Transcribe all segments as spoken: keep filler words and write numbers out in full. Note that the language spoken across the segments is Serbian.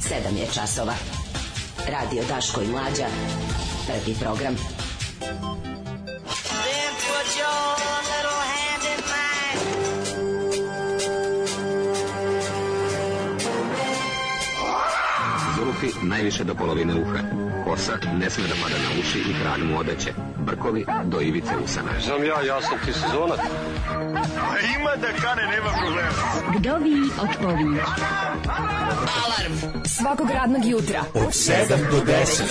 sedam je časova. Radio Daško i Mlađa. Prvi program. Then put your little hand in mine. Zulufi najviše do polovine uha. Kosa ne sme da pada na uši i krag mu odeće. Brkovi do ivice usana. Znam ja, ja sam ti sezonac. Ima da kane, nema problema. Vdovi otpovi. Alarm svakog radnog jutra od sedam do deset.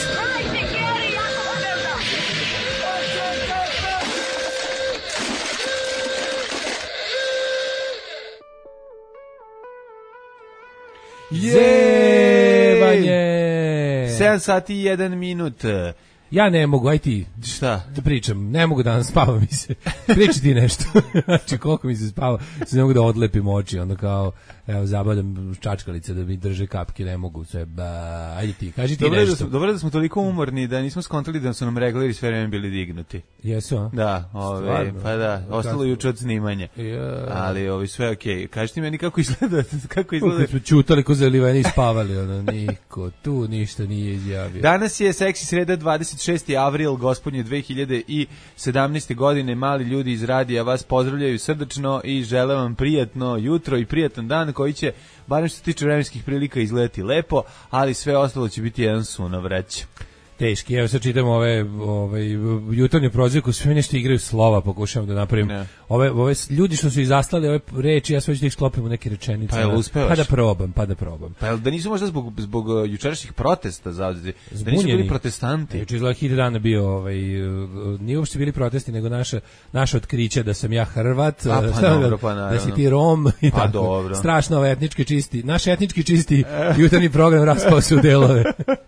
Jevanje! sedam sati i jedan minut. Ja ne mogu, aj ti. Šta? Da pričam, ne mogu danas, spava mi se. Priči ti nešto. Znači, koliko mi se spava, se ne mogu da odlepim oči, onda kao, evo, zabavljam čačkalice da mi drže kapke, ne mogu sve, ba, ajde ti, kaži ti dobro nešto. Da smo, dobro da smo toliko umorni da nismo skontali da su nam regleri sve vreme bili dignuti. Jesu, a? Da, ove, pa da, ostalo juče od snimanja. Ja. Ali ovi sve okej. Okay. Kaži ti meni kako izgleda, kako izgleda. Kako smo čutali ko zaliveni i spavali, ono, niko tu ništa nije izjavio. Danas je seksi sreda, dvadeset šesti avril, gospodnje dve hiljade sedamnaeste. godine. Mali ljudi iz radija vas pozdravljaju srdačno i žele vam prijatno jutro i prijatan dan koji će, barem što se tiče vremenskih prilika, izgledati lepo, ali sve ostalo će biti jedan sunovrać. Teški, evo sad čitam ove, ove jutarnje prozivku, sve nešto igraju slova, pokušavam da napravim. Ne. Ove, ove ljudi što su izaslali ove reči, ja sve ću da ih sklopim u neke rečenice. Pa jel uspevaš? Pa da probam, pa da probam. Pa jel da nisu možda zbog, zbog uh, jučerašnjih protesta zauzeti? Da nisu bili protestanti? Juče izgleda hiljadu dana bio, ovaj, nije uopšte bili protesti, nego naša, naša otkriće da sam ja Hrvat, A, pa dobro, pa da si ti Rom i pa tako. Dobro. Strašno ovaj etnički čisti, naš etnički čisti jutarnji program raspao se u delove.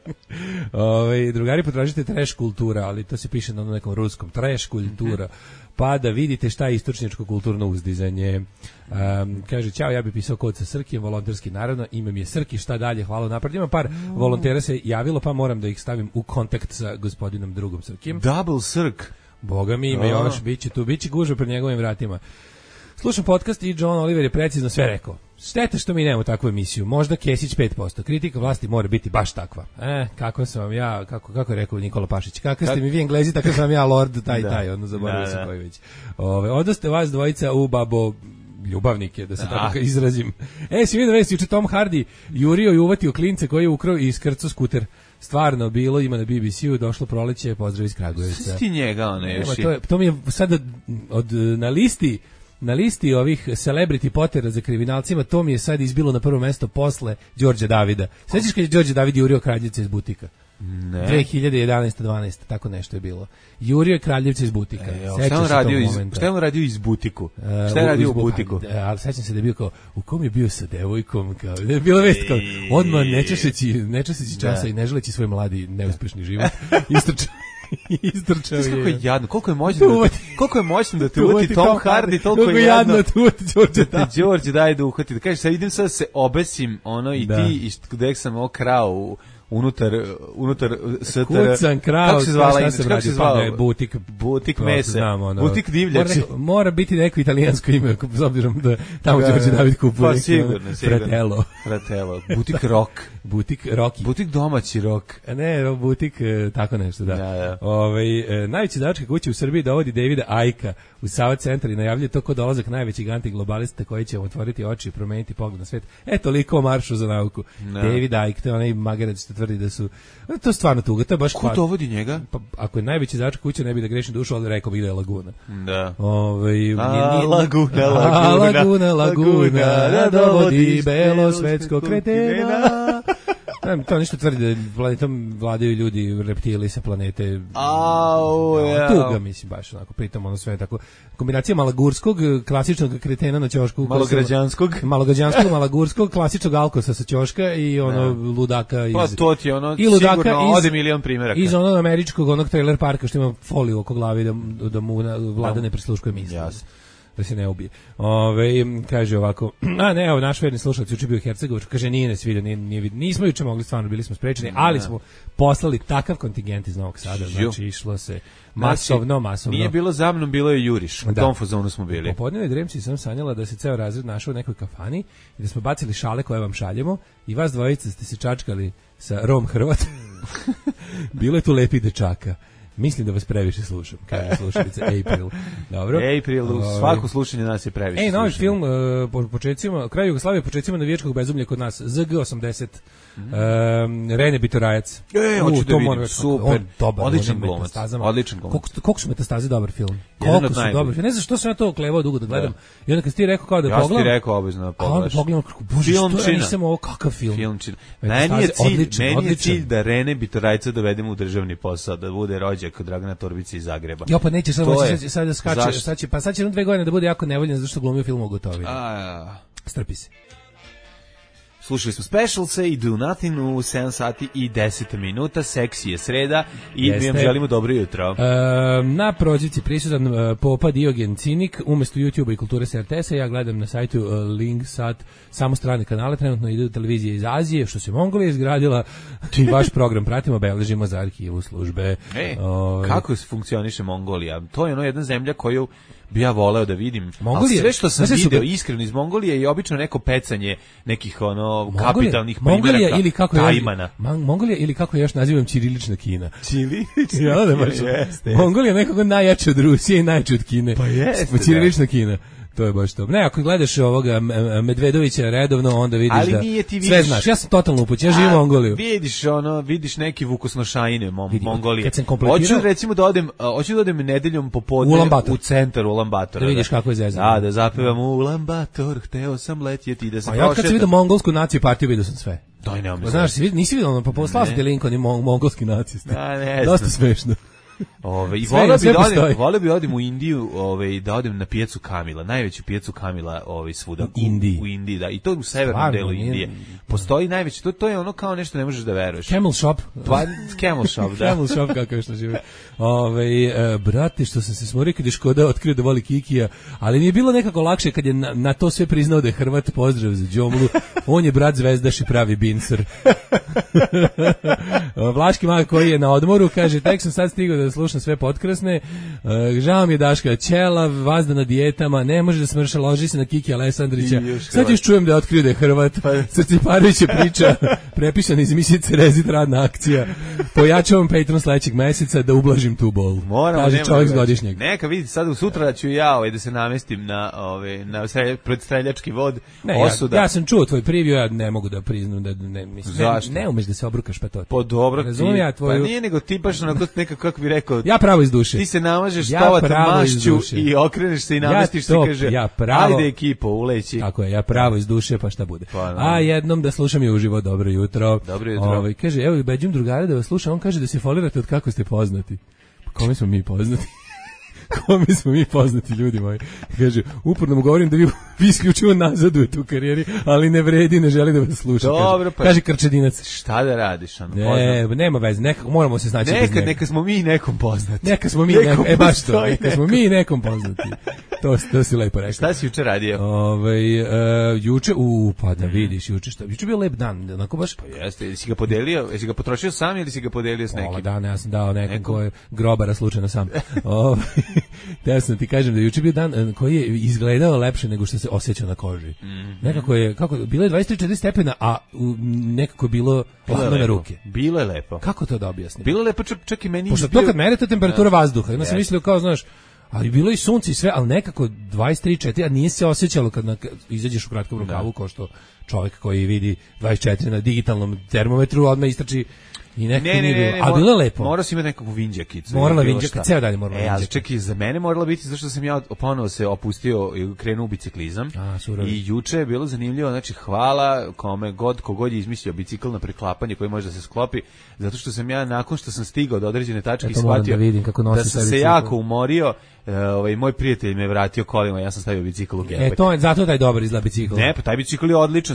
Ovaj, drugari, potražite trash kultura, ali to se piše na nekom ruskom, trash kultura, pa da vidite šta je istočnjačko kulturno uzdizanje. Um, kaže, ćao, ja bih pisao kod sa Srkijem, volonterski naravno, ime mi je Srki, šta dalje, hvala napred. Ima par volontera se javilo, pa moram da ih stavim u kontakt sa gospodinom drugom Srkijem. Double Srk. Boga mi, ima još, bit će tu, bit će gužva pred njegovim vratima. Slušam podcast i John Oliver je precizno sve rekao. Šteta što mi nemamo takvu emisiju. Možda Kesić pet posto. Kritika vlasti mora biti baš takva. E, kako sam vam ja, kako, kako je rekao Nikola Pašić, kako ste mi vi Englezi, tako sam ja Lord taj da. taj, ono zaboravio da, se da. koji već. Ove, odoste vas dvojica u babo ljubavnike, da se da. tako izrazim. E, si vidio vesti, juče Tom Hardy jurio i uvatio klince koji je ukrao i iskrcao skuter. Stvarno bilo, ima na B B C-u, došlo proleće, pozdrav iz Kragujevca. Sve ti njega, ono još. To, je, to mi je sada od, na listi Na listi ovih celebrity potera za kriminalcima, to mi je sad izbilo na prvo mesto posle Đorđa Davida. Sećaš kad je Đorđe David jurio kraljevce iz butika? Ne. dve hiljade jedanaeste dvanaeste tako nešto je bilo. Jurio je kraljevce iz butika. E, šta je on radio iz, šta je on radio iz butiku? Uh, šta je radio u butiku? Da, ali sećam se da je bio kao, u kom je bio sa devojkom, kao, da je bilo vest kao, odmah nečešeći, nečešeći časa da. i ne želeći svoj mladi neuspešni život, istrčao. Istrčao je. Koliko je jadno, koliko je moćno da te, koliko je moćno da te uvati Tom Hardy, toliko je jadno da te uvati Đorđe da. Đorđe daj da uhvati. Da kažeš, sad idem sad se obesim, ono i da. ti i gde sam ovo krao unutar unutar S T R. Kucan krao, kako se zvala, kako se zvala, zvala? butik, butik mese, znam, ono, butik divljači. Mora, mora biti neko italijansko ime, s obzirom da tamo da, Đorđe David kupuje. Pa sigurno, sigurno. Fratello. Fratello. Butik rock. Butik Rocky. Butik domaći rock. Ne, butik, tako nešto, da. da, da. Ove, najveći davačka kuća u Srbiji dovodi Davida Ajka u Savat centar i najavljuje to kod dolazak najvećeg antiglobalista koji će otvoriti oči i promeniti pogled na svet. E, toliko o maršu za nauku. No. David Icke, to je onaj magarac što tvrdi da su... To je stvarno tuga, to je baš... Ko dovodi njega? Pa, ako je najveći davačka kuća, ne bi da grešim dušu, ali rekao bih da je Laguna. Da. Ove, nije, a, nije, Laguna, a, Laguna, Laguna, Laguna, da dovodi belo svetsko kretena. Ne, to nešto tvrdi da planetom vladaju ljudi, reptili sa planete. Au, ja. Tuga, mislim, baš onako, pritom ono sve tako. Kombinacija malagurskog, klasičnog kretena na ćošku. Malograđanskog. Malograđanskog, malagurskog, klasičnog alkosa sa ćoška i ono ne. ludaka iz... Pa to ti ono, i ludaka sigurno iz, ode milion primjeraka. Iz onog američkog, onog trailer parka što ima foliju oko glavi da, da mu vlada ne prisluškuje misli. Jasno. da se ne ubije. Ove, kaže ovako, a ne, evo, naš verni slušalac juče bio u Hercegovačku, kaže nije nas vidio, nije, nije, nismo juče mogli, stvarno bili smo sprečeni, ali smo poslali takav kontingent iz Novog Sada, znači išlo se masovno, masovno. Nije bilo za mnom, bilo je juriš, u tom fazonu smo bili. U popodnevnoj dremci sam sanjala da se ceo razred našao u nekoj kafani i da smo bacili šale koje vam šaljemo i vas dvojica ste se čačkali sa Rom Hrvat. Bilo je tu lepih dečaka. Mislim da vas previše slušam, kaže slušalica April. Dobro. April, svako slušanje nas je previše. Ej, novi film uh, po početcima, kraj Jugoslavije, početcima navijačkog bezumlja kod nas, Z G osamdeset. Mm. Um, Rene Bitorajac. E, hoću da vidim, super. Dobar, odličan glumac. Odličan glumac. Koliko, koliko su Metastaze dobar film? Koliko su dobri. Ne znam što sam ja to klevao dugo da gledam. Da. I onda kad si ti rekao kao da ja pogledam. Ja ti rekao obavezno da pogledaš. A onda pogledam, bože, što ja nisam ovo kakav film. Filmčina. Meni je cilj, odličan, meni je odličan. cilj da Rene Bitorajca dovedemo u državni posao, da bude rođak Dragana Torbice iz Zagreba. Jo, pa neće sad, sad, sad da skače, sad će, pa sad će jedno dve godine da bude jako nevoljen zato što glumio film u Gotovini. Strpi se. Slušali smo Specialse i Do Nothing u sedam sati i deset minuta, seksi je sreda i mi vam želimo dobro jutro. E, na prozivci prisutan e, Popa Diogen Cinik, umesto YouTube-a i Kulture s R T S-a, ja gledam na sajtu e, Linksat, samo strane kanale, trenutno idu televizije iz Azije, što se Mongolija izgradila, i vaš program pratimo, beležimo za arhivu službe. E, Ove, kako funkcioniše Mongolija? To je ono jedna zemlja koju bi ja voleo da vidim. Mongolija, sve što sam video iskreno iz Mongolije je obično neko pecanje nekih ono Mongolija, kapitalnih Mongolija ili kako tajmana. Je, Mongolija ili kako još nazivam ćirilična Kina. Ćirilična. Ja, da baš. Mongolija nekako najjača od Rusije i najjača od Kine. Pa jeste. Ćirilična Kina. To je baš to. Ne, ako gledaš ovoga Medvedovića redovno, onda vidiš ali da vidiš, sve znaš. Ja sam totalno upućen, ja živim u Mongoliju. Vidiš ono, vidiš neki vukosnošajine Mong Mongolije. Kad sam kompletirao, hoću recimo da odem, hoću da odem nedeljom popodne u, u centar Ulan Batora. Da vidiš kako je zezano. Da, da zapevam Ulan Bator, hteo sam letjeti da se prošetam. A ja kad sam vidio mongolsku naciju partiju, vidio sam sve. Daj, nemam pa, znaš, nisi vidio, pa poslao sam ti link, oni mongolski nacisti. Da, ne. Dosta smešno. Ove, i voleo bi, da voleo bi odim u Indiju, ove, da odem na pijacu Kamila, najveću pijacu Kamila ove, svuda u Indiji. U Indiji, da, i to u severnom Stvarno, delu Indije. Postoji najveći, to, to je ono kao nešto ne možeš da veruješ. Camel Shop. Pa, Camel Shop, da. Camel Shop, kako je što žive. Ove, e, brate, što sam se smorio kad je Škoda otkrio da voli Kikija, ali mi je bilo nekako lakše kad je na, na to sve priznao da je Hrvat, pozdrav za Đomlu, on je brat Zvezdaš i pravi bincer. Vlaški mag koji je na odmoru, kaže, tek sam sad stigao da slušam sve potkrasne, uh, žao mi je Daška Ćela, vazda na dijetama, ne može da smrša, loži se na Kiki Alessandrića, sad još čujem da je otkrio da je Hrvat, Srciparović je priča, prepisana iz emisije Cerezit radna akcija, pojačavam Patreon sledećeg meseca da ublažim tu bol. Moramo, kaže čovjek s godišnjeg. Neka vidite, sad sutra ću ja ovaj, da se namestim na, ovaj, na predstreljački vod, ne, osuda. Ja, ja sam čuo tvoj preview, ja ne mogu da priznam da ne, mislim, ne, ne umeš da se obrukaš pa to. Po dobro, ti, ja tvoju... pa nije nego ti baš onako nekako, kako bi rekao, ja pravo iz duše. Ti se namažeš ja stovat mašću i okreneš se i namestiš ja se i kaže, ja pravo, ajde ekipo, uleći. Tako je, ja pravo iz duše, pa šta bude. Pa, no. A jednom da slušam je uživo, dobro jutro. Dobro jutro. Ovaj, kaže, evo, beđim drugara da vas slušam, on kaže da se folirate od kako ste poznati. Pa kome smo mi poznati? Kome smo mi poznati, ljudi moji. Kaže, uporno mu govorim da vi, vi isključivo nazadujete u karijeri, ali ne vredi, ne želi da vas sluša. Dobro, kaže, pa kaže Krčedinac. Šta da radiš? Ano, ne, nema veze, nekako moramo se snaći. Neka, neka smo mi nekom poznati. Neka smo mi nekom, e baš to, neka smo mi nekom poznati. To, to si lepo rekao. Šta si juče radio? Ove, uh, juče, u, pa da vidiš, juče šta, juče bio lep dan, onako baš. Pa jeste, jesi ga podelio, jesi ga potrošio sam ili si ga podelio s nekim? Ola dana, ja sam dao nekom, nekom? Ko je grobara slučajno sam. Ove, te sam ti kažem da juče bio dan koji je izgledao lepše nego što se osjećao na koži. Mm-hmm. Nekako je, kako, bilo je dvadeset četiri stepena, a u, nekako je bilo hladno na ruke. Bilo je lepo. Kako to da objasnim? Bilo je lepo, čak, čak i meni. Pošto to kad merite temperatura vazduha, onda sam mislio kao, znaš, ali bilo i sunce i sve, ali nekako dvadeset tri četiri, a nije se osjećalo kad, na, kad izađeš u kratkom rukavu, kao što čovjek koji vidi dvadeset četiri na digitalnom termometru odmah istrači. I nekako ne, ne, ne, ne, a bilo je lepo. Morao si imati nekakvu vinđakicu. Morala vinđaka, ceo dan je morala e, vinđaka. Ali čekaj, za mene morala biti, zašto sam ja ponovo se opustio i krenuo u biciklizam. A, i juče je bilo zanimljivo, znači hvala kome god, kogod je izmislio bicikl na preklapanje koji može da se sklopi, zato što sam ja nakon što sam stigao do određene tačke shvatio da, vidim kako nosi da sam se jako umorio. Uh, ovaj moj prijatelj me vratio kolima, ja sam stavio bicikl u gepek. E to je zato taj dobar izgleda bicikl. Ne, pa taj bicikl je odličan,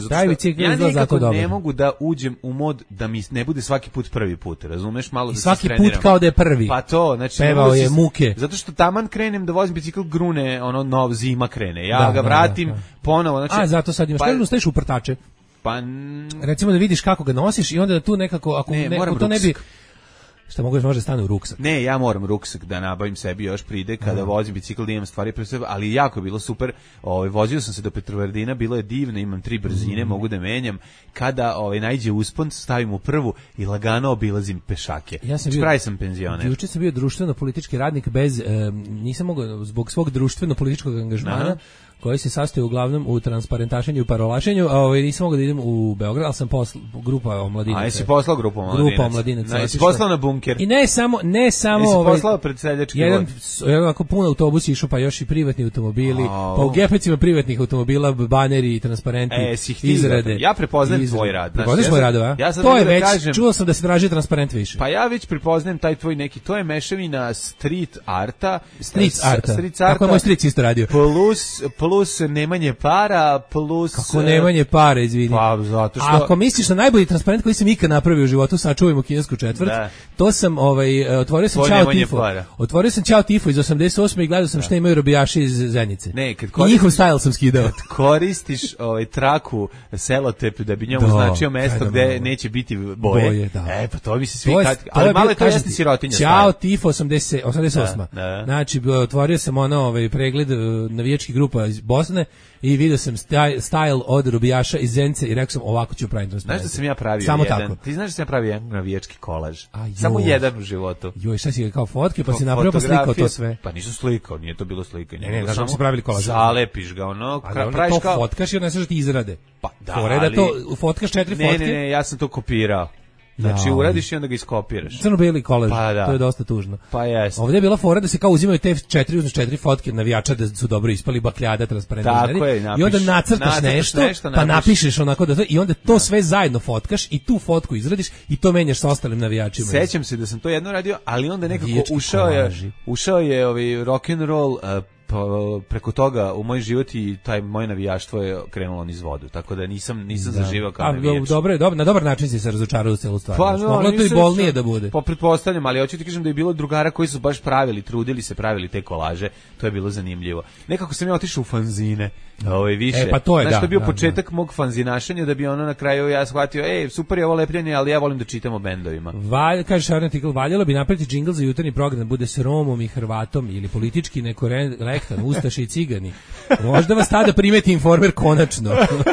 zato Taj što bicikl ja izgleda zato nekako dobar. ne mogu da uđem u mod da mi ne bude svaki put prvi put, razumeš, malo I da se svaki streniram. put kao da je prvi. Pa to, znači ne Pevao mogu da je se- muke. Zato što taman krenem da vozim bicikl grune, ono nov zima krene. Ja Da, ga da, vratim da, da. ponovo, znači A, zato sad imaš, pa, pa, da staviš u prtače. pa n- Recimo da vidiš kako ga nosiš i onda da tu nekako, ako Ne, ne, moram to ne bi... ruksak. Šta mogu može stane u ruksak? Ne, ja moram ruksak da nabavim sebi još pride kada vozim bicikl da imam stvari pre sebe, ali jako je bilo super. Ovaj vozio sam se do Petrovaradina, bilo je divno, imam tri brzine, mogu da menjam. Kada ovaj najđe uspon, stavim u prvu i lagano obilazim pešake. Ja sam Znači, bio- pravi sam penzioner. Juče sam bio društveno-politički radnik bez, e, nisam mogao, zbog svog društveno-političkog angažmana, Aha. koji se sastoji uglavnom u transparentašenju i parolašenju, a ovaj, nisam mogao da idem u Beograd, ali sam poslao grupa omladinaca. A jesi poslao grupu omladinaca? Grupa omladinaca. Da, jesi otišla. poslao na bunker? I ne samo, ne samo... Jesi ovaj, poslao pred seljački jedan, vod? s- jedan ovako pun autobus išao, pa još i privatni automobili, Au. pa u gepecima privatnih automobila, baneri, transparenti, E, si htio izrade. zato. Ja prepoznajem izrade. tvoj rad, znaš, Prepoznaš ja svoj sam- rad, a? ja sam to je da već, kažem- čuo sam da se traži transparent više. Pa ja već prepoznajem taj tvoj neki, to je mešavina street arta, Street s- arta. street Tako je moj stric isto radio. plus, plus nemanje para, plus... Kako nemanje pare, izvini. Pa, zato što... A ako misliš na najbolji transparent koji sam ikad napravio u životu, sačuvajmo kinesku četvrt, Da. to sam, ovaj, e, otvorio sam Tvoj Ćao nemanje Tifo. para. Otvorio sam Ćao Tifo iz osamdeset osme i gledao sam šta imaju robijaši iz Zenice. Ne, kad I koristiš- njihov style sam skidao. koristiš ovaj traku selotep da bi njemu Da, značio mesto kada gde malo. neće biti boje. Boje, da. E, pa to mi se svi... To je- kad, to ali je malo bio, je to kažem jeste ti, sirotinja. Ćao stara. Tifo osamdeset, osamdeset osma. Da, da. Znači, bio- otvorio sam ono, ovaj, pregled e, navijačkih grupa iz Bosne i vidio sam staj, style od robijaša iz Zenice i rekao sam ovako ću praviti transparent. Znaš da sam ja pravio Samo jedan... tako. Ti znaš da sam ja pravio jedan navijački kolaž? A, joj. Samo jedan u životu. Joj, šta si ga kao fotke, pa si Pa napravio pa slikao fotografije- to sve. Pa nisu slikao, nije to bilo slikanje. Ne, ne, nego znaš kako samo si pravili kolaž? Zalepiš ga, ono, A kra- da, praviš to kao... fotkaš i odneseš da ti izrade. Pa da, Fora je da ali- to fotkaš četiri Ne, fotke. ne, ne, ja sam to kopirao. Znači, Jao. uradiš i onda ga iskopiraš. Crno-beli kolaž, Pa da. to je dosta tužno. Pa jeste. Ovdje je bila fora da se kao uzimaju te četiri, uzmeš četiri fotke navijača da su dobro ispali, bakljada, transparentno. Tako izradi, je, i onda napiš- nacrtaš, nacrtaš nešto, nešto, pa napiš- napišeš onako da to, i onda to sve zajedno fotkaš i tu fotku izradiš i to menjaš sa ostalim navijačima. Sećam se da sam to jedno radio, ali onda nekako Navijački ušao je, kolaži. ušao je ovaj rock and roll, uh, pa, preko toga u moj život i taj moje navijaštvo je krenulo niz vodu, tako da nisam nisam zaživao kao A, navijač. dobro, je, dobro, na dobar način si se razočarao u celu stvar. Pa, Znaš, no, moglo je to i nisam bolnije se- da bude. Pa pretpostavljam, ali hoću ti kažem da je bilo drugara koji su baš pravili, trudili se, pravili te kolaže. To je bilo zanimljivo. Nekako sam ja otišao u fanzine. Ovaj više. E, pa to je, Znaš, da, to je bio da, početak mog fanzinašenja da bi ono na kraju ja shvatio, ej, super je ovo lepljenje, ali ja volim da čitam o bendovima. Valj, kaže Šaran artikl, valjalo bi napraviti džingl za jutarnji program da bude s Romom i Hrvatom ili politički nekorektan, ustaše i cigani. Možda vas tada primeti Informer konačno.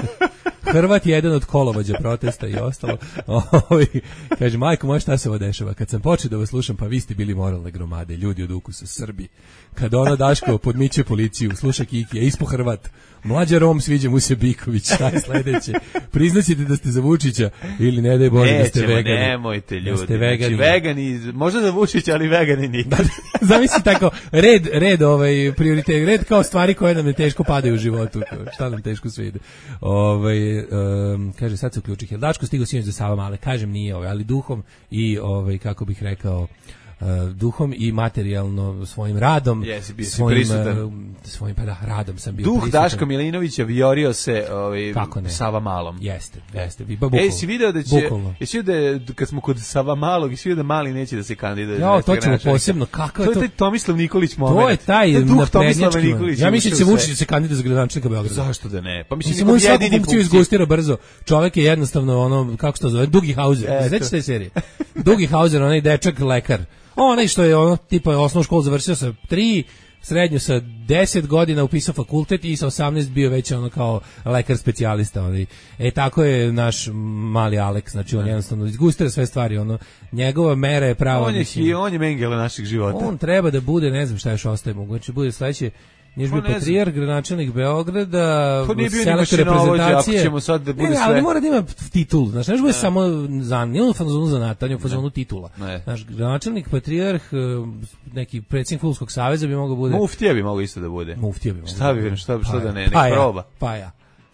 Hrvat je jedan od kolovođa protesta i ostalo. Ovaj, kaže, majko moja, šta se ovo dešava? Kad sam počeo da vas slušam, pa vi ste bili moralne gromade, ljudi od ukusa, Srbi. Kad ono Daško podmiće policiju, sluša Kiki, a ispo Hrvat. Mlađa Rom, sviđa mu se Biković, šta je sledeće? Priznaćete da ste za Vučića ili ne daj Bože da ste Nećemo, vegani. nemojte ljudi. Da ste vegani. Znači, vegani, možda za Vučića, ali vegani nikad. Zamisli tako, red, red ovaj, prioritet, red kao stvari koje nam je teško padaju u životu, kao šta nam teško sve ide. Ovaj, um, kaže, sad se uključi, Daško stigao sinoć za Sava Male, kažem nije ovaj, ali duhom i, ovaj, kako bih rekao, Uh, duhom i materijalno svojim radom, Jesi, bio si svojim, prisutan. uh, svojim pa da, radom sam bio Duh prisutan. Daška Milinovića viorio se ovaj, Kako ne? Sava Malom. Jeste, jeste. Vi, ba, bukvalno. Ej, si video da će, Bukvalno. jesi vidio da je, kad smo kod Sava Malog, jesi vidio da Mali neće da se kandiduje? Jao, za to ćemo gradonačelnika? posebno, kako je To to? je taj Tomislav Nikolić moment. To je taj duh Tomislava naprednjački. Nikolića. Ja mislim da se ušao u Vučić sve. se kandiduje za gradonačelnika Beograda. Zašto da ne? Pa mislim, Mislim, njegov on svaku jedini funkciju funkciju- izgustira brzo. Čovjek je jednostavno ono, kako se to zove, Dugi Hauser. Eto. Znači te serije. Dugi Hauser, onaj dečak lekar. Onaj što je ono, tipa osnovnu školu završio sa tri, srednju sa deset godina, upisao fakultet i sa osamnaest bio već ono kao lekar specijalista. Onaj. E tako je naš mali Aleks, znači on jednostavno izgustira sve stvari. Ono, njegova mera je prava. On je, mislim, hi- on je Mengele naših života. on treba da bude, ne znam šta još ostaje mogu, znači bude sledeće Nije Pa bio ne znam. patrijarh, gradonačelnik Beograda, Pa nije bio ni selektor mašinovođa, ako reprezentacije. ćemo sad da bude ne, ne, ali sve. mora da ima titul, znaš, ne može bude samo za, nije on u fazonu zanata, on je u fazonu titula. Ne. Znaš, gradonačelnik, patrijarh, eh, neki predsjednik Fudbalskog saveza bi mogao bude. Muftija bi mogao isto da bude. Muftija bi mogao. Šta bi, bude. šta, šta Pa da ja, ne, nek pa ja, proba. Pa ja.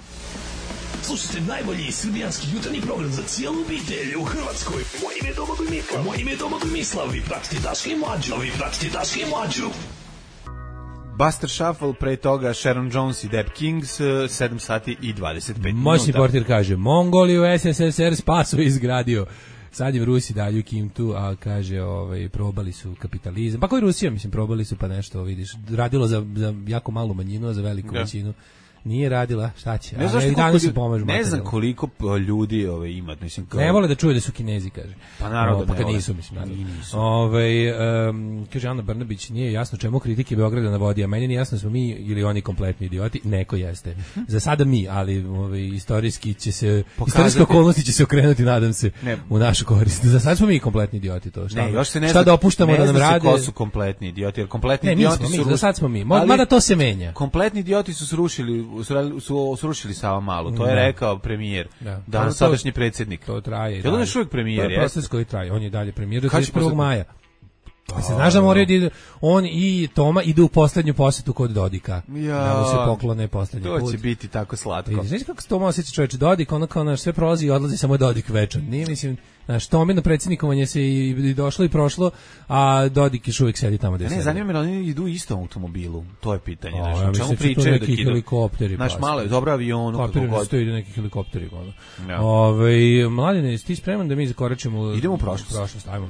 Slušajte najbolji srbijanski jutarnji program za cijelu obitelj u Hrvatskoj. Moje ime je Domagoj Mislav. Moje ime je Domagoj Mislav. Vi pratite Daška i Mlađu. Vi pratite Daška i Mlađu. Buster Shuffle, pre toga Sharon Jones i Deb Kings, sedam sati i dvadeset pet minuta. Moćni portir kaže, Mongoliju S S S R spaso izgradio. Sad im Rusi daju Kim tu, a kaže, ovaj, probali su kapitalizam. Pa koji Rusija, mislim, probali su pa nešto, vidiš, radilo za, za jako malu manjinu, a za veliku da. većinu. Nije radila, šta će? Ne, a ne, danas se pomažu. Ne znam koliko ljudi ove ima, mislim kao... Ne vole da čuje da su Kinezi, kaže. Pa naravno o, pa da ne nisu, mislim, naravno. Nisu. Ovaj um, kaže Ana Brnabić, nije jasno čemu kritike Beograda navodi, a meni nije jasno smo mi ili oni kompletni idioti, neko jeste. Za sada mi, ali ovaj istorijski će se pokazati. Istorijske okolnosti će se okrenuti, nadam se, ne. U našu korist. Za sad smo mi kompletni idioti, to šta. Ne, još se ne šta zna, dopuštamo ne da nam zna rade. Ko su kompletni idioti, jer kompletni ne, idioti mi smo, su mi, za sad smo mi. Mada to se menja. Kompletni idioti su srušili su, su srušili Savamalu, to je da. rekao premijer. Da. Danas sadašnji predsjednik. To traje. Je li još uvijek premijer? To je proces koji traje, on je dalje premijer do trideset prvog maja. Pa se znaš da moraju da idu, on i Toma idu u poslednju posetu kod Dodika. Ja, da mu se poklone poslednji to put. će biti tako slatko. Znaš kako se Toma osjeća čoveče, Dodik, ono kao naš sve prolazi i odlazi, samo je Dodik večan. Nije, mislim, znaš, Tomino predsjednikovanje se i, i došlo i prošlo, a Dodik još uvijek sedi tamo gde se. Ne, zanima me da oni idu u istom automobilu, to je pitanje. O, znaš, ja čemu pričaju da neki idu? helikopteri. Znaš, malo je dobro avionu. Helikopteri, kako god. Ide neki helikopteri. Ono. Ja. Ove, Mladine, jesi ti spreman da mi zakoračimo? Idemo u prošlost. prošlost ajmo.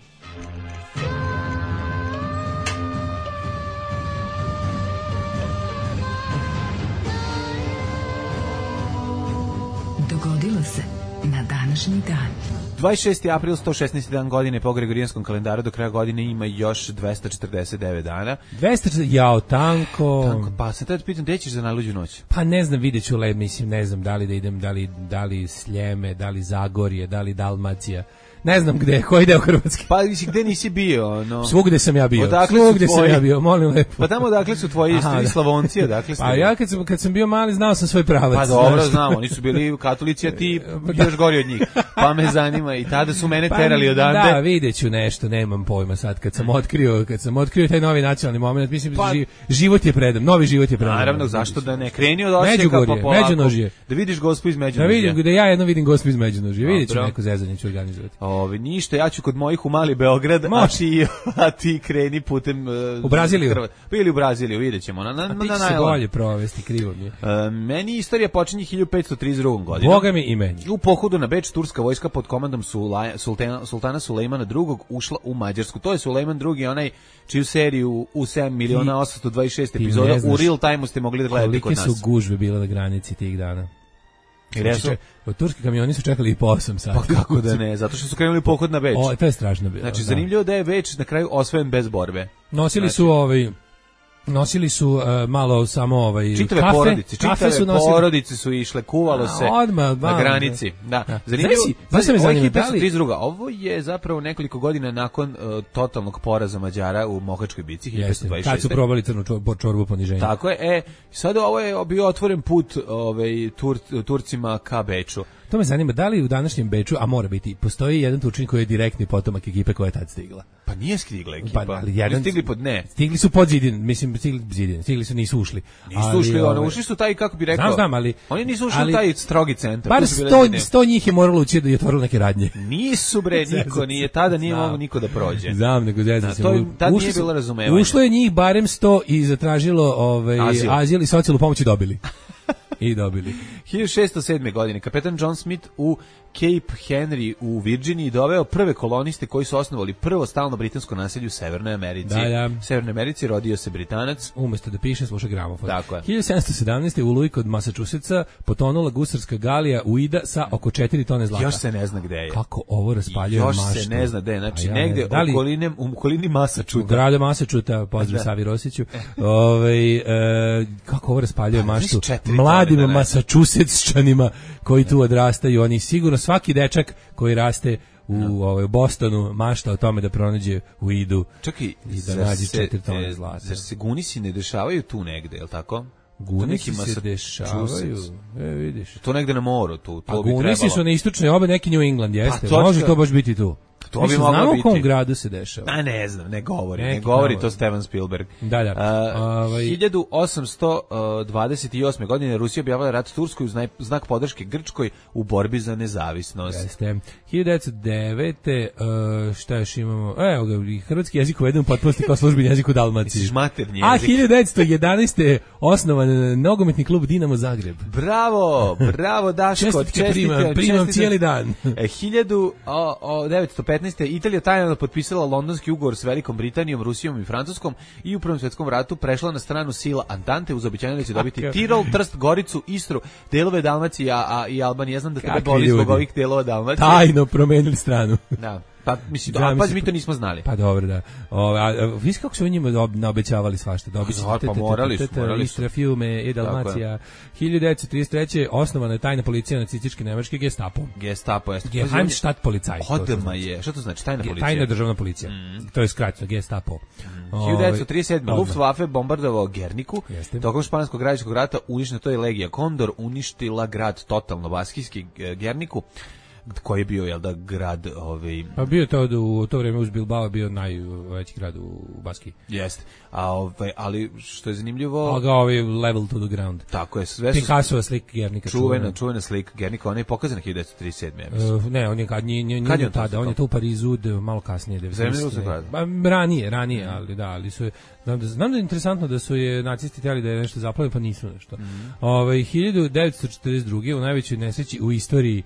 Dogodilo se na današnji dan. dvadeset šesti april, sto šesnaesti dan godine po Gregorijanskom kalendaru, do kraja godine ima još dvesta četrdeset devet dana. dvesta četrdeset jao, tanko. Tanko, pa sad te pitam, gde ćeš za najluđu noć? Pa ne znam, vidjet ću, le, mislim, ne znam da li da idem, da li, da li Sljeme, da li Zagorje, da li Dalmacija. Ne znam gde, koji deo Hrvatske. Pa nisi, gde nisi bio? No. Svugde sam ja bio. Odakle Svugde tvoji... sam ja bio, molim lepo. Pa tamo odakle su tvoji Aha, da. Slavonci, odakle ste? Pa ja kad sam, kad sam bio mali znao sam svoj pravac. Pa dobro, znaš. znamo, oni su bili katolici, a ti još gori od njih. Pa me zanima, i tada su mene terali odande. Da, vidjet ću nešto, nemam pojma sad. Kad sam otkrio, kad sam otkrio taj novi nacionalni moment, mislim, pa, ži, život je predam, novi život je predam. Naravno, zašto da ne? Kreni od Osijeka, pa polako. Međunožje. Da vidiš Gospu iz Međunožja. Da vidim, da ja jedno vidim Gospu iz Međunožja. Vidjet ću neko zezanje ću organizovati. Ovi, ništa, ja ću kod mojih u Mali Beograd, a ti, a ti kreni putem... Uh, u Braziliju? Hrvat. Ili u Braziliju, vidjet ćemo. Na, na, a ti na, će se bolje provesti, krivo mi je. Uh, meni istorija počinje hiljadu petsto trideset druge. godinom. Boga mi i meni. U pohodu na Beč, turska vojska pod komandom Sula, sultana, sultana Sulejmana drugog. ušla u Mađarsku. To je Sulejman drugi, onaj čiju seriju u sedam miliona osamsto dvadeset šest epizoda u real time ste mogli da gledate kod nas. Kolike su gužve bile na granici tih dana? Znači, turski kamioni su čekali i po osam sati. Pa kako da ne, zato što su krenuli pohod na Beč. O, to je strašno bilo. Znači, da. zanimljivo da je Beč na kraju osvojen bez borbe. Nosili znači, su ovaj... Nosili su uh, malo samo ovaj čitave kafe, porodice, čitave kafe su nosili. porodice su išle, kuvalo se odmah, na granici. Da. da. Zanimljivo, znači, ovo, zanimljivo, da li... ovo je zapravo nekoliko godina nakon uh, totalnog poraza Mađara u Mohačkoj bici hiljadu petsto dvadeset šeste. Kad su probali crnu čor, čorbu poniženja. Tako je. E, sada ovo je bio otvoren put ovaj, Tur, Turcima ka Beču. To me zanima, da li u današnjem Beču, a mora biti, postoji jedan Turčin koji je direktni potomak ekipe koja je tad stigla. Pa nije stigla ekipa. Pa, ali jedan, stigli pod ne. Stigli su pod zidin, mislim, stigli zidin, stigli su, nisu ušli. Nisu ali, ušli, ono, ove, ušli su taj, kako bi rekao, znam, znam, ali, oni nisu ušli ali, u taj strogi centar. Bar sto, sto njih je moralo ući da je otvorilo neke radnje. Nisu bre, niko, nije, tada nije mogao niko da prođe. Znam, nego zezam se. Tad nije bilo razumevanja. Ušlo je njih barem sto i zatražilo ovaj, azil. azil i socijalnu pomoć i dobili. I dobili. hiljadu šessto sedme. godine kapetan John Smith u Cape Henry u Virginiji doveo prve koloniste koji su osnovali prvo stalno britansko naselje u Severnoj Americi. Da, da. U Severnoj Americi rodio se Britanac. Umesto da piše, sluša gramofon. Tako je. hiljadu sedamsto sedamnaeste. u Louis kod Massachusettsa potonula gusarska galija Uida sa oko četiri tone zlata. Još se ne zna gde je. Kako ovo raspaljuje maštu. Još se ne zna gde je. Znači, ja, negde da li, u okolini, u okolini Massachusetts. U gradu Massachusetts, pozdrav Savi Rosiću. Ove, e, kako ovo raspaljuje pa, maštu. Mladim Massachusettsčanima koji tu odrastaju. Oni sigurno, svaki dečak koji raste u no. ovaj, Bostonu mašta o tome da pronađe u Idu. Čekaj, i da nađe četiri tone zlata. Zar se gunisi ne dešavaju tu negde, je li tako? Gunisi se dešavaju, e, vidiš. To negde na moru, tu. To a bi gunisi trebalo. su na istočnoj obe neki New England, jeste. Pa, može to baš biti tu. To Mi bi se moglo znamo biti. u kom gradu se dešava. A ne znam, ne govori, Neki ne govori tamo- to Steven Spielberg. Da, da. A, Ovaj- hiljadu osamsto dvadeset osme. godine Rusija objavila rat Turskoj uz naj- znak podrške Grčkoj u borbi za nezavisnost. Jeste. hiljadu devetsto devete. Uh, šta još imamo? Evo ga, i hrvatski jezik uveden u potpunosti kao službeni jezik u Dalmaciji. Misliš maternji A jezik? hiljadu devetsto jedanaeste. osnovan nogometni klub Dinamo Zagreb. Bravo, bravo Daško, Čestitke primam, primam cijeli dan. E, hiljadu devetsto petnaeste. Italija tajno potpisala londonski ugovor s Velikom Britanijom, Rusijom i Francuskom i u Prvom svjetskom ratu prešla na stranu sila Antante uz obećanje da će dobiti Kakav- Tirol, Trst, Goricu, Istru, delove Dalmacije a, a, i Albanije. Ja znam da tebe Kakvi boli zbog ljudi. ovih delova Dalmacije. Tajno promenili stranu. Da. Pa mislim, Da, a, mislim- pazi, mi to nismo znali. Pa dobro, da. O, a, a, vi kako su njima ob- naobećavali svašta? Dobit Pa, pa morali su, morali su. Istra, Fiume i Dalmacija. hiljadu devetsto trideset treće. osnovana je tajna policija nacističke Nemačke Gestapo. Gestapo jeste. Geheimstadt Polizei. to to Odma znači. je. Šta to znači? Tajna Ge- policija. Tajna državna policija. To je skraćeno, Gestapo. hiljadu devetsto trideset sedme. Ovaj, Luftwaffe bombardovao Gerniku. Jeste. Tokom španskog građanskog rata uništena to je Legija Kondor, uništila grad totalno baskijski e, Gerniku, koji je bio, jel da, grad ovaj Pa bio to da u to vrijeme uz Bilbao bio najveći grad u Baskiji. jeste. A ovaj ali što je zanimljivo, A ga ovaj level to the ground. tako je, sve su Picasso slika Gernika čuvena, čuvena slika Gernika, ona je pokazana hiljadu devetsto trideset sedme. ja mislim. Uh, ne, on je kad nije nije Kad je nije on to tada, on je slikao? to u Parizu d- malo kasnije Za vrijeme devedeset. Ruskog rata? Pa ranije, ranije, ali da, ali su je- znam da znam da je interesantno da su je nacisti htjeli da je nešto zaplave, pa nisu nešto. Ovaj hiljadu devetsto četrdeset druge. u najvećoj nesreći u istoriji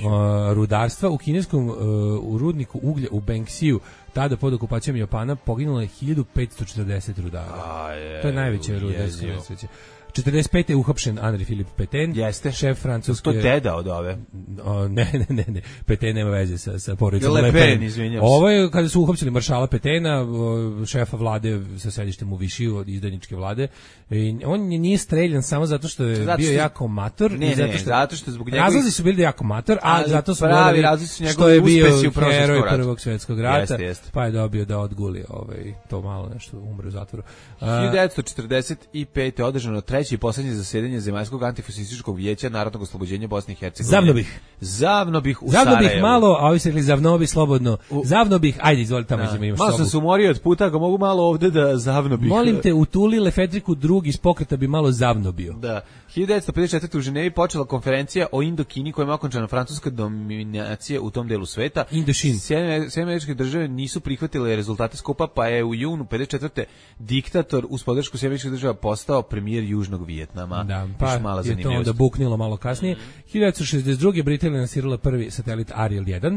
o, rudarstva u kineskom uh, u rudniku uglja u Benksiju, tada pod okupacijom Japana poginulo je hiljadu petsto četrdeset rudara. A je, To je najveća rudarska jezivo. nesreća. četrdeset pete. je uhapšen Andri Filip Peten, Jeste. šef francuske. To deda od ove. O, ne, ne, ne, ne. Peten nema veze sa, sa porodicom Le Le Pen, Pen. izvinjam se. Ovo je kada su uhapsili maršala Petena, o, šefa vlade sa sedištem u Višiju od izdajničke vlade. I on je nije streljan samo zato što je Zato bio što- jako mator. Ne, i zato ne, što, zato što zbog njegovih- Razlozi su bili da je jako mator, a Ali zato su pravi gledali razlozi su što njegovi je bio uspesi u Prvom heroj svjetskom ratu. Prvog svjetskog rata, Jeste, jeste. pa je dobio da odguli ovaj, to malo nešto, umre u zatvoru. A, hiljadu devetsto četrdeset pete. održano treće i poslednje zasedanje Zemaljskog antifašističkog vijeća Narodnog oslobođenja Bosne i Hercegovine. Zavno bih. Zavno bih u Zavno bih Sarajevu. malo, a ovi se rekli zavno bih slobodno. Zavno bih, ajde izvoli tamo Da. da imaš Malo sam sobu. se umorio od puta, ako mogu malo ovde da zavno bih. Molim te, utuli Lefedriku drugi iz pokreta bi malo zavno bio. Da. hiljadu devetsto pedeset četvrte. u Ženevi počela konferencija o Indokini kojom je okončana francuska dominacija u tom delu sveta. Indošin. Sjedinjene američke države nisu prihvatile rezultate skupa, pa je u junu pedeset četvrte. diktator uz podršku Sjedinjenih američkih država postao premijer Južnog Vijetnama. Da, Još pa mala je to zanimljivost. onda buknilo malo kasnije. hiljadu devetsto šezdeset druge. Britanija lansirala prvi satelit Ariel jedan.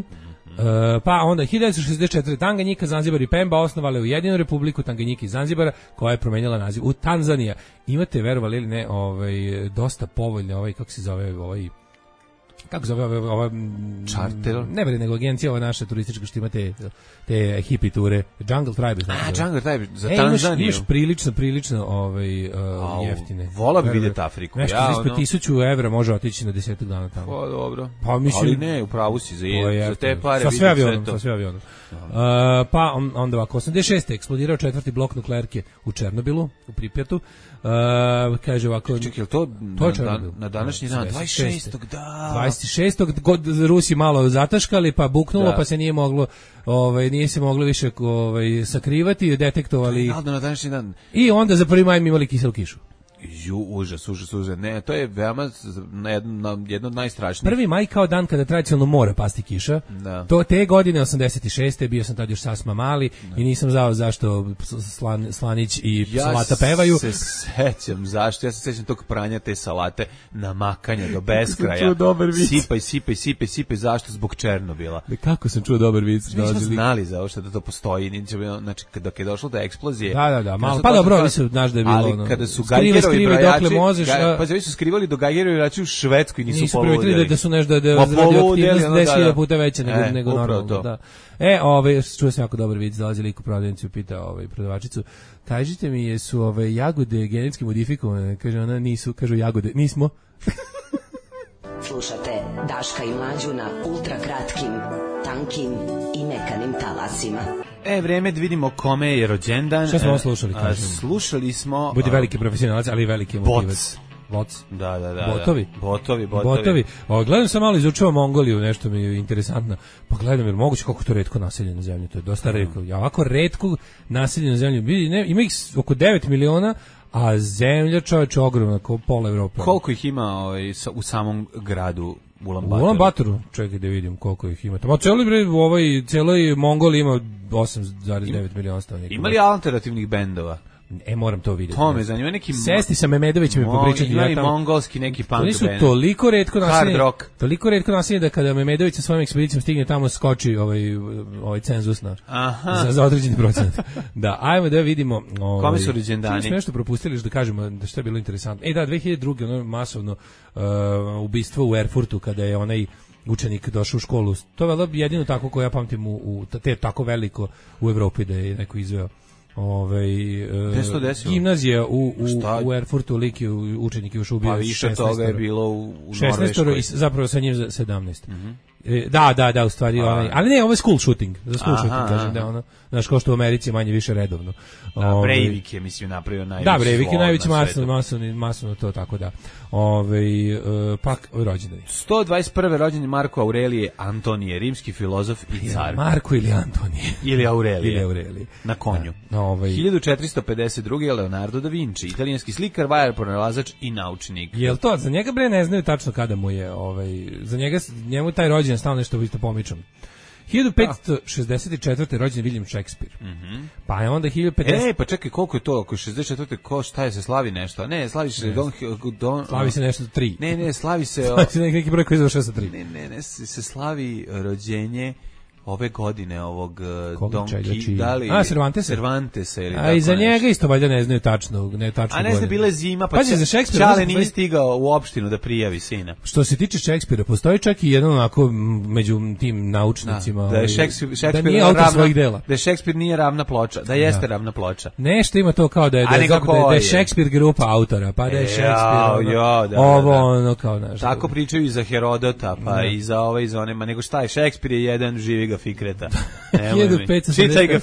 E, pa onda hiljadu devetsto šezdeset četvrte. Tanganjika, Zanzibar i Pemba osnovale Ujedinjenu republiku Tanganjike i Zanzibara, koja je promenjala naziv u Tanzanija. Imate, verovali ili ne, ovaj, dosta povoljne, ovaj, kako se zove, ovaj, kako zove ova, ova m, Charter? ne bre, nego agencija ova naša turistička što ima te, te hippie ture, Jungle Tribe. znači. A, Džangar, taj, za E, imaš, Tanzaniju. imaš prilično, prilično ovaj, uh, Au, jeftine. volao bi Verujem, vidjeti Afriku, Nešto ja, ispod ono. tisuću evra može otići na desetak dana tamo. Pa dobro. Pa, mislim- Ali ne, u pravu si, za, To je za te jeftino. pare sa sve vidim avionom, to. sa sve avionom. Uh, pa on, onda ovako, osamdeset šeste. eksplodirao četvrti blok nuklearke u Černobilu, u Pripjatu. Uh, kaže ovako... Čekaj, je li to, To je na, Černobil. na, na današnji dan? dvadeset šestog da. dvadeset šestog god Rusi malo zataškali, pa buknulo, Da. pa se nije moglo, ovaj, nije se moglo više ovaj, sakrivati, detektovali. Aldo, na današnji dan. I onda za prvi maj imali kiselu kišu. Ju, užas, užas, užas. Ne, to je veoma z- na jedno, na jedno od najstrašnijih. Prvi maj kao dan kada tradicionalno mora pasti kiša. Da. To te godine osamdeset šeste. bio sam tad još sasma mali i nisam znao zašto slan, Slanić i salata pevaju. Ja se sećam zašto, ja se sećam tog pranja te salate, namakanja do beskraja. čuo dobar vic. Sipaj, sipaj, sipaj, sipaj, zašto? Zbog Černobila. Kako sam čuo dobar vic. Mi smo dolazili- znali za ovo što da to postoji, niče bilo, znači kada je došlo do eksplozije. Da, da, da, kada malo. su Pa počeli dobro, to- oni su, znaš da je bilo ali ono, kada su skrivaj, Gajgerovi skrivaj brojači, dokle možeš, ga- a- pa oni su skrivali do Gajgerovi brojači u Švedskoj, nisu, nisu poludjeli. primetili da, da su nešto da, da Pa je radioaktivnost poludjeli, ono, deset da, hiljada da. puta veća nego, E, nego upravo normalno. to. Da. E, ovaj, čuo sam jako dobar vic, dolazi lik u prodavnicu i pita ovaj, prodavačicu, kažite mi, jesu ove jagode genetski modifikovane? Kaže ona, nisu, kažu jagode, nismo. Slušate Daška i Mlađu na ultra kratkim, tankim i mekanim talasima. E, vreme da vidimo kome je rođendan. Šta smo E, slušali, a, kažem? Slušali smo... Budi a, veliki profesionalac, ali i veliki emotivac. Boc. Bots. Da, da, da. Botovi. Da. Botovi, botovi. Botovi. O, gledam sam malo, izučavam Mongoliju, nešto mi je interesantno. Pa gledam, jer moguće kako to retko naseljeno zemlje, to je dosta retko. Ja ovako retko naseljeno zemlje, ima ih oko devet miliona, a zemlja čovječe ogromna, kao pola Evrope. Koliko ih ima ovaj, u samom gradu Ulan Batoru? U Ulan Batoru, čekaj da vidim koliko ih ima. Ma celoj u ovoj celoj Mongoliji ima osam zarez devet miliona stanovnika. Ima li alternativnih bendova? E, moram to vidjeti. To me zanima, neki... Sesti sa Memedovićem i popričati. Ima ja i tamo, mongolski neki punk oni su band. toliko retko naseljeni, Hard rock. toliko retko naseljeni da kada Memedović sa svojim ekspedicijom stigne tamo skoči ovaj, ovaj cenzus na, za, za određeni procenat. Da, ajmo da vidimo... Ovaj, kome su rođendani? Smo nešto propustili da kažemo da što je bilo interesantno. E da, dve hiljade druge ono masovno uh, ubistvo u Erfurtu kada je onaj učenik došao u školu. To je valjda jedino tako koje ja pamtim u, u te tako veliko u Evropi da je neko izveo. Ovaj uh, gimnazija u u, u Erfurtu lik je učenik još ubio. Pa više toga je bilo u, u Norveškoj. I zapravo sa njim za sedamnaest. Mm-hmm. E, da, da, da, u stvari onaj, ali ne, ovo je school shooting, za school aha, shooting kažem da ono, znaš kao što u Americi manje više redovno. Da, Ove, Breivik je mislim napravio najveći. Da, Breivik je najveći masovno, masovno, masovno to tako da. Ovaj uh, pak rođendani. sto dvadeset prve rođendan Marko Aurelije Antonije, rimski filozof i car. Marko ili Antonije ili Aurelije. Ili Aurelije. Na konju. Da, ovaj hiljadu četiristo pedeset druge Leonardo da Vinci, italijanski slikar, vajar, pronalazač i naučnik. Jel to za njega bre ne znaju tačno kada mu je ovaj za njega njemu taj rođendan stalno nešto isto pomičam. hiljadu petsto šezdeset četvrte rođen William Shakespeare. Mm-hmm. Pa je onda hiljadu petsto E, pa čekaj, koliko je to? Ako je šezdeset četvrte ko šta je se slavi nešto? Ne, slavi se Don, Don slavi se nešto tri. Ne, ne, slavi se slavi se neki broj koji završava sa tri. Ne, ne, ne, se slavi rođenje ove godine ovog Don Quixote, da li a Cervantes Cervantes ili a i za njega isto valjda ne znaju tačno, ne tačno. A ne zna bile zima, pa Pazi, za Shakespeare Čale nije stigao u opštinu da prijavi sina. Što se tiče Shakespearea, postoji čak i jedan onako među tim naučnicima, da, da je Shakespeare, Shakespeare da nije autor ravna, svojih dela. Da je Shakespeare nije ravna ploča, da jeste da. ravna ploča. Nešto ima to kao da je, da je, da je Shakespeare grupa autora, pa da je Shakespeare ono, jo, da, ovo da, da. ono kao naš. Tako pričaju i za Herodota, pa da. i za ove i za one, ma nego šta je, Shakespeare je jedan živi ga fikreta. hiljadu petsto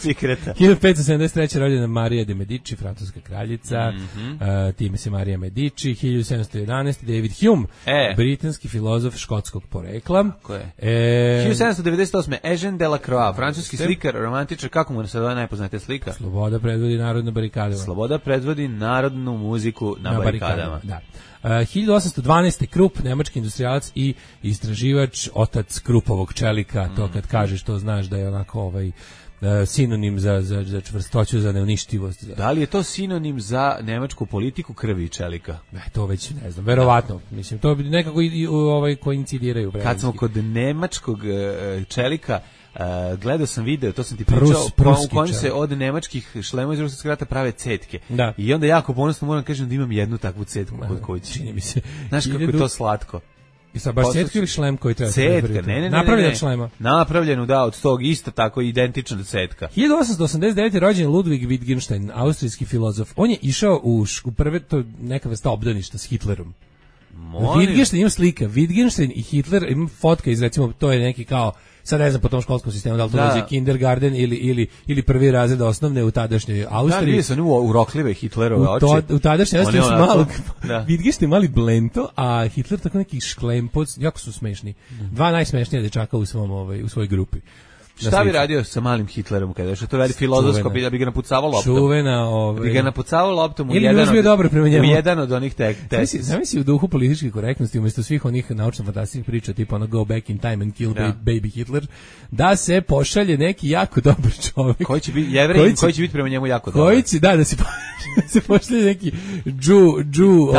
sedamdeset treće rođena Marija de Medici, francuska kraljica, mm-hmm. uh, time se Marija Medici, hiljadu sedamsto jedanaeste David Hume, e. britanski filozof škotskog porekla. Ko je? E, hiljadu sedamsto devedeset osme Eugène Delacroix, francuski slikar, romantičar, kako mu se zove najpoznatija slika? Sloboda predvodi narod na barikadama. Sloboda predvodi narodnu muziku na, na barikadama. barikadama. Da. Uh, hiljadu osamsto dvanaeste Krupp, nemački industrijalac i istraživač, otac Kruppovog čelika, to kad kažeš to znaš da je onako ovaj uh, sinonim za, za, za čvrstoću, za neuništivost. Za... Da li je to sinonim za nemačku politiku krvi i čelika? Ne, to već ne znam, verovatno. Mislim, to bi nekako i, i ovaj, koincidiraju. Vremenski. Kad smo kod nemačkog uh, čelika, Uh, gledao sam video, to sam ti pričao, Prus, u kojem se od nemačkih šlemova iz Drugog svjetskog rata prave cetke. Da. I onda jako ponosno moram kažem da imam jednu takvu cetku kod kuće. Čini mi se. Znaš kako je to slatko? I sad baš cetku ili šlem koji treba? Cetka, ne, ne, ne. Napravljena šlema. Napravljenu, da, od tog isto tako identična cetka. hiljadu osamsto osamdeset devete rođen Ludwig Wittgenstein, austrijski filozof. On je išao u, u prve, to neka vrsta obdaništa s Hitlerom. Molim. Wittgenstein ima slika, Wittgenstein i Hitler ima fotka iz recimo, to je neki kao sad ne znam po tom školskom sistemu da li to dođe kindergarten ili, ili, ili prvi razred osnovne u tadašnjoj Austriji. Da, vidio sam u uroklive Hitlerove oči. U, to, u tadašnjoj Austriji su malog, Wittgenstein mali blento, a Hitler tako neki šklempot, jako su smešni. Dva najsmešnija dečaka u, svom, ovaj, u svojoj grupi. Šta bi radio sa malim Hitlerom kada je što to radi filozofsko bi da bi ga napucavao loptom. Čuvena, ovaj. Bi ga napucavao loptom u ili jedan od, dobro prema njemu. U jedan od onih tek. Zamisli, zamisli u duhu političke korektnosti umjesto svih onih naučno-fantastičnih priča tipa ono Go Back in Time and Kill da. Baby Hitler, da se pošalje neki jako dobar čovjek. Koji će biti Jevrej, koji, koji će biti prema njemu jako dobar. Koji će da da se da se pošalje neki džu džu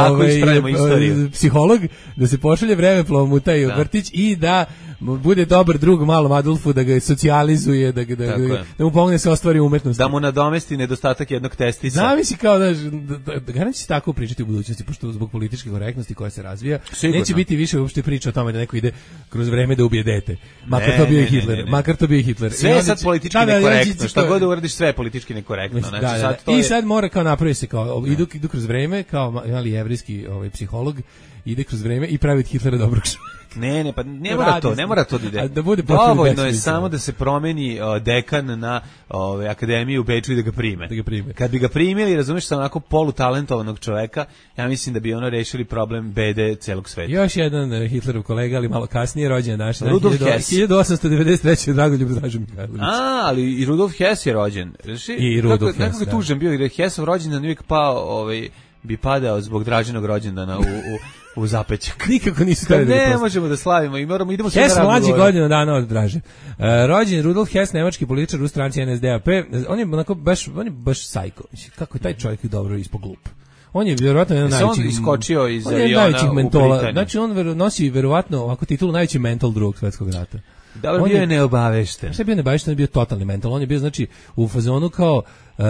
ovaj psiholog da se pošalje vremeplovom u taj da. vrtić i da bude dobar drug malom Adolfu, da ga socijalizuje, da, ga, da, da, da mu pomogne se ostvari umetnost. Da mu nadomesti nedostatak jednog testisa. Zamisli kao da, da, da, da ga će se tako pričati u budućnosti, pošto zbog političke korektnosti koja se razvija, sigurno. Neće biti više uopšte priča o tome da neko ide kroz vreme da ubije dete. Makar ne, to bio i Hitler. Ne, ne, ne. Makar to bio i Hitler. Sve je sad politički nekorektno. Šta god uradiš, sve je politički nekorektno. Znači, da, da, sad to I je... sad mora kao napravi se kao, idu, idu kroz vreme, kao imali jevrijski ovaj, psiholog, ide kroz vreme i pravi od Hitlera dobrog čovjeka. Ne, ne, pa ne mora to, ne mora to da ide. Da bude dovoljno je samo da se promeni uh, dekan na ove akademiji u Beču i da ga prime. Da ga prime. Kad bi ga primili, razumeš, sa onako polutalentovanog čoveka, ja mislim da bi ono rešili problem bede celog sveta. Još jedan uh, Hitlerov kolega, ali malo kasnije rođen naš, Rudolf Hess. hiljadu osamsto devedeset treće Dragoljub Draža Mihajlović. A, ali i Rudolf Hess je rođen. Reši? I Rudolf Hess. Nekako je tužan bio, jer je Hessov rođendan uvijek pao, ovaj, bi padao zbog Dražinog rođendana u, u u zapećak. Nikako nisu tada. Ne možemo da slavimo i moramo idemo sve Hess mlađi godinu dana od Draže. Uh, rođen Rudolf Hess, nemački političar u stranci N S D A P. On je onako baš on je baš sajko. Kako je taj čovjek dobro ispod glup. On je vjerovatno jedan najveći iskočio iz aviona u Britaniji. Znači on ver, nosi vjerovatno ovako titulu najveći mental drugog svjetskog rata. Da li bio je neobavešten? Sve bio neobavešten, on je bio totalni mental. On je bio znači u fazonu kao uh,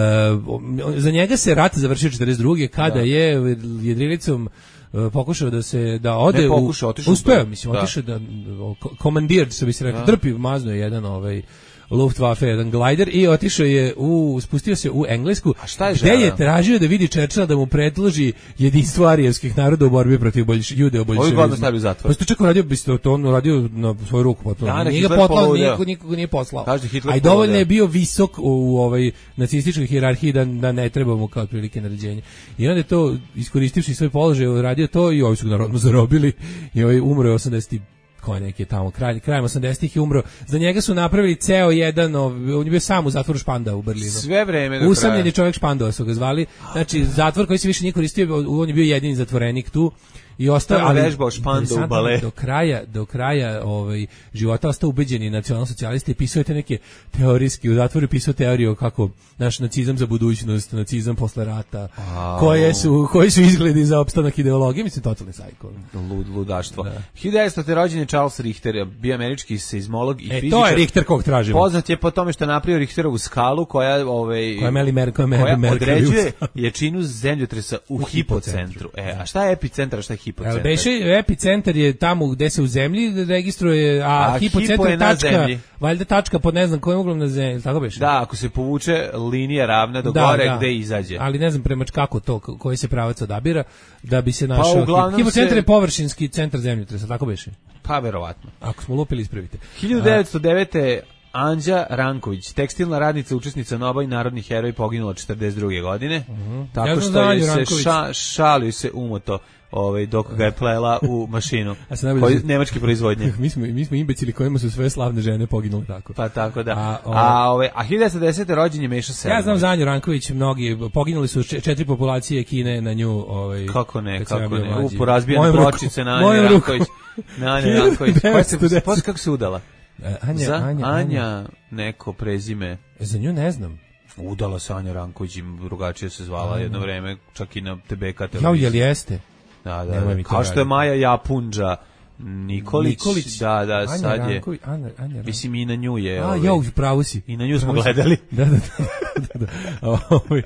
za njega se rat završio četrdeset druge kada da. je jedrilicom uh, pokušao da se da ode ne pokušao, u otišao uspeo, mislim, da. otišao da komandir, što bi se rekao, drpi mazno je jedan ovaj Luftwaffe, jedan glider i otišao je u, spustio se u Englesku, a šta je gde je tražio da vidi Churchilla da mu predloži jedinstvo arijevskih naroda u borbi protiv bolš, jude bolševizma. Ovi godno stavili u zatvor. Pa što čak radio, biste to on radio na svoju ruku potpuno. Da, nije ga poslao, nikoga, nikoga nije poslao. A i dovoljno je bio visok u, u ovoj nacističkoj hijerarhiji da, da ne treba mu kao otprilike naređenje. I onda je to, iskoristivši svoj položaj, radio to i ovi su ga narodno zarobili i ovaj umro je osamdeset koji neki tamo kraj krajem osamdesetih je umro. Za njega su napravili ceo jedan, on je bio sam u zatvoru Špandau u Berlinu. Sve vreme do kraja. Usamljeni čovjek Špandau su ga zvali. Znači zatvor koji se više nije koristio, on je bio jedini zatvorenik tu. I ostao, ali vežbao Špandau bale. Do kraja, do kraja ovaj života ostao ubeđeni nacionalsocijalisti, pisao te neke teorijski, u zatvoru pisao teoriju kako naš nacizam za budućnost, nacizam posle rata, Au. koje su koji su izgledi za opstanak ideologije, mislim totalni sajko. Lud, ludaštvo. Da. hiljadu devetsto rođen je Charles Richter, bio američki seizmolog i e, fizičar. To je Richter kog tražimo. Poznat je po tome što je napravio Richterovu skalu koja ovaj koja Meli Mer, koja, koja Mer, određuje jačinu zemljotresa u, u hipocentru. E, a šta je epicentar, a šta je hipocentar? Beše, epicentar je tamo gde se u zemlji registruje, a, a hipocentar je tačka, valjda tačka pod ne znam kojim uglom na zemlji, tako beše? Da, ako se povuče linija ravna do da, gore da. Gde izađe. Ali ne znam prema kako to, koji se pravac odabira da bi se našao. Pa, hipocentar se... je površinski centar zemljotresa, tako beše? Pa verovatno. Ako smo lupili, ispravite. hiljadu devetsto devete Anđa Ranković, tekstilna radnica, učesnica NOBA i narodni heroj, poginula četrdeset druge godine. Uh-huh. Tako ja što je se ša, šalio se umoto ovaj dok ga je plela u mašinu. Koji nemački proizvodnje. mi smo mi smo imbecili kojima su sve slavne žene poginule tako. Pa tako da. A ove, a ove a hiljadu devetsto desete rođen je Meša Selimović. Ja znam za Anju Ranković, mnogi poginuli su četiri populacije Kine na nju, ovaj. Kako ne, kako ne. U porazbijene pločice na Anju Ranković. Na Anju Ranković. Pa se kako se udala? Anja, za Anja, Anja neko prezime. Za nju ne znam. Udala se Anja Ranković, drugačije se zvala Anja. Jedno vreme, čak i na T B K televiziji. Kao jel jeste? Da, da, da. Kao što je Maja Japunđa Nikolić, Nikolić. Da, da, Anja sad je. Anja, Anja, Anja. Mislim i na nju je. A, ovaj, ja, pravo si. I na nju smo gledali. Da, da, da. da, da. Ovaj,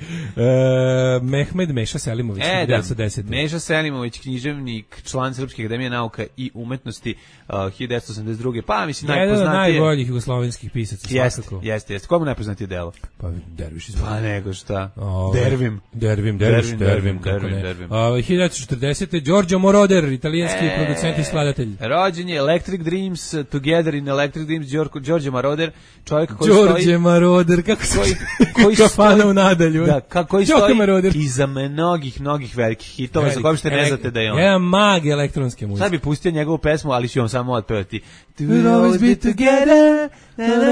e, Mehmed Meša Selimović, e, da, Meša Selimović, književnik, član Srpske akademije nauka i umetnosti, uh, hiljadu devetsto osamdeset druge. Pa, mislim, najpoznatije. Jedan od najboljih jugoslovenskih pisaca, svakako. Jeste, jeste, jeste. Komu najpoznatije delo? Pa, Derviš iz Pa, nego šta. Ove, Dervim. Dervim, Derviš, Dervim, Dervim, Dervim. Dervim. Uh, hiljadu devetsto četrdesete Giorgio Moroder, italijanski e, producent i skladatelj. Rođen je Electric Dreams, Together in Electric Dreams, Giorgio Moroder, čovjek koji Giorgio stoji... Moroder, kako se... Koji, koji kafana u nadalju. Da, kako koji stoji iza mnogih, mnogih velikih hitova, za kojim ste ne znate da je on. Jedan mag elektronske muzike. Sad bi pustio njegovu pesmu, ali ću vam samo otpevati. We'll always be together. Na, na,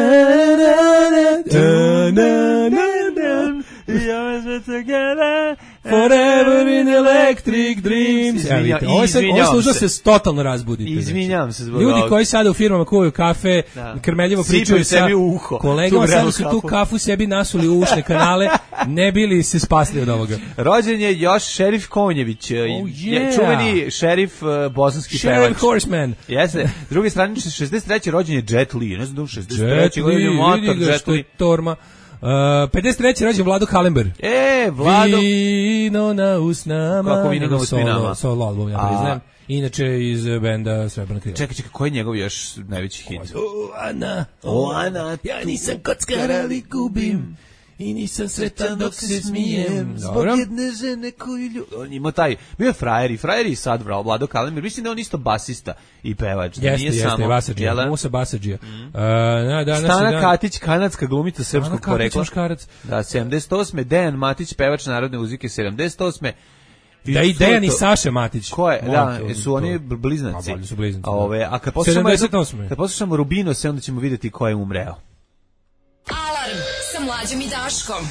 na, na, we always be together. Forever in electric dreams. Ja, vidite, ovo služa se, se totalno razbudite. Izvinjam se zbog ljudi ovog. Koji sada u firmama kuvaju kafe, da. Krmeljivo pričaju sa kolegama, sada su tu kafu sebi nasuli u ušne kanale, ne bili se spasli od ovoga. Rođen je još Šerif Konjević, oh, yeah. čuveni šerif uh, bosanski Sheriff pevač. Sheriff Horseman. Jeste. S druge strane, šezdeset treće rođen je Jet Li. Ne znam da šezdeset treće godine je motor Jet Li. Torma. Uh, pedeset treće rođen Vlado Kalember. E, Vlado. Vino na usnama. Kako vino na usnama? Solo album, ja priznajem. Inače iz benda Srebrna krila. Čekaj, čekaj, koji je njegov još najveći hit? O, Ana, o, Ana, ja nisam kockar, ali gubim. i nisam sretan dok se smijem. Zbog jedne žene koju ljubim. On ima taj, bio je frajer i frajer i sad vrao Vlado Kalemir. Mislim da je on isto basista i pevač. Da jeste, nije jeste, samo, Basadžija, Musa Basadžija. Mm. Uh, na, danas Stana dan... Katić, kanadska glumica srpskog porekla. Muškarac. Da, sedamdeset osme Dejan Matić, pevač narodne muzike, sedamdeset osme Da i Dejan i Saša Matić. Ko je? Mo, Da, to, su oni blizanci. A, su blizanci. A, ove, a kad poslušamo, sedamdeset osme kad poslušamo Rubino, se onda ćemo vidjeti ko je umreo. Alarm sa Mlađom i Daškom.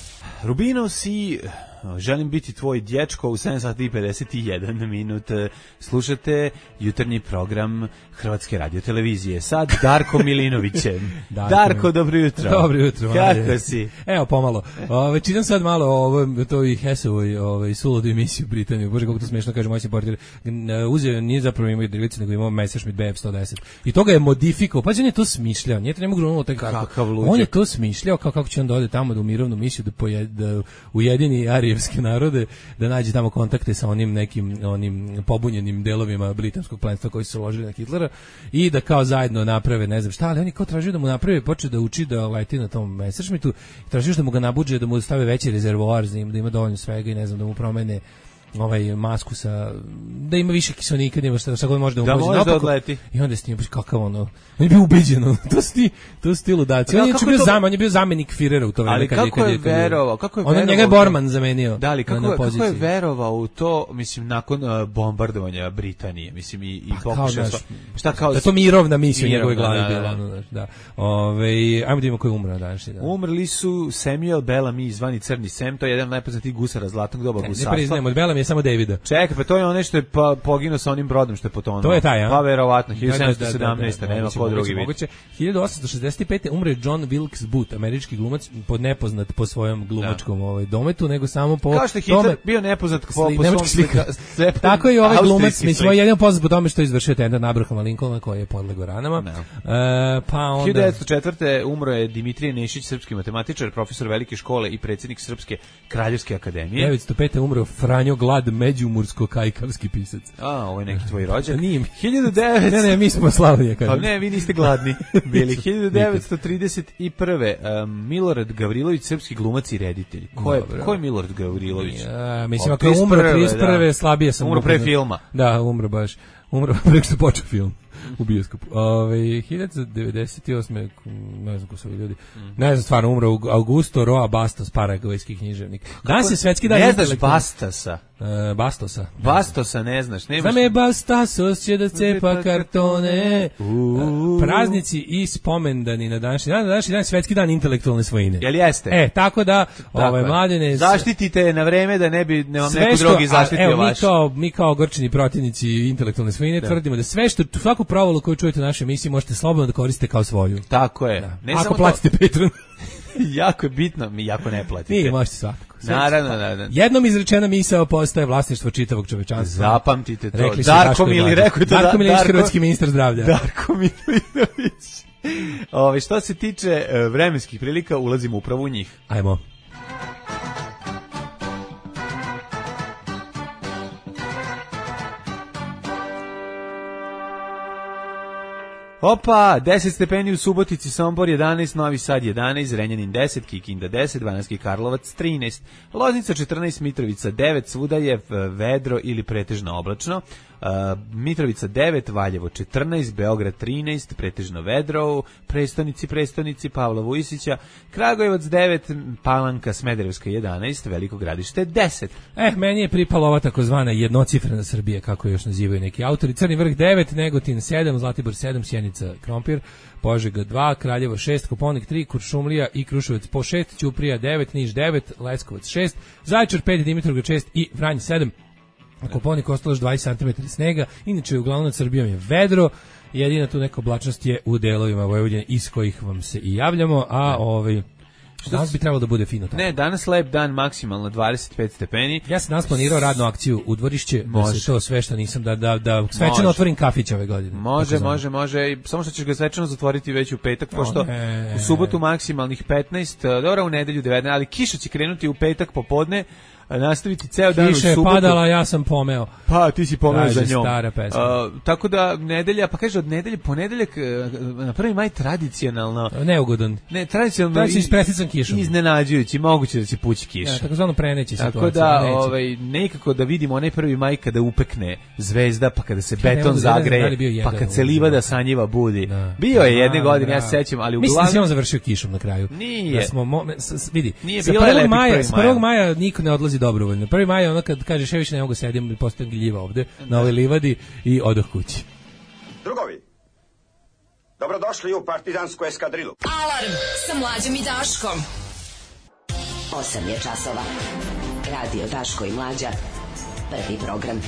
Rubino si... Želim biti tvoj dječko u sedam sati i pedeset jedan minut. Slušate jutarnji program Hrvatske radiotelevizije sa Darkom Milinovićem. Darko, Darko, dobro jutro. Dobro jutro. Kako manje. si? Evo, pomalo. Ove, čitam sad malo ovo, to i Hesovoj ovaj, suludu emisiju u Britaniju. Bože, kako to smiješno kaže moj portir. Uzeo, nije zapravo imao drilice, nego imao Messerschmitt B F sto deset. I to ga je modifikovao. Pa on je to smišljao. Nije to ne mogu grunulo tako. Kakav luđak. On je to smišljao kao kako će on dode tamo da u mirovnu misiju da, pojed, da ujedini arijevske narode, da nađe tamo kontakte sa onim nekim onim pobunjenim delovima britanskog plemstva koji su se ložili na Hitlera i da kao zajedno naprave ne znam šta, ali oni kao tražio da mu naprave, počeo da uči da leti na tom Messerschmittu, tražio da mu ga nabuđe, da mu stave veći rezervoar za im, da ima dovoljno svega i ne znam, da mu promene ovaj masku sa da ima više kiselnika, da ima šta, šta god može da mu da pođe može da odleti. I onda s njim kakav ono, on je bio ubeđen, to sti, to sti ludaci. On je bio to... zam, on je bio zamenik Firera u to vreme. Ali kad kako je, je verovao, kako je verovao? On njega je Borman zamenio. Da, ali kako, je, kako je verovao u to, mislim, nakon uh, bombardovanja Britanije, mislim, i, i pa, pokušao šta kao... Da to mirovna misija u njegove glavi da, bila, da. ono, da. Ove, ajmo da imamo koji umro današnji dan. Umrli su Samuel Bellamy, zvani Crni Sem, to je jedan najpoznatiji gusara zlatnog doba ne, gusarstva. Ne priznajem, od Bellamy je samo Davida. Čekaj, pa to je onaj što je pa, poginuo sa onim brodom što je potonuo. To je taj, a? Pa verovatno, hiljadu sedamsto da, sedamnaeste. Da, da, da, nema ko drugi biti. hiljadu osamsto šezdeset pete. umre John Wilkes Booth, američki glumac, pod nepoznat po svojom glumačkom ovaj, dometu, nego samo po kao što je Hitler tome, bio nepoznat po, sli, po svom slika. Tako i ovaj glumac, mi smo jedino poznat po tome što je izvršio tentat na Abrahama Lincolna koji je podlegao ranama. No. E, pa onda... hiljadu devetsto četvrte. umro je Dimitrije Nešić, srpski matematičar, profesor velike škole i predsjednik Srpske kraljevske akademije. devetsto pete. umro Franjo Glad, međumursko-kajkavski pisac. A, ovo je neki tvoj rođak. Nije mi. hiljadu devetsto. Ne, ne, mi smo Slavonija. Pa ne, vi niste gladni bili. hiljadu devetsto trideset prve. Um, Milorad Gavrilović, srpski glumac i reditelj. Ko je, ko je Milorad Gavrilović? Ja, mislim, ako je umro trideset prve. Da. Slabije sam. Umro pre filma. Da, umro baš. Umro pre što počeo film u bioskopu. Ove, hiljadu devedeset osme. ne znam ko su ovi ljudi. Mm. Ne znam, stvarno umro Augusto Roa Bastos, paragvajski književnik. Danas je svetski dan. Ne znaš Bastosa? Uh, Bastosa. Bastosa ne znaš. Nemaš... Zame Bastasos će da cepa kartone. Uh, praznici i spomendani na današnji dan. Na današnji dan je svetski dan intelektualne svojine. Jel jeste? E, tako da, ovaj, mladene... Zaštitite na vreme da ne bi ne vam neko drugi zaštitio evo, vaš. Mi kao, mi kao gorčini protivnici intelektualne svojine da. tvrdimo da sve što, svaku provalu koju čujete u našoj emisiji možete slobodno da koristite kao svoju. Tako je. Da. Ne Ako platite to... Patreon. Jako je bitno, mi jako ne platite. Nije, možete svakako. Naravno, naravno. Jednom izrečena misao postaje vlasništvo čitavog čovečanstva. Zapamtite to. Rekli Darko Mili, rekao to. Darko Milinović, hrvatski ministar zdravlja. Darko Milinović. Ove, što se tiče uh, vremenskih prilika, ulazimo upravo u njih. Ajmo. Opa, deset stepeni u Subotici, Sombor jedanaest, Novi Sad jedanaest, Zrenjanin deset, Kikinda deset, Banatski Karlovac trinaest, Loznica četrnaest, Mitrovica devet, svuda je vedro ili pretežno oblačno, uh, Mitrovica devet, Valjevo četrnaest, Beograd trinaest, pretežno vedro, prestonici, prestonici Pavla Vujisića, Kragujevac devet, Palanka Smederevska jedanaest, Veliko Gradište deset. Eh, meni je pripala ova takozvana jednocifrena Srbija, kako još nazivaju neki autori. Crni vrh devet, Negotin sedam, Zlatibor sedam, Sjenica Krompir, Požega dva, Kraljevo šest, Koponik tri, Kuršumlija i Kruševac po šest, Ćuprija devet, Niš devet, Leskovac šest, Zaječar pet, Dimitrovgrad šest i Vranje sedam. U Koponik ostalo još dvadeset centimetara snega, inače uglavnom nad Srbijom je vedro, jedina tu neka oblačnost je u delovima Vojvodine iz kojih vam se i javljamo, a ovaj... Danas bi trebalo da bude fino tako. Ne, danas lep dan, maksimalno dvadeset pet stepeni. Ja sam danas planirao radnu akciju u dvorišće, može. Da se to sve što nisam, da, da, da svečano može. Otvorim kafić ove godine. Može, može, može, samo što ćeš ga svečano zatvoriti već u petak, no, pošto ne. U subotu maksimalnih petnaest, dobro, u nedelju devetnaest, ali kiša će krenuti u petak popodne, nastaviti ceo dan u Kiša je subotu. padala, ja sam pomeo. Pa ti si pomeo za Kaže njom. stara pesma. Uh, tako da nedelja, pa kaže od nedelje ponedeljak uh, na prvi maj tradicionalno. Neugodan. Ne, tradicionalno. Da si ispresican kišom. Iznenađujući, moguće da će pući kiša. Ja, tako zvano preneće situacija. Tako da, neće. ovaj, nekako da vidimo onaj prvi maj kada upekne zvezda, pa kada se Ja ne beton mogu da- ne znam da zagreje, li bio jedan pa kad u se ovom livada životu. sa njiva budi. Da. Bio je jedne A, godine, ja bravo. se sećam, ali Mislim uglavnom... da si on završio kišom na kraju. Nije. Da smo, mo, s, s, vidi, Nije, sa bila je prvog lepih maja, prvog s maja. prvog maja niko ne odlazi dobrovoljno. Prvi maj je ono kad kažeš, ja više ne mogu sedim i postavim gljiva ovde, na ovoj livadi i odoh kući. Drugovi, dobrodošli u partizansku eskadrilu. Alarm sa Mlađom i Daškom. osam je časova. Radio Daško i Mlađa. Prvi program.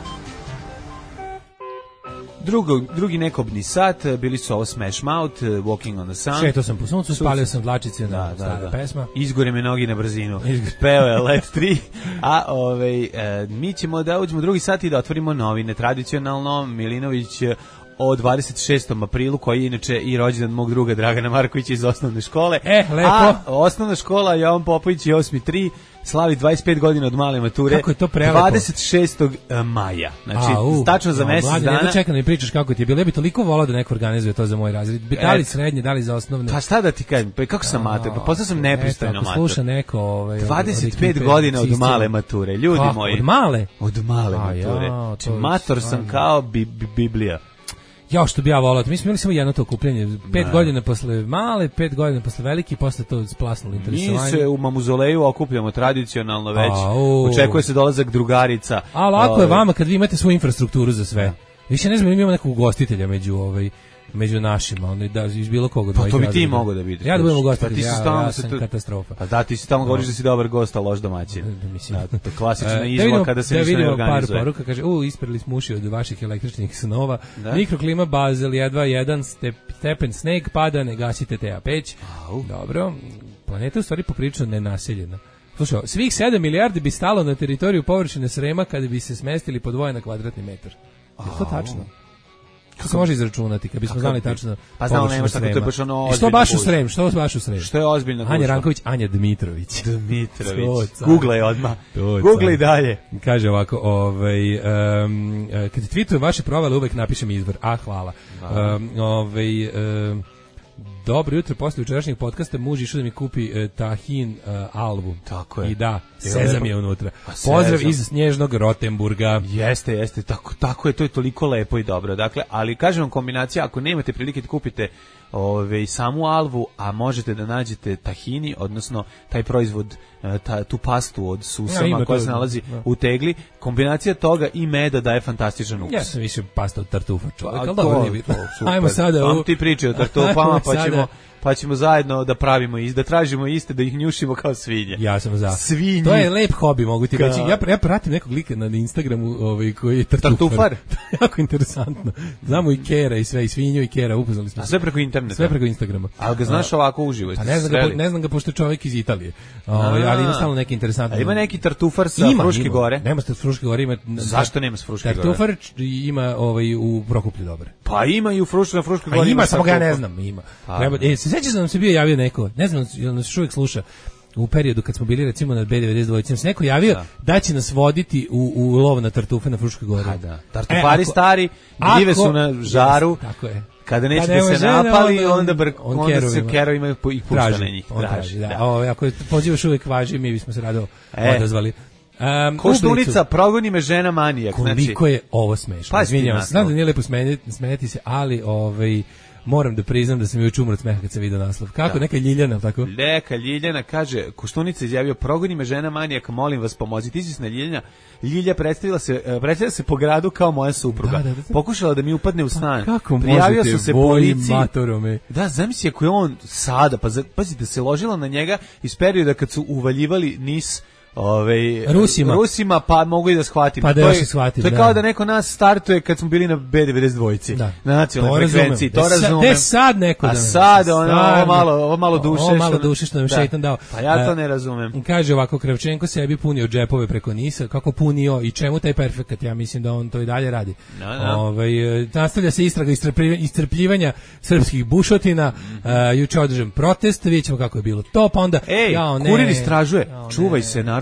Drugo, drugi nekobni sat, bili su ovo Smash Mouth, Walking on the Sun. Šetao sam po suncu, spalio sam dlačice na Da, stara da. pesma. Izgore me nogi na brzinu. Peo je Let tri. A ovaj, e, mi ćemo da uđemo u drugi sat i da otvorimo novine. Tradicionalno, Milinović e, o dvadeset šestom aprilu, koji je inače i rođendan mog druga Dragana Markovića iz osnovne škole. E, lepo. A osnovna škola Jovan Popović i osmi tri slavi dvadeset pet godina od male mature. Kako je to prelepo. dvadeset šestog maja. Znači, A, u, tačno za no, mesec mladen, dana. jedno čekam da mi pričaš kako ti je bilo. Ja bi toliko volao da neko organizuje to za moj razred. Da li Eto. srednje, da li za osnovne. Pa šta da ti kažem, pa kako sam mater, pa postao sam nepristojno Eto, ako mater. sluša neko... Ovaj, od- dvadeset od pet ekipe godina od sistema. male mature, ljudi Kako, moji. od male? Od male A, mature. ja, Znači, to je mator sam stvarno. kao bi, bi, Biblija. Ja što bi ja volao, mi smo imali samo jedno to okupljenje, pet Ne. godina posle male, pet godina posle veliki, posle to splasnulo Mi interesovanje. se u Mamuzoleju okupljamo tradicionalno već. Au. Očekuje se dolazak drugarica. A lako je Ove, vama kad vi imate svoju infrastrukturu za sve. Više ne znam, imamo nekog ugostitelja među ovaj među našima, onda da iz bilo koga od Pa mojih to bi ti razreda. mogao da vidiš. Ja da budem Pa ugostitelj, ti si ja, stalno ja se sam tu- katastrofa. Pa da, ti si tamo govoriš da si dobar gost, a loš domaćin. Da, mislim. Da, to je klasična E, da izma vidimo- kada se da ništa ne vidimo par organizuje. poruka, kaže, u, isprali smo uši od vaših električnih snova. Da. Mikroklima Bazel jedva jedan step, stepen sneg pada, ne gasite te a peć. Au. Dobro, planeta je u stvari poprilično nenaseljena. Slušaj, svih sedam milijardi bi stalo na teritoriju površine Srema kada bi se smestili po dvoje na kvadratni metar. Je to tačno? Kako se može izračunati kad bismo Kako znali bi- tačno? Pa znamo, površinu nemaš tako, to je Srema? baš ono I što ozbiljna baš u gužva. Srem? Što baš u Srem? Što je ozbiljna Anja gužva? Ranković, Anja Dmitrović. Dmitrović. To car. Google je odmah. To Google i car. dalje. Kaže ovako, ovaj, um, kad tweetujem vaše provale, uvek napišem izvor. A, hvala. Um, ovaj, um, dobro jutro, posle jučerašnjeg podcasta muž išao da mi kupi uh, Tahin uh, album. Tako je. I da, Je sezam lepo. je unutra. Pa Pozdrav sezam. iz Snježnog Rotenburga. Jeste, jeste, tako, tako je, to je toliko lepo i dobro. Dakle, ali kažem vam kombinacija, ako nemate prilike da kupite ove, samu alvu, a možete da nađete tahini, odnosno taj proizvod, e, ta, tu pastu od Ja, susama ima koja to, se nalazi da. u tegli, kombinacija toga i meda daje fantastičan ukus. Ja sam više pasta od tartufa čovjek, A ali to- dobro nije bitno. to, super. Ajmo sada Vam u... ti priči o tartufama, Ajmo pa sada- ćemo, pa ćemo zajedno da pravimo iste, da tražimo iste, da ih njušimo kao svinje. Ja sam za. Svinji. To je lep hobi, mogu ti Ka- reći. Ja, ja pratim nekog lika na Instagramu ovaj, koji je tartufar. Tartufar? To je jako interesantno. Znamo i Kera i sve, i svinju i Kera, upoznali smo A se. sve preko interneta? Sve preko Instagrama. Ali ga znaš ovako uživo? Pa jeste ne znam, ga, po- sreli? ne znam ga pošto je čovjek iz Italije. Ovaj, ali ima stalno neke interesantne... A ima neki tartufar sa Ima, Fruške ima. gore? Nema sa Fruške gore. Ima, Zašto nema s Fruške gore? Tartufar ima ovaj, u Prokuplju dobre. Pa ima i u Fruškoj, na Fruškoj Pa gori. ima, samo ga ja ne tartufa. znam, ima. A. Treba, e, se sećaš da nam se bio javio neko, ne znam, jel nas još uvijek sluša, u periodu kad smo bili recimo na B devedeset dva, nam se neko javio da. da će nas voditi u, u lov na tartufe na Fruškoj gori. A da, tartufari E, ako- stari, gljive ako- su na žaru, Jest, tako je. kada neće Kada da nema se žene, napali, onda onda, br, on onda se kerovima. kerovima ih pušta Traži, na njih. on traži, Traži, da. da. Ove, ako pozivaš uvijek važi, mi bismo se rado E. odazvali. Um, Koštunica, progoni me žena manijak. koliko Znači, je ovo smešno. Pa, Izvinjavam se, naslov. znam da nije lepo smenjeti, smenjeti se, ali ovaj, moram da priznam da sam juče umro od smeha kad sam vidio naslov. Kako, Da. neka Ljiljana, tako? Leka Ljiljana kaže, Koštunica izjavio, progoni me žena manijak, molim vas pomozi. Ti si na Ljiljana. Ljilja predstavila se, eh, predstavila se po gradu kao moja supruga. Da, da, da. Pokušala da mi upadne u stan. Kako Prijavio možete, sam se voji policiji. matorome. Da, zamisli ako je on sada, pa za- pazite, se ložila na njega iz perioda kad su uvaljivali nis Ove, Rusima. Rusima, pa mogu i da shvatim. Pa da To još je- i shvatim, To je da. kao da neko nas startuje kad smo bili na B devedeset dva. Da. Na nacionalnoj To frekvenciji, to razumem. razumem. Gde sad neko da A nas- sad, ono, ovo stvarno. malo, ovo malo duše. Ovo malo što- duše što nam da. šeitan dao. Pa ja to E, ne razumem. Kaže ovako, Kravčenko sebi punio džepove preko Nisa, kako punio i čemu taj perfekat, ja mislim da on to i dalje radi. Da, da. Ovaj, e, nastavlja se istraga istrpljivanja, istrpljivanja srpskih bušotina, e, juče održan protest, vidjet ćemo kako je bilo to, pa onda... Ej, jao, ne, kurir istražuje. jao, ne. Čuvaj se, narode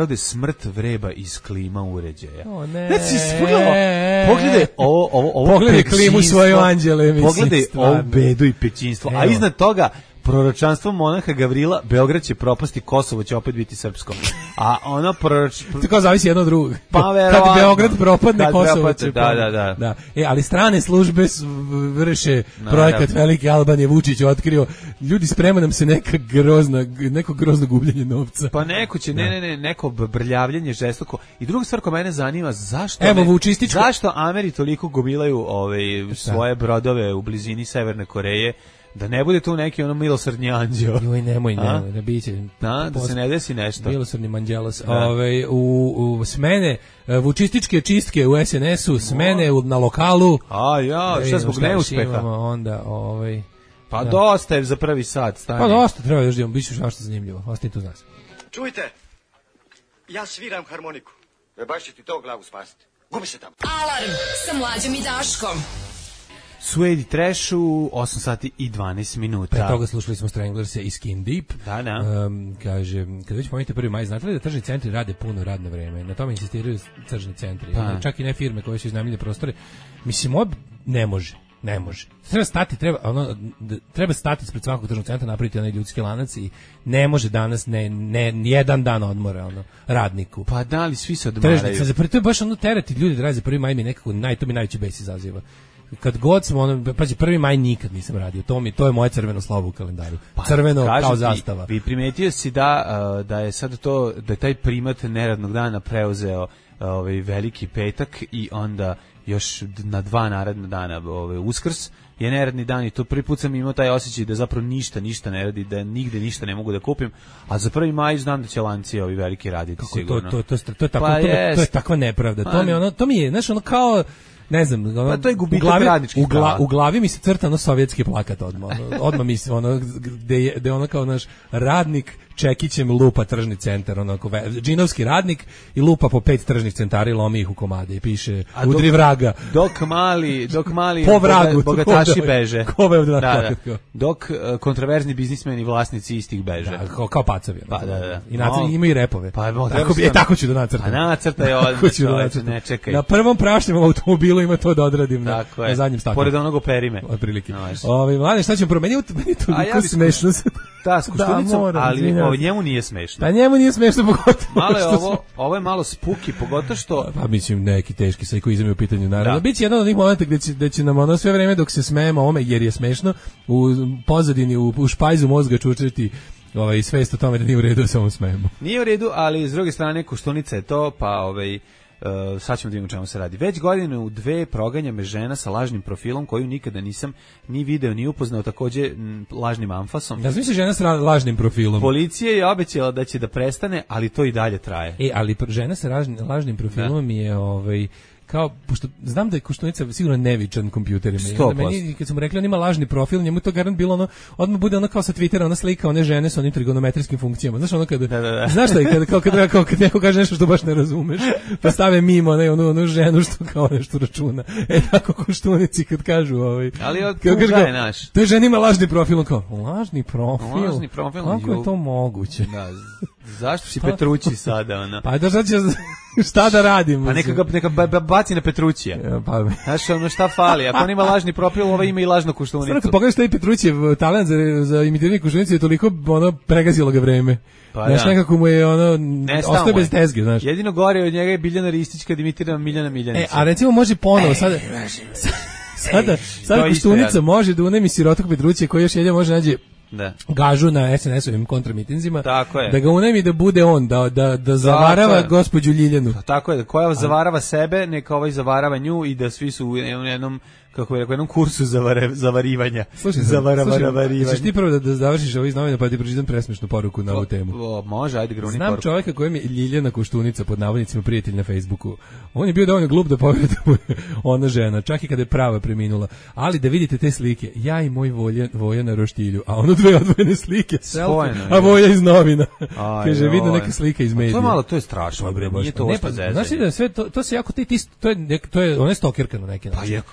narode, smrt vreba iz klima uređaja. O ne. Znači, pogledaj, pogledaj ovo, ovo, ovo pogledaj klimu svoju anđele. Mislim, pogledaj stvarno. ovo bedu i pećinstvo. A iznad toga, proročanstvo monaha Gavrila, Beograd će propasti, Kosovo će opet biti srpsko. A ono proroč... Tako zavisi jedno od drugog. Pa verovatno. Kad Beograd propadne, Kad Kosovo propadne, će da, da, da, da. E, ali strane službe vrše no, projekat da. Velike Albanije, Vučić otkrio. Ljudi, sprema nam se neka grozna, neko grozno gubljenje novca. Pa neko će, ne, ne, ne, neko brljavljanje žestoko. I druga stvar koja mene zanima, zašto Evo, ne, vučističko... zašto Ameri toliko gomilaju ovaj, svoje brodove u blizini Severne Koreje, da ne bude tu neki ono milosrdni anđeo. Joj, nemoj, nemoj, ne biće. Da, da se ne desi nešto. Milosrdni anđelos. Ove, u, u smene, vučističke čistke u S N S-u, smene u, na lokalu. A ja, šta zbog neuspeha? Onda, ovaj... Pa da. Dosta je za prvi sat, stani. Pa dosta, treba još da imam, biće što zanimljivo. Ostani tu nas. Čujte, ja sviram harmoniku. E baš će ti to glavu spasiti. Gubi se tamo. Alarm sa Mlađom i Daškom. Suede Trash u osam sati i dvanaest minuta. Pre toga slušali smo Stranglers i Skin Deep. Da, da. Um, kaže, kada već pomenite prvi maj, znate li da tržni centri rade puno radno vreme? Na tome insistiraju tržni centri. Pa. Čak i ne firme koje su iznajmile prostore. Mislim, ob ne može. Ne može. Treba stati, treba, ono, treba stati ispred svakog tržnog centra, napraviti onaj ljudski lanac i ne može danas, ne, ne, jedan dan odmora, ono, radniku. Pa da li svi se odmaraju? Tržnica, to je baš ono terati ljudi da radi za prvi maj mi nekako, naj, to mi najveći bes izaziva. Kad god smo, ono, pazi, prvi maj nikad nisam radio, to mi, to je moje crveno slovo u kalendaru. Pa, crveno kao zastava. Vi, vi primetio si da, da je sad to, da je taj primat neradnog dana preuzeo ovaj veliki petak i onda još na dva naredna dana, ovaj Uskrs je neradni dan i to prvi put sam imao taj osjećaj da zapravo ništa, ništa ne radi, da nigde ništa ne mogu da kupim, a za prvi maj znam da će lanci ovi veliki raditi. Kako sigurno. To, to, to, to, je tako, pa to, to je takva nepravda. To mi je ono, to mi je, znaš, ono kao ne znam, ono, pa to je gubitak u glavi, radničkih u, gla, u glavi mi se crta ono sovjetski plakat odmah. Ono, odmah mi se ono, gde je, gde ono kao naš radnik čekićem lupa tržni centar, onako, džinovski radnik i lupa po pet tržnih centara i lomi ih u komade i piše a udri dok, vraga. Dok mali, dok mali po vragu, bogataši beže. Kome je da, da. Dok uh, kontroverzni biznismeni i vlasnici istih beže. Da, kao, kao pacavi. Pa da, da. I nacrti no. Imaju i repove. Pa, bo, tako, bi, e, tako ću da nacrtam. A nacrtaj odmah, ne čekaj. Na prvom prašnom automobilu ima to da odradim na, na zadnjem staklu. Pored onog operime. Otprilike. Ovi, mladi, šta ćemo promeniti? Meni to toliko smešno. Da, s Koštunicom, ali ovo njemu nije smešno. Pa njemu nije smešno, pogotovo. Malo je ovo, ovo je malo spuki, pogotovo što... Pa mislim, neki teški sajkoizam je u pitanju, naravno. Biće jedan od onih momenta gde će, gde će nam ono sve vreme dok se smejemo ome, jer je smešno, u pozadini, u, u špajzu mozga čučeti ovaj, svest o tome da nije u redu da se ovom smejemo. Nije u redu, ali s druge strane Koštunica je to, pa ovaj... Uh, sad ćemo da vidimo čemu se radi. Već godine u dve proganja me žena sa lažnim profilom koju nikada nisam ni video ni upoznao, takođe m, lažnim amfasom. Da znam se žena sa lažnim profilom. Policija je obećala da će da prestane, ali to i dalje traje. E, ali žena sa lažnim, lažnim profilom da. Mi je ovaj kao, pošto znam da je Koštunica sigurno nevičan kompjuterima. I onda meni, kad sam mu rekli on ima lažni profil, njemu to garant bilo ono, odmah bude ono kao sa Twittera, ona slika one žene sa onim trigonometrijskim funkcijama. Znaš ono kada, da, da, da. znaš šta je, kada, kao, kada, kao, kad neko kaže nešto što baš ne razumeš, pa stave mimo ne, onu, onu ženu što kao nešto računa. E tako Koštunici kad kažu ovaj. Ali od kuga je naš? To je žena ima lažni profil, on kao, lažni profil? Lažni profil? Kako je to moguće? Da, zašto si Petrući sada, ona? Pa da šta će, šta da radim? Pa neka ga, neka baci na Petrućija. Ja, pa... Znaš, ono šta fali? Ako on ima lažni profil, ovo ima i lažnu Koštunicu. Sada, ako pogledaš taj Petrućijev talent za, za imitiranje Koštunice je toliko ono, pregazilo ga vreme. Pa znaš, da. Nekako mu je ono, ostaje bez tezge, znaš. Jedino gore od njega je Biljana Ristić kad imitira Miljana Miljanića. E, a recimo može ponovo, sada... Sada, sada Koštunica može da unemi sirotok Petrućija koji još jedino može nađe da. Gažu na S N S-ovim kontramitinzima, da ga unemi da bude on, da, da, da zavarava da, gospođu Ljiljanu. Tako je, koja zavarava sebe, neka ovaj zavarava nju i da svi su u jednom, kako je rekao, jednom kursu zavare, zavarivanja. Slušaj, slušaj, ćeš ti prvo da, da završiš ovo iz novina pa ti pročitam presmešnu poruku na ovu temu. O, može, ajde gruni Znam poruku. čovjeka kojem je Ljiljana Koštunica pod navodnicima prijatelj na Facebooku. On je bio dovoljno glup da pogleda da mu je ona žena, čak i kada je prava preminula. Ali da vidite te slike, ja i moj Voja, Voja na roštilju, a ono dve odvojene slike, selfie, a Voja iz novina. Kaže, vidno neka slika iz medija. To je malo, to je strašno, bre, nije to ošto zezanje. Znači da sve, to, to se jako, ti, ti, to je, to je, ona je stokerka na neki način. Pa je, kako,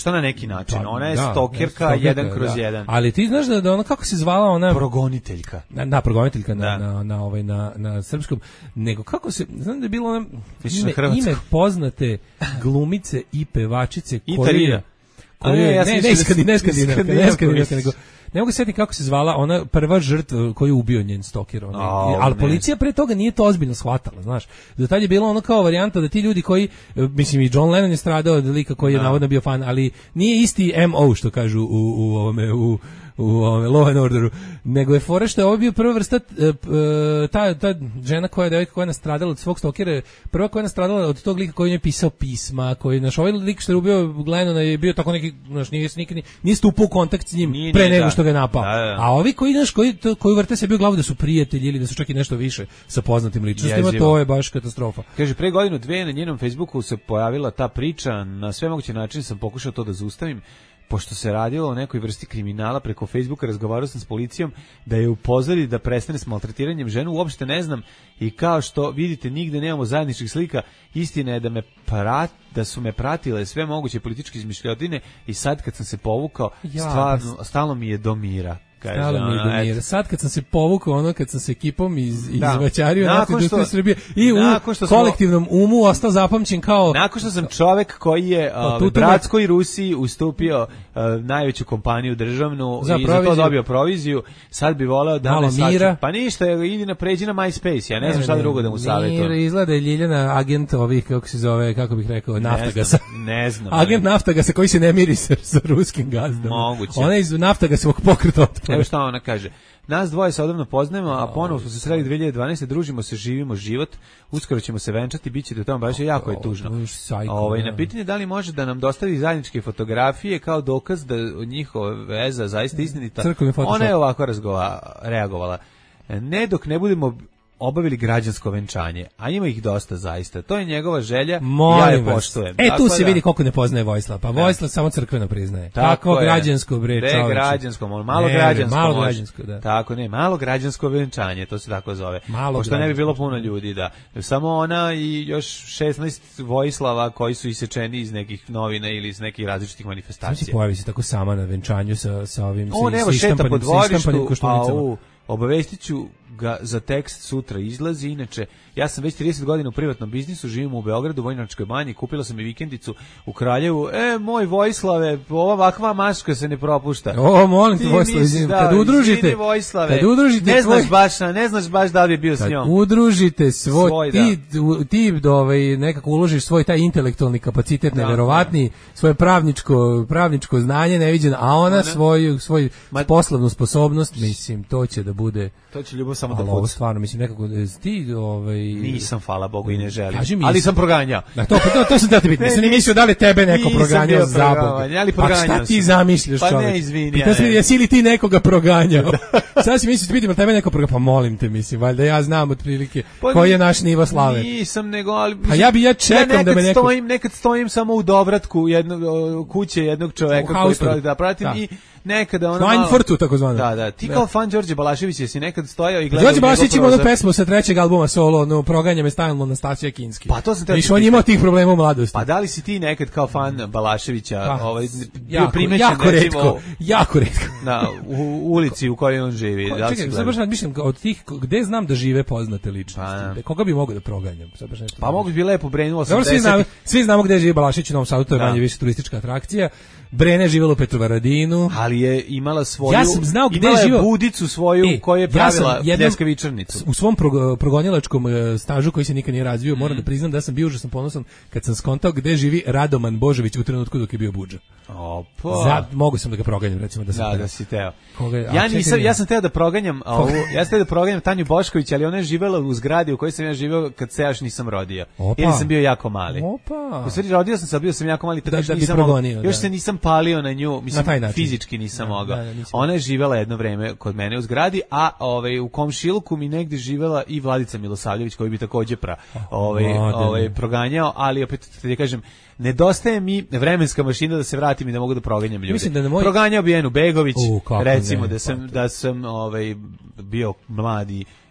što na neki način. Pa, ona je da, stokerka ne, jedan kroz da. jedan. Ali ti znaš da, da ona, kako se zvala ona... Progoniteljka. Na, da, progoniteljka na, Da. na, na, ovaj, na, na srpskom. Nego kako se... Znam da je bilo ona... Misliš Ime, na hrvatskom? ime poznate glumice i pevačice koje... Italija. Koje, A ne, ja sam ne, mislio ne, da si- skandinavska, ne, skandinavska, ne, skandinavska, misliš. nego... Ne mogu se setiti kako se zvala ona prva žrtva koju je ubio njen stoker. Ona. Au, Ali ne. policija pre toga nije to ozbiljno shvatala, znaš. Do tad je bilo ono kao varijanta da ti ljudi koji, e, mislim i John Lennon je stradao od lika koji je Da. navodno bio fan, ali nije isti M O što kažu u, u ovome, u u ovome Law and Orderu, nego je fora što je ovo bio prva vrsta, e, e, ta, ta žena koja je devojka koja je nastradala od svog stokera, prva koja je nastradala od tog lika koji je pisao pisma, koji, znaš, ovaj lik što je ubio Glennona je bio tako neki, znaš, nije, nikad, nije stupao u kontakt s njim Nije, pre nije, nego da. što ga je napao. Da, da. A ovi koji, znaš, koji, to- koji vrte sebi u glavu da su prijatelji ili da su čak i nešto više sa poznatim ličnostima, Jezivo. to je baš katastrofa. Kaže, pre godinu dve na njenom Facebooku se pojavila ta priča, na sve moguće načine sam pokušao to da zaustavim, pošto se radilo o nekoj vrsti kriminala preko Facebooka, razgovarao sam s policijom da je upozori da prestane s maltretiranjem ženu, uopšte ne znam, i kao što vidite nigde nemamo zajedničkih slika, istina je da me prat, da su me pratile sve moguće političke izmišljotine i sad kad sam se povukao, Ja, stvarno, stalno mi je do mira. Kaže, Stalo mi je ono, do mira. eto. Sad kad sam se povukao, ono kad sam se ekipom iz, iz Da. Vaćariju Nakon naftne industrije što- Srbije i u nakon što smo- kolektivnom umu ostao zapamćen kao Nakon što sam čovek koji je uh, tu- tu- bratskoj Rusiji ustupio uh, najveću kompaniju državnu Za i za to proviziju. dobio proviziju, sad bi voleo da Malo me sačuva. mira. Pa ništa, idi na pređi na MySpace, ja ne znam šta drugo da mu savjetujem. Mir, izgleda je Ljiljana agent ovih, kako se zove, kako bih rekao, Naftagasa. znam, ne znam. Agent Naftagasa koji se ne miri sa, sa ruskim gazdom. Moguće. Ona je iz Naftagasovog pokreta otpora. Evo šta ona kaže. Nas dvoje se odavno poznajemo, a ponovo smo se sreli dve hiljade dvanaeste. Družimo se, živimo život. Uskoro ćemo se venčati, bit će do tamo baš jako je tužno. to je sajko, Ovaj, da. na pitanje da li može da nam dostavi zajedničke fotografije kao dokaz da njihova veza zaista istinita. Crkveni Photoshop. Ona je ovako razgova, reagovala. Ne dok ne budemo obavili građansko venčanje, a ima ih dosta zaista. To je njegova želja, Molim ja je vas. poštujem. E, Tako tu se da- vidi koliko ne poznaje Vojislav. Pa Vojislav samo crkveno priznaje. Tako Tako je. građansko, bre, Gde čoveče. građansko, malo, malo Ne, građansko. malo može. građansko, da. Tako, ne, malo građansko venčanje, to se tako zove. Malo Pošto ne bi građansko. bilo puno ljudi, da. Samo ona i još šesnaest Vojislava koji su isečeni iz nekih novina ili iz nekih različitih Samo se manifestacija. pojavi se tako sama na venčanju sa, sa ovim On sa, evo sa šeta po ištampanim- sa ištampanim dvorištu, a koštunicama. u obavestit ću ga za tekst sutra izlazi. Inače, ja sam već trideset godina u privatnom biznisu, živim u Beogradu, u Vojnovačkoj banji, kupila sam i vikendicu u Kraljevu. E, moj Vojislave, ova ovakva maška se ne propušta. O, molim te, Ti Vojislave, misliš, izvini, da, kad udružite, izvini, Vojislave, kad udružite ne znaš tvoj- baš, ne znaš baš da li bi bio s Kad njom. udružite svoj, Svoj, ti, u- ti ovaj, nekako uložiš svoj taj intelektualni kapacitet Da, neverovatni, svoje pravničko, pravničko znanje neviđeno, a ona Ona- svoju, svoju Ma- poslovnu sposobnost, mislim, to će da bude, To će ljubav samo da ali ovo puca. stvarno, mislim, nekako, e, ti, ovaj... Nisam, hvala Bogu, i ne želim. Kaži mi, Ali jesi- sam proganjao. Da, to, to, to sam da te biti. Ne, Nisam ni nisam- mislio da li tebe neko nisam proganjao bio za Boga. proganjao, ali Pa šta proganjao ti sam. zamišljaš, Pa ne, čovek? izvini, Pitao sam, ja ne. jesi li ti nekoga proganjao? Sad si mislio da pitam, ali tebe neko proganjao? Pa molim te, mislim, valjda ja znam otprilike Pa koji je ni- naš nivo slave. Nisam, nego, ali... Pa ja bi ja čekam nekad da me neko- Stojim, nekad stojim samo u dovratku jednog, o, kuće jednog čoveka U koji haustoru. pravi, da pratim Da. i nekada ono malo... Schweinfurtu, takozvano. Da, da. Ti Da. kao fan Đorđe Balašević jesi nekad stojao i gledao... Đorđe u Balašević njegov ima onu prozor? pesmu sa trećeg albuma solo, no proganja me stalno Nastasija Kinski. Pa to sam teo Viš, ti on je imao pitati. tih problema u mladosti. Pa da li si ti nekad kao fan Balaševića Pa, ovaj, bio jako, primećen jako recimo, retko, jako retko. na, u ulici u kojoj on živi? Da li si Čekaj, sad gledao? baš razmišljam od tih, gde znam da žive poznate ličnosti? Pa, Gde- Koga bi mogao da proganjam? Sad baš nešto Pa mogu bi lepo Brenu Dobro, svi osamdeset. znamo, svi znamo gde živi Balašić u Novom Sadu, to je Da. manje više turistička atrakcija. Brene je živjela u Petrovaradinu. Ali je imala svoju... Ja sam znao gde imala je živeo- budicu svoju E, koju je ja sam pravila jednom- pljeskavičarnicu. U svom prog progonilačkom e, stažu koji se nikad nije razvio, Mhm. moram da priznam da sam bio užasno ponosan kad sam skontao gde živi Radoman Božović u trenutku dok je bio budža. Opa. Za, mogu sam da ga proganjam, recimo da sam Da, teo. da si teo. Koga je- a Ja čekaj, nisam, ne. ja sam teo da proganjam, a ovu, ja sam teo da proganjam Tanju Bošković, ali ona je živela u zgradi u kojoj sam ja živeo kad se još nisam rodio. Opa. Ili sam bio jako mali. Opa. U stvari rodio sam se, ali bio sam jako mali, tako Da- još da bi nisam progonio, mogao- još da. se nisam palio na nju, mislim, Na taj način. fizički nisam Da, mogao. da, da, nisi Ona je živela jedno vreme kod mene u zgradi, a ovaj u komšiluku mi negde živela i Vladica Milosavljević, koji bi takođe pra, ovaj, mlade. ovaj, proganjao, ali opet da kažem, nedostaje mi vremenska mašina da se vratim i da mogu da proganjam ljude. Mislim da na moj- Proganjao bi Enu Begović, U, kako recimo ne, da sam pa to- da sam ovaj bio mladi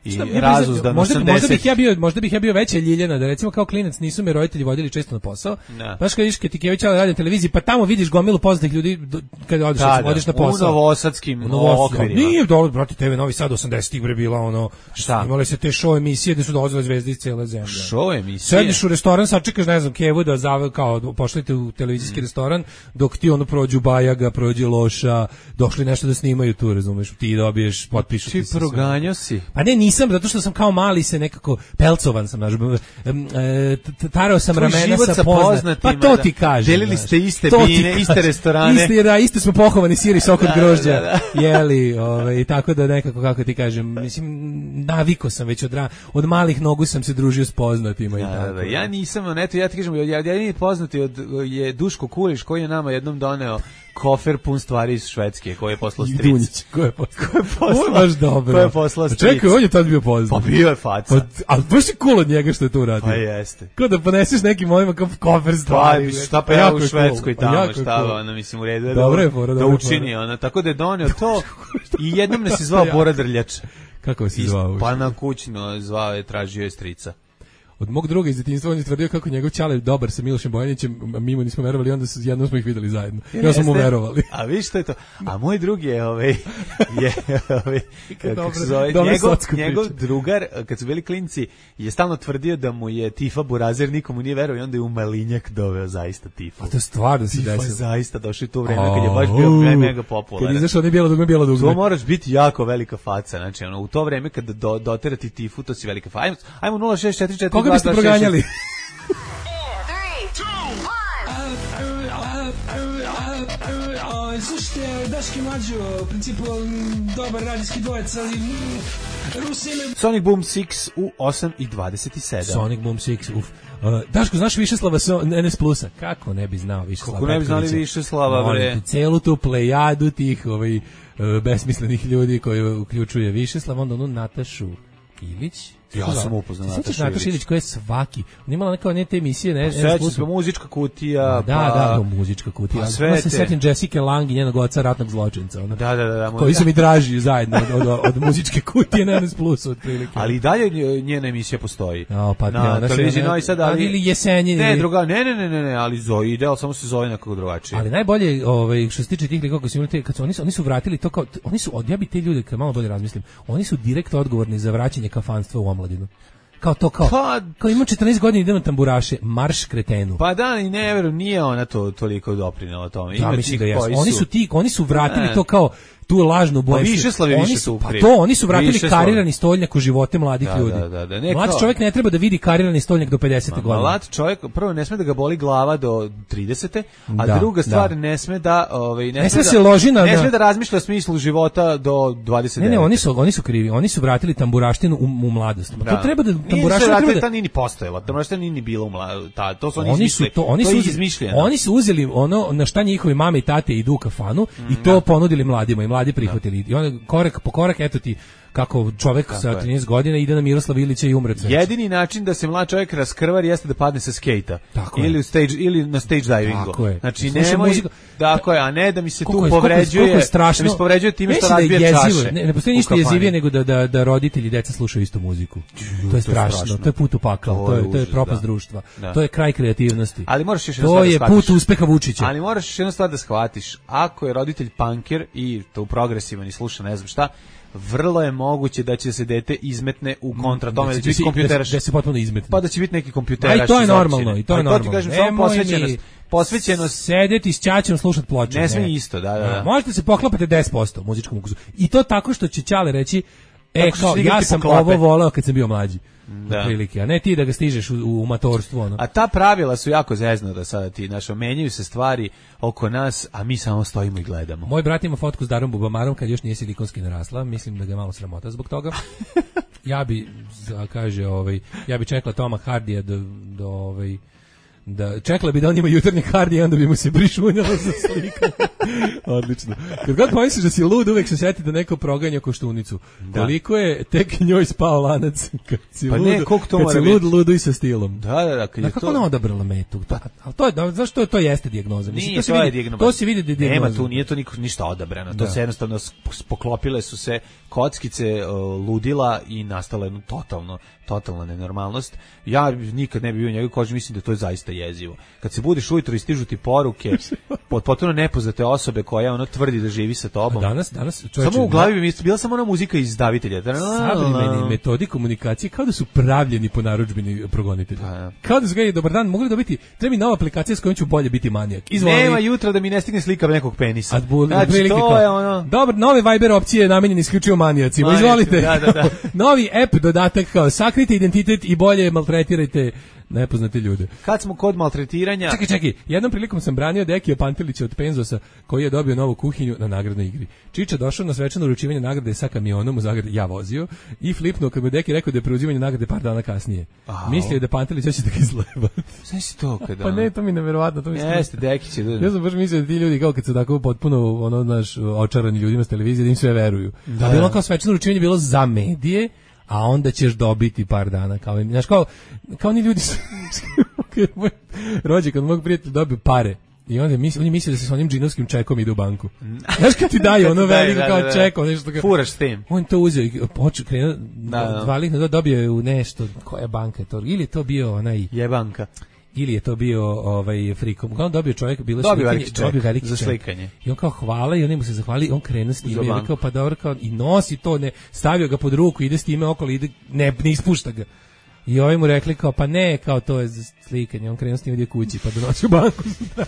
i Šta, ja razuzdan možda, osamdeset. možda bih ja bio, možda bih ja bio veća Ljiljana, da recimo kao klinac nisu me roditelji vodili često na posao. Da. Baš kad vidiš kad ti Kević radi na televiziji, pa tamo vidiš gomilu poznatih ljudi do- kad odeš, Da, da, odeš na posao. u novosadskim U Novosadskim. okvirima. Nije dobro, brate, te ve Novi Sad osamdesetih bre bila ono. Šta? Imali se te show emisije gde su dolazile zvezde iz cele zemlje. Show emisije. Sediš u restoran, sačekaš, ne znam, Kevu da zave, kao pošaljete u televizijski Mm. restoran, dok ti ono prođu Bajaga, prođe Loša, došli nešto da snimaju tu, razumeš, ti dobiješ, potpišu Ti ti se. proganjao si. Pa ne, nisam, zato što sam kao mali se nekako pelcovan sam, znaš, em, e, t- tarao sam Tvoj ramena život sa sa poznatima. poznatima, Pa to da. ti kažem. Delili znaš. ste iste To ti bine, kažem. iste restorane. Isti, da, isto smo pohovani sir i sok od Da, da, grožđa. da, da. Jeli, ovaj, tako da nekako, kako ti kažem, mislim, naviko sam već od, ra- od malih nogu sam se družio s poznatima i Da, tako. da, da. Ja nisam, eto, ja ti kažem, ja, ja nije poznati od, je Duško Kuliš koji je nama jednom doneo kofer pun stvari iz Švedske, koji je poslao I stric. Dunjić, ko je poslao? Ko je poslao? Ovo je baš dobro. Ko je poslao A stric? čekaj, on je tad bio poznat. Pa bio je faca. Pa, ali baš je cool od njega što je to uradio. Pa jeste. Kao da poneseš nekim mojima kao kofer Pa, stvari. šta pa jako ja je u cool. Švedskoj Pa tamo, jako je šta cool. ono, mislim, u redu je Dobro da, je fora, da dobro je učini, fora. ona, tako da je donio to i jednom nas je zvao Ja. Bora Drljač. Kako si Iz- zvao? Pa na kućno zvao je, tražio je strica. Od mog druga iz detinjstva on je tvrdio kako njegov ćale dobar sa Milošem Bojanićem, a mi mu nismo verovali, onda su jednom smo ih videli zajedno. Ja sam mu Jeste? verovali. A vi što je to? A moj drugi je ovaj je ovaj kako dobro, se zove, dobra njegov, socka njegov priča. drugar kad su bili klinci je stalno tvrdio da mu je Tifa Burazer, nikomu nije verovao i onda je u Malinjak doveo zaista Tifu. A to stvarno se Tifa je desilo. zaista došao u to vreme kad je baš bio me- mega popularan. Kad izašao ne bijelo dugme, bijelo To dugme. moraš biti jako velika faca, znači ono u to vreme kad do, doterati Tifu, to si velika faca. Ajmo, ajmo nula šest četiri četiri Koga biste proganjali? Slušajte, Daški Mlađo, u principu m, dobar radijski dvojec, ali m, Rusi imaju... Sonic Boom šest u osam i dvadeset sedam. Sonic Boom šest, uf. Uh, Daško, znaš Višeslava so, N S Plusa? Kako ne bi znao Višeslava Kako ne bi znali Petkovića? Višeslava, Molim bre? te, celu tu plejadu tih ovaj, uh, besmislenih ljudi koji uključuje Višeslav, onda onu Natašu Ilić. Ja sam upoznao Natašu Natašu Natašu Ilić koja je svaki. Ona imala neka ne te emisije, ne, N S Sećam Plusa. se, muzička kutija, Da, pa... da, da, muzička kutija. pa Pa sve se te- setim Jessica Lange i njenog oca ratnog zločinca. Ona. Da, da, da. da Koji su mi draži zajedno od, od, od muzičke kutije na N S Plusu otprilike. Ali i dalje nje- njena emisija postoji. O, pa ne, na ona se- televiziji ne- Novi Sad, a ali... ili Jesenjin Ne, ili- druga, ne, ne, ne, ne, ne, ali zove ide, ali samo se zove nekako drugačije. Ali najbolje, ovaj, što se tiče tih likova koji su imali te, kad su, oni, su, oni su vratili to kao, oni su, od- ja bi te ljude, kad malo bolje razmislim, oni su direkt odgovorni za vraćanje kafanstva u omladinu. Kao to, kao, Pa- kao ima četrnaest godina idem na tamburaše, marš kretenu. Pa da, i ne verujem, nije ona to toliko doprinela tome. Ja Ima mislim tih da jesu. koji Oni su ti, oni su vratili Ne. to kao tu lažnu boemsiju. Višeslav je Oni više su, tu pa kriv. to, oni su vratili Višeslav. karirani stolnjak u živote mladih Da, ljudi. da, da, da. Ne, Mlad kao- čovjek ne treba da vidi karirani stolnjak do pedesete godine. Mlad čovjek, prvo ne sme da ga boli glava do tridesete, a Da, druga stvar da. ne sme da, ovaj ne, Ne sme da, se loži na- ne na- sme da razmišlja o smislu života do dvadeset Ne, devet. ne, oni su oni su krivi. Oni su vratili tamburaštinu u, u mladost. Ma To treba da Nije se tamburaština vratila, treba da ta nije ni postojala. Tamburaština nije ni bila u mladu. Ta, to su oni, oni su izmislili. to oni to su je uzeli, izmišljeno. oni su uzeli ono na šta njihovi mame i tate idu u kafanu i to ponudili mladima i mladi prihvatili. I onda korak po korak eto ti kako čovjek sa je. trinaest godina ide na Miroslav Ilića i umre od sreće. Jedini način da se mlad čovjek raskrvari jeste da padne sa skejta. Tako je. Ili u stage ili na stage divingu. Tako je. Znači Slušaj nemoj muziku- tako je, a ne da mi se Koliko tu je- koliko je- povređuje. koliko je strašno. Da mi se povređuje time što Mislim da je razbija jezivo. čaše. Ne, ne postoji u ništa kafani. jezivije nego da, da, da roditelji i deca slušaju istu muziku. To je strašno, strašno. to je put u pakao, To to je je, to je užas, propast da. društva. Da. To je kraj kreativnosti. Ali moraš još jednu To stvar da je shvatiš. put uspeha Vučića. Ali moraš još jednu stvar da shvatiš. Ako je roditelj punker i to progresivan i sluša ne znam šta, vrlo je moguće da će se dete izmetne u kontra tome da će biti kompjuteraš. Da se potpuno izmetne. Pa da će biti neki kompjuteraš. A i to je iz normalno, općine. i to je Ali normalno. ti kažem, samo Nemoj posvećenost. mi Posvećenost sedeti s ćaćom slušat ploče. ne sme isto, da, da, da. Možete se poklapati deset posto u muzičkom ukusu. I to tako što će ćale reći e, Tako što kao, će ja igrati sam poklape. ovo voleo kad sam bio mlađi. Da. Prilike, a ne ti da ga stižeš u, u matorstvu. Ono. A ta pravila su jako zezno da sada ti, znaš, menjaju se stvari oko nas, a mi samo stojimo i gledamo. Moj brat ima fotku s Darom Bubamarom kad još nije silikonski narasla, mislim da ga je malo sramota zbog toga. Ja bi, za- kaže, ovaj, ja bi čekala Toma Hardija do, do ovaj, da čekala bi da on ima jutarnji kardi i onda bi mu se prišunjalo za slikanje. Odlično. Kad god pomisliš da si lud, uvek se sjeti da neko proganja Koštunicu. Da. Koliko je tek njoj spao lanac kad si pa lud, ne, to kad si lud, luduj sa stilom. Da, da, da. Kad da je kako to... ona odabrala metu? Pa, ali to je, da, zašto je to jeste dijagnoza? Mislim, Nije, to se to je vidi, dijagnoza. to se vidi da je dijagnoza. Nema tu, nije to niko, ništa odabrano. To da. se jednostavno poklopile su se kockice, uh, ludila i nastala jedno totalno, totalna nenormalnost. Ja nikad ne bi bio u njegovoj koži, mislim da to je zaista jezivo. Kad se budeš ujutro i stižu ti poruke od potpuno nepoznate osobe koja ono tvrdi da živi sa tobom. A danas, danas, čovječe, samo u glavi bi mi bila samo ona muzika iz davitelja. Savremeni metodi komunikacije kao da su pravljeni po narudžbini progonitelja. Pa, kao da su ga dobar dan, mogli dobiti, treba mi nova aplikacija s kojom ću bolje biti manijak. Izvoli. Nema jutra da mi ne stigne slika nekog penisa. Bu, znači, to je ono... Dobar, nove Viber opcije namenjene isključivo manijacima. Manijacima, izvolite. Da, da, da. Novi app dodatak kao sakrite identitet i bolje maltretirajte nepoznate ljude. Kad smo kod maltretiranja... Čekaj, čekaj, jednom prilikom sam branio Dekija Pantelića od Penzosa koji je dobio novu kuhinju na nagradnoj igri. Čiča došao na svečano uručivanje nagrade sa kamionom u Zagradu, ja vozio, i flipnuo kad mu Deki rekao da je preuzimanje nagrade par dana kasnije. Aha. Mislio je da Pantelić hoće da ga izleba. Sve si to kada... Pa ne, to mi je neverovatno. To mi Jeste, Deki će... Ja sam baš mislio da ti ljudi kao kad su tako potpuno ono, naš, očarani ljudima s televizije da im sve veruju. Da. A bilo kao svečano uručivanje bilo za medije, a onda ćeš dobiti par dana kao im, znaš, kao, kao oni ljudi su, rođe kad mog prijatelja dobio pare i onda misli, oni misle da se s onim džinovskim čekom ide u banku. Znaš kad ti daju ono veliko kao da, da, ček, nešto kao, furaš s tim. On to uzeo i počeo krenuo, da, da. dva likna da dobio je u nešto, koja banka je to, ili to bio onaj... Je banka. Ili je to bio ovaj frikom. Kao on dobio čovjek, bilo dobio slikanje, veliki dobio veliki za slikanje. I on kao hvala i on mu se zahvali, on krene s time i rekao pa dobro kao i nosi to, ne stavio ga pod ruku, ide s time okolo, ide ne ne ispušta ga. I ovi mu rekli kao pa ne, kao to je za slikanje, on krenuo s tim ide kući pa donosi u banku.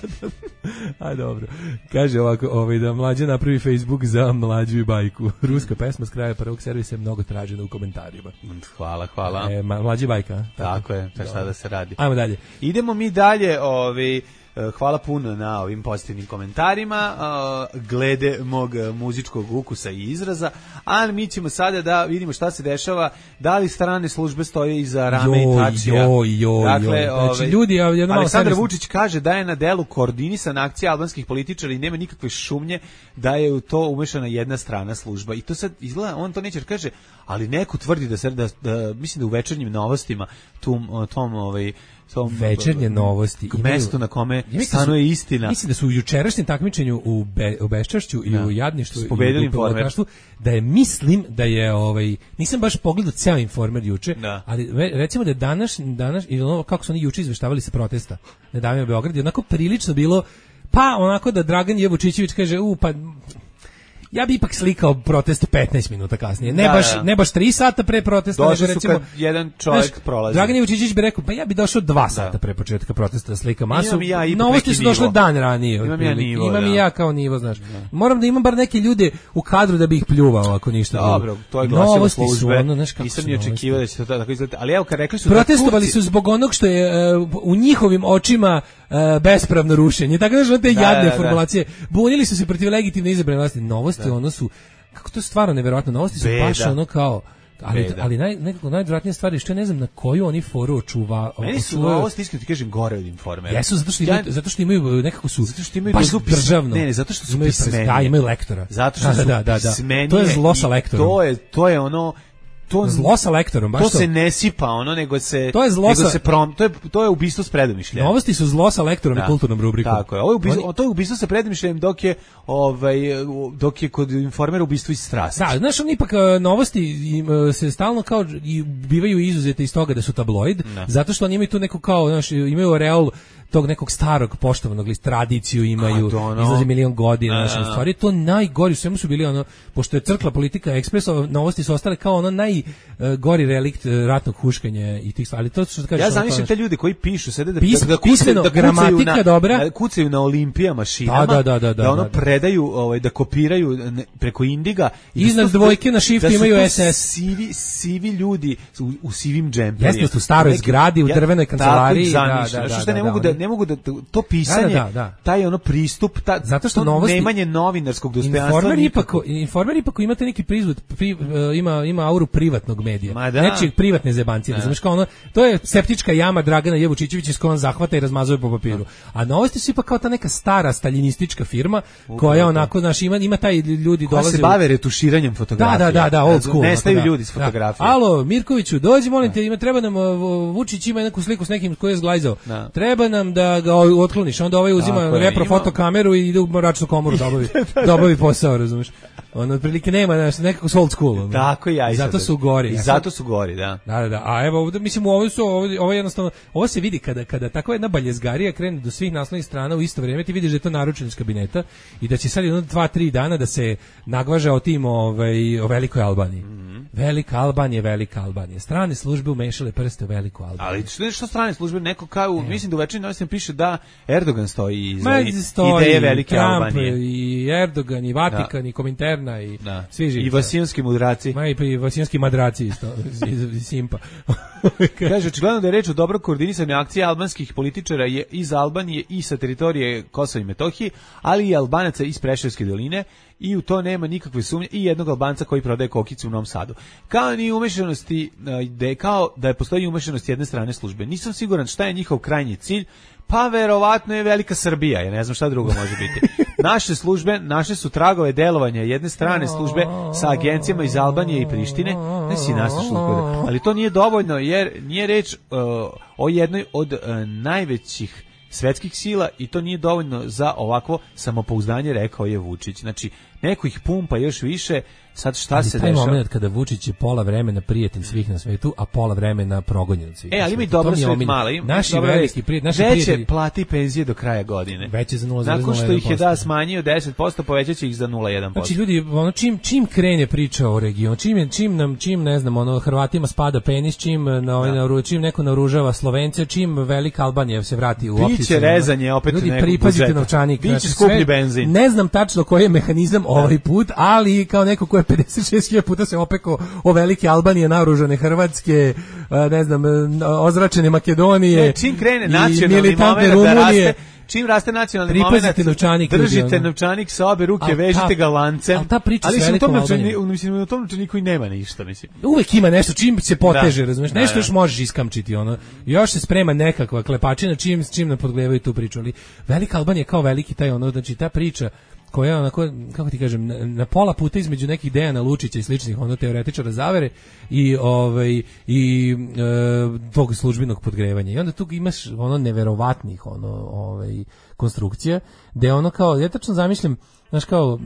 A dobro. Kaže ovako, ovaj da mlađa napravi Facebook za Mlađu i bajku. Ruska pesma s kraja prvog servisa je mnogo tražena u komentarima. Hvala, hvala. E, Mlađa i bajka. Tako, tako je, pa šta da se radi. Ajmo dalje. Idemo mi dalje, ovaj hvala puno na ovim pozitivnim komentarima uh, glede mog muzičkog ukusa i izraza, ali mi ćemo sada da vidimo šta se dešava, da li strane službe stoje iza Rame i Tačija. Joj, joj, dakle, joj. Znači, ovaj, ljudi, ja, Aleksandar Vučić kaže da je na delu koordinisana akcija albanskih političara i nema nikakve šumnje da je u to umešana jedna strana služba. I to sad izgleda, on to neće kaže, ali neko tvrdi da se da, da mislim da u večernjim novostima tom tom ovaj tom večernje novosti mesto na kome stanuje istina. Mislim da su u jučerašnjem takmičenju u, be, u Beščašću i u Jadništvu i pobedili u Informerstvu, da je mislim da je ovaj nisam baš pogledao ceo Informer juče, da. Ali recimo da je danas danas i ono kako su oni juče izveštavali sa protesta nedavno u Beogradu, onako prilično bilo pa onako da Dragan Jevučićević kaže u pa ja bi ipak slikao protest petnaest minuta kasnije. Ne da, baš da. ne baš tri sata pre protesta, nego recimo kad jedan čovjek znaš, prolazi. Dragan Jevučić bi rekao, pa ja bi došao dva sata da. pre početka protesta da slikam masu. Ja novosti su došle dan ranije. Imam ja nivo. Imam da. i ja kao nivo, znaš. Da. Moram da imam bar neke ljude u kadru da bi ih pljuvao ako ništa. Dobro, to je glasilo službe. Ono, znaš, nisam ni očekivao da će to tako izgledati. Ali evo kad rekli su protestovali da su zbog onog što je uh, u njihovim očima uh, bespravno rušenje. Tako da te jadne da, formulacije. Da. Bunili su se protiv legitimne izabrane vlasti. Novosti da. ono su kako to stvarno neverovatno, novosti su baš ono kao ali Beda. ali naj nekako najodvratnije stvari što ne znam na koju oni foru očuva. Meni su novosti iskreno ti kažem gore od Informera. Jesu zato što imaju, ja, zato što imaju nekako su zato što imaju baš državno. Ne, ne, zato što su imaju pismeni. Da, imaju lektora. Zato što su da, da, da, pismeni. To je zlo sa lektorom. To je to je ono to zlo sa lektorom, baš to. To se ne sipa ono, nego se to je zlo nego sa, se prom, to je to je ubistvo s predomišljajem. Novosti su zlo sa lektorom da. I kulturnom rubrikom. Tako je. Ovo je ubistvo, Oni... to je ubistvo sa predomišljajem dok je ovaj dok je kod Informera ubistvo iz strasti. Da, znaš, on ipak novosti se stalno kao i bivaju izuzete iz toga da su tabloid, da. Zato što oni imaju tu neku kao, znaš, imaju real tog nekog starog poštovanog list, tradiciju imaju, ono, izlazi milion godina, naše stvari, to najgori, svemu su bili ono, pošto je crkla politika Ekspresa, novosti su ostale kao ono najgori relikt ratnog huškanja i tih stvari, ali to što da kažeš... Ja zamišljam te ljude koji pišu, sede da, Pis, da, da, pismeno, da, gramatika na, dobra, da kucaju na Olimpija mašinama, da, da, da, da, da ono da, da. predaju, ovaj, da kopiraju preko Indiga. Iznad dvojke na shiftu imaju S S. Sivi, sivi ljudi u, u sivim džemperima. Jeste, u staroj zgradi, u drvenoj kancelariji. Da, da, da, da, ne mogu da, ne mogu da to pisanje, da, da, da. taj ono pristup, ta, zato što to novosti, nemanje novinarskog dostojanstva. Informer ipak, Informer ipak imate neki prizvod, pri, uh, ima ima auru privatnog medija. Ma da. Nečijeg privatne zebancije, razumeš, kao ono, to je septička jama Dragana Jevučićevića s kojom zahvata i razmazuje po papiru. A Novosti su ipak kao ta neka stara staljinistička firma koja onako, znaš, ima, ima taj ljudi koja dolaze... se bave retuširanjem fotografija. Da, da, da, da, old school. Nestaju da. ljudi s fotografije. Da. Alo, Mirkoviću, dođi, molim te, ima, treba nam, Vučić ima neku sliku s nekim koji je zglajzao. Da. Treba nam da ga otkloniš, onda ovaj uzima repro fotokameru i ide u mračnu komoru da obavi, da obavi posao, razumiješ. Ono otprilike nema nešto nekako old school. Ono. Tako ja i zato su gori. I zato su gori, da. Da, da, da. A evo ovdje mislim ovo su ovo, ovo jednostavno ovo se vidi kada kada takva jedna baljezgarija krene do svih naslovnih strana u isto vrijeme, ti vidiš da je to naručeno iz kabineta i da će sad jedno dva tri dana da se nagvaža o tim ovaj o velikoj Albaniji. Mm-hmm. Velika Albanija, velika Albanija. Strane službe umešale prste u veliku Albaniju. Ali što što strane službe neko kao e. mislim da u večernjim novinama piše da Erdogan stoji iza stoji, ideje velike Trump, Albanije. I Erdogan i Vatikan da. I Kominterna i da. Svi živi. I vasijanski mudraci. Ma i vasijanski madraci isto iz Simpa. Kaže, očigledno da je reč o dobro koordinisanoj akciji albanskih političara je iz Albanije i sa teritorije Kosova i Metohije, ali i Albanaca iz Preševske doline i u to nema nikakve sumnje i jednog Albanca koji prodaje kokicu u Novom Sadu. Kao ni umešanosti, da je kao da je postoji umešanost jedne strane službe. Nisam siguran šta je njihov krajnji cilj, pa verovatno je velika Srbija, ja ne znam šta drugo može biti. Naše službe, naše su tragove delovanja jedne strane službe sa agencijama iz Albanije i Prištine, ne si naslušao, ali to nije dovoljno jer nije reč uh, o jednoj od uh, najvećih svetskih sila i to nije dovoljno za ovakvo samopouzdanje, rekao je Vučić. Znači, neko ih pumpa još više. Sad šta ali se taj dešava? Moment kada Vučić je pola vremena prijatelj svih na svetu, a pola vremena progonjen svih. E, ali mi dobro svet mali. Naši veliki prijatelji, naši prijatelji plati penzije do kraja godine. Veće za nula zarez nula jedan posto. Nakon što ih je da smanjio deset posto, povećaće ih za nula zarez jedan posto. Znači ljudi, ono čim čim krene priča o regionu, čim je čim nam čim ne znam, ono Hrvatima spada penis, čim na ovaj na čim neko naoružava Slovence, čim velika Albanija se vrati u opticaju. Biće rezanje opet ljudi, pripazite novčanik. Biće skuplji benzin. Ne znam tačno koji je mehanizam ovaj put, ali kao neko ko je pedeset šest hiljada puta se opekao o velike Albanije, naoružane Hrvatske, ne znam, ozračene Makedonije. Ne, čim krene nacionalni moment da raste, čim raste nacionalni moment, novčanik, držite ljudi, novčanik sa obe ruke, vežite ga lancem, ali, ta priča ali u tom novčaniku, mislim, u tom novčaniku i nema ništa, mislim. Uvek ima nešto, čim se poteže, da, razumiješ, nešto da, još možeš iskamčiti, ono, još se sprema nekakva klepačina, čim, čim nam podgledaju tu priču, ali velika Albanija kao veliki taj, ono, znači, ta priča, koja onako, kako ti kažem, na, na pola puta između nekih Dejana Lučića i sličnih ono teoretičara zavere i ovaj i e, tog službenog podgrevanja. I onda tu imaš ono neverovatnih ono ovaj konstrukcija, gde ono kao ja tačno zamišljam, znaš kao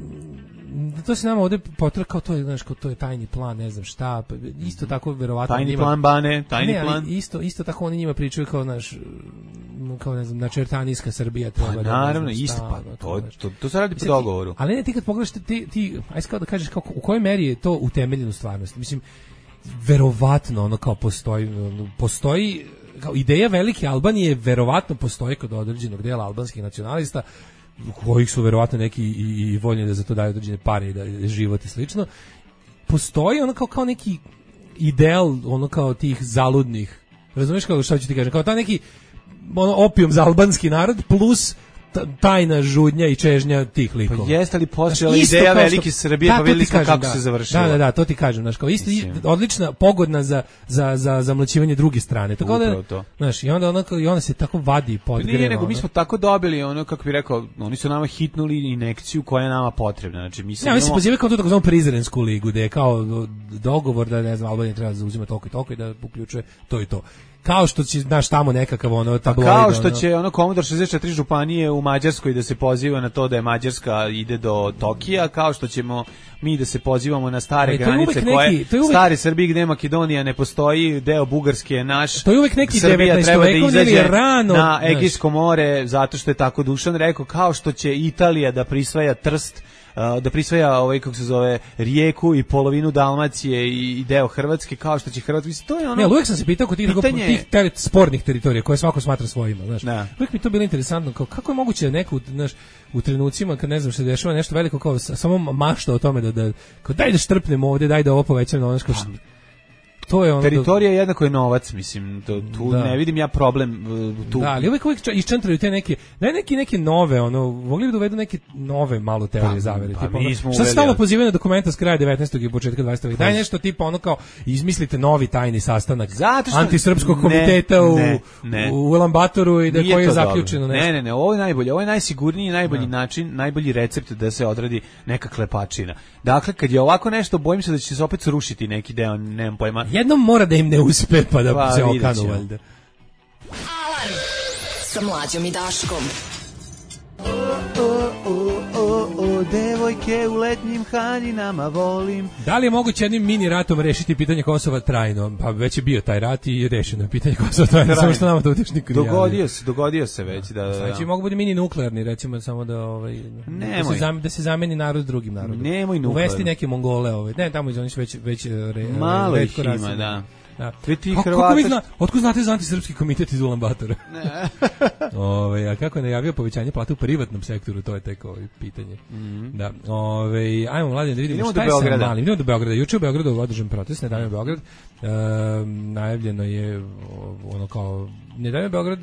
to se nama ovde potreba kao to je, znaš, kao to je tajni plan, ne znam šta, isto tako verovatno tajni njima, plan bane, tajni ne, plan. Isto isto tako oni njima pričaju kao naš kao ne znam, načertanijska Srbija treba pa, da naravno da, isto pa to to to se radi po dogovoru. Ali ne, ti kad pogledaš ti ti ajde kao da kažeš kao u kojoj meri je to utemeljeno u stvarnosti. Mislim verovatno ono kao postoji postoji kao ideja velike Albanije verovatno postoji kod određenog dela albanskih nacionalista kojih su verovatno neki i, i voljni da za to daju određene pare i da život i slično. Postoji ono kao, kao neki ideal ono kao tih zaludnih, razumiješ kao šta ću ti kažem, kao ta neki ono opijum za albanski narod plus tajna žudnja i čežnja tih likova. Pa jeste li postojala ideja velike Srbije, pa vidjeli smo kako da, se završilo. Da, da, da, to ti kažem, znači kao isto odlična, pogodna za za za zamlaćivanje druge strane. Tako da, to. Znaš, i onda ona i ona se tako vadi podgreva. Nije, nego mi smo tako dobili ono kako bi rekao, oni su nama hitnuli injekciju koja je nama potrebna. Znači mi se ja, mi se pozivaju kao tu takozvanu prizrensku ligu, gde je kao dogovor da ne znam Albanija treba zauzimati toliko i toliko i da uključuje to i to. Kao što će naš tamo nekakav ono tabloid. Kao što ono, će ono Komodor šezdeset četiri županije u Mađarskoj da se poziva na to da je Mađarska ide do Tokija, kao što ćemo mi da se pozivamo na stare granice koje neki, uvek, stare Srbije gde Makedonija ne postoji, deo Bugarske je naš. To je uvek neki Srbija treba da izađe rano, na Egejsko more zato što je tako Dušan rekao, kao što će Italija da prisvaja Trst, da prisvaja ovaj kako se zove Rijeku i polovinu Dalmacije i deo Hrvatske, kao što će Hrvatska, to je ono. Ne, uvek sam se pitao kod tih, pitanje... tih teret, spornih teritorija koje svako smatra svojima, znaš. Da. Uvek mi to bilo interesantno, kao kako je moguće da neko, znaš, u trenucima kad ne znam što se dešava nešto veliko, kao samo mašta o tome da da kao daj da štrpnemo ovde, daj da ovo povećamo, znaš, kao to je ono teritorija jednako je novac, mislim, to, tu da. ne vidim ja problem tu. Da, ali uvijek uvijek iščantraju te neke, daj neke neke nove, ono, mogli bi da uvedu neke nove malo teorije pa, zavere, pa, tipa, mi ono, šta se stalno pozivaju na dokumenta s kraja devetnaestog i početka dvadesetog veka, daj nešto tipa ono kao, izmislite novi tajni sastanak što, antisrpskog komiteta ne, u, ne, ne. u Ulambatoru i da koji je zaključeno nešto. Ne, ne, ne, ovo je najbolje, ovo je najsigurniji, najbolji da. način, najbolji recept da se odradi neka klepačina. Dakle, kad je ovako nešto, bojim se da će se opet srušiti neki deo, nemam pojma. Jednom mora da im ne uspe, pa da pa, se okanu valjda. Alarm sa Mlađom i Daškom. O, o, o, o, devojke u letnjim haljinama volim. Da li je moguće jednim mini ratom rešiti pitanje Kosova trajno? Pa već je bio taj rat i rešeno je pitanje Kosova trajno, trajno. Samo što nama to utiš niko nije. Dogodio se, dogodio se već. Da, da, znači mogu biti mini nuklearni, recimo samo da, ovaj, da, se, zam, da se zameni narod drugim narodom. Nemoj nuklearno. Uvesti neke Mongole, ovaj. Ne, tamo oni su već, već re, malo re, ih ima, razine. Da. Da. Kako vi zna, otkud znate za antisrpski komitet iz Ulambatora? Ne. Ove, a kako je najavio povećanje plata u privatnom sektoru, to je tek ovo pitanje. Mm -hmm. Da. Ove, ajmo mladen da vidimo idemo šta je sa malim. Idemo do Beograda. Juče u Beogradu održan protest, ne davimo Beograd. E, najavljeno je ono kao, ne davimo Beograd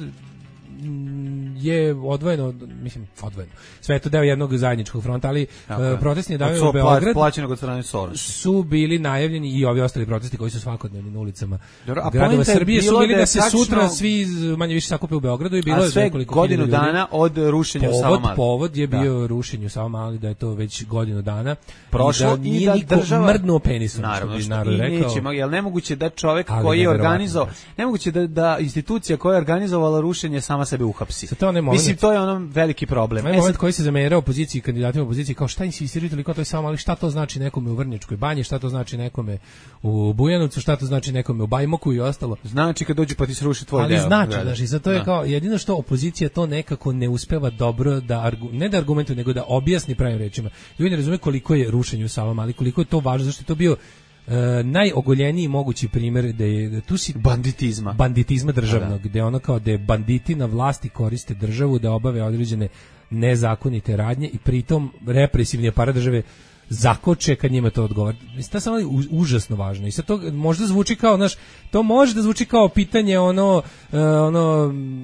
je odvojeno, mislim, odvojeno. Sve je to deo jednog zajedničkog fronta, ali okay. uh, protestni dani u Beograd plaćenog od strane Sorosa su bili najavljeni i ovi ostali protesti koji su svakodnevni na ulicama Dobro, gradova Srbije su bili da, da se tačno, sutra svi manje više sakupe u Beogradu i bilo je nekoliko godinu dana od rušenja povod, u Savamali. Povod je bio da. rušenje u Savamali, da je to već godinu dana. Prošlo i da nije i da država mrdnuo penisom. Naravno, što narod rekao. Neće, jel nemoguće da čovjek koji je organizovao, nemoguće da, da institucija koja je organizovala rušenje sama sebe uhapsi. Mislim, to je ono veliki problem. Ovaj moment koji se zamerao opoziciji, kandidatima opoziciji, kao šta insistiraju toliko, to je samo, ali šta to znači nekome u Vrnjačkoj banji, šta to znači nekome u Bujanovcu, šta to znači nekome u Bajmoku i ostalo. Znači kad dođe pa ti sruši tvoj ali deo. Ali znači, znači, za to je da. kao, jedino što opozicija to nekako ne uspeva dobro da, argu, ne da argumentuje, nego da objasni pravim rečima. Ljudi ne razume koliko je rušenje u Savamali, koliko je to važno, zašto je to bio Uh, najogoljeniji mogući primjer da je da tu si banditizma banditizma državnog, da. gde ono kao da je banditi na vlasti koriste državu da obave određene nezakonite radnje i pritom represivni aparat države zakoče kad njima to odgovara. Mislim, to je samo užasno važno. I sad to možda zvuči kao, znaš, to može da zvuči kao pitanje ono, uh, ono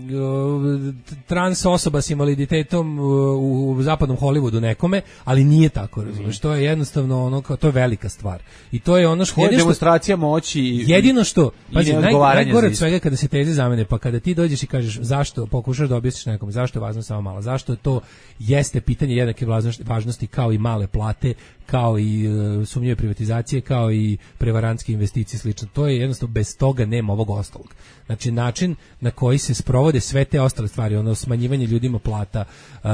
uh, trans osoba s invaliditetom uh, u zapadnom Hollywoodu nekome, ali nije tako, razumiješ. To je jednostavno ono, kao, to je velika stvar. I to je ono što... Je demonstracija moći i... Jedino što, pazi, naj, najgore od svega kada se teze zamene, pa kada ti dođeš i kažeš zašto, pokušaš da objasniš nekom, zašto je važno samo malo, zašto to jeste pitanje jednake važnosti kao i male plate, kao i uh, sumnjive privatizacije, kao i prevarantske investicije slično. To je jednostavno, bez toga nema ovog ostalog. Znači, način na koji se sprovode sve te ostale stvari, ono smanjivanje ljudima plata, um,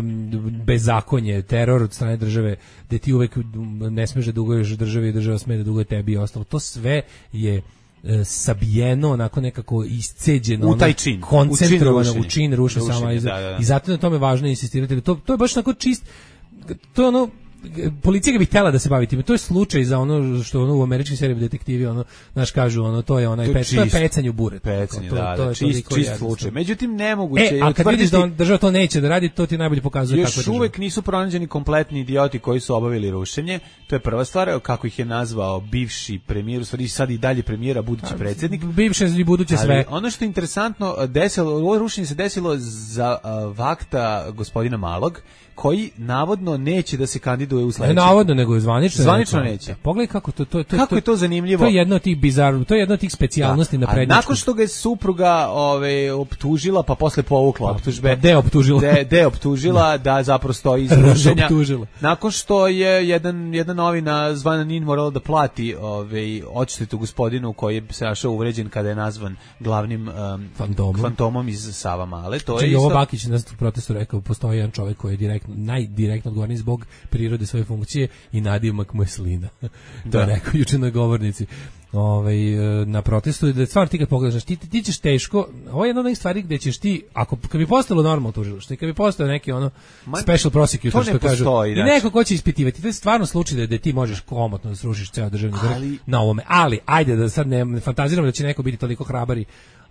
bezakonje, teror od strane države, gde ti uvek ne smeš da duguješ državi i država sme da duguje tebi i ostalo. To sve je sabijeno, onako nekako isceđeno, u taj čin, koncentrovano u čin rušenja sama. Da, da. I zato na tome je važno insistirati. To, to je baš onako čist, to je ono, policija ga bi htjela da se bavi time. To je slučaj za ono što ono u američkim serijama detektivi, ono, znaš, kažu, ono, to je onaj pec, to je pecanje u buret. Pecanje, da, da, čist, čist slučaj. Međutim, nemoguće e, je ali kad vidiš da on, država to neće da radi, to ti najbolje pokazuje kako je država. Još uvek nisu pronađeni kompletni idioti koji su obavili rušenje. To je prva stvar, kako ih je nazvao bivši premijer, u stvari sad i dalje premijera, budući a, predsjednik. Bivše i buduće sve. Ali ono što je interesantno, desilo, ovo rušenje se desilo za uh, vakta gospodina Malog, koji navodno neće da se kandiduje u sledećem. Ne navodno, nego je zvanično. Zvanično neće. Pogledaj kako to to to kako je to zanimljivo. To je jedno od tih bizarno, to je jedno od tih specijalnosti da. na prednjačku. A nakon što ga je supruga, ove, optužila, pa posle povukla optužbe. Pa de optužila. De, de optužila da zapravo stoji iz rušenja. Nakon što je jedan jedan novina zvana Nin morala da plati, ovaj odštetu gospodinu koji je se našao uvređen kada je nazvan glavnim um, fantomom. fantomom iz Savamale. To je isto. Jovo Bakić na protestu rekao, postoji jedan čovjek koji je direkt najdirektno odgovorni zbog prirode svoje funkcije i nadimak mu je slina. To je rekao juče na govornici ovaj, na protestu. Da stvarno ti kad pogledaš, ti, ti ćeš teško, ovo je jedna od onih stvari gde ćeš ti, ako kad bi postalo normalno tužilaštvo i kad bi postao neki ono Man, special prosecutor što kažu, postoji, i neko ko će ispitivati, to je stvarno slučaj da, da ti možeš komotno da srušiš ceo državni vrh na ovome. Ali, ajde da sad ne, ne fantaziramo da će neko biti toliko hrabari.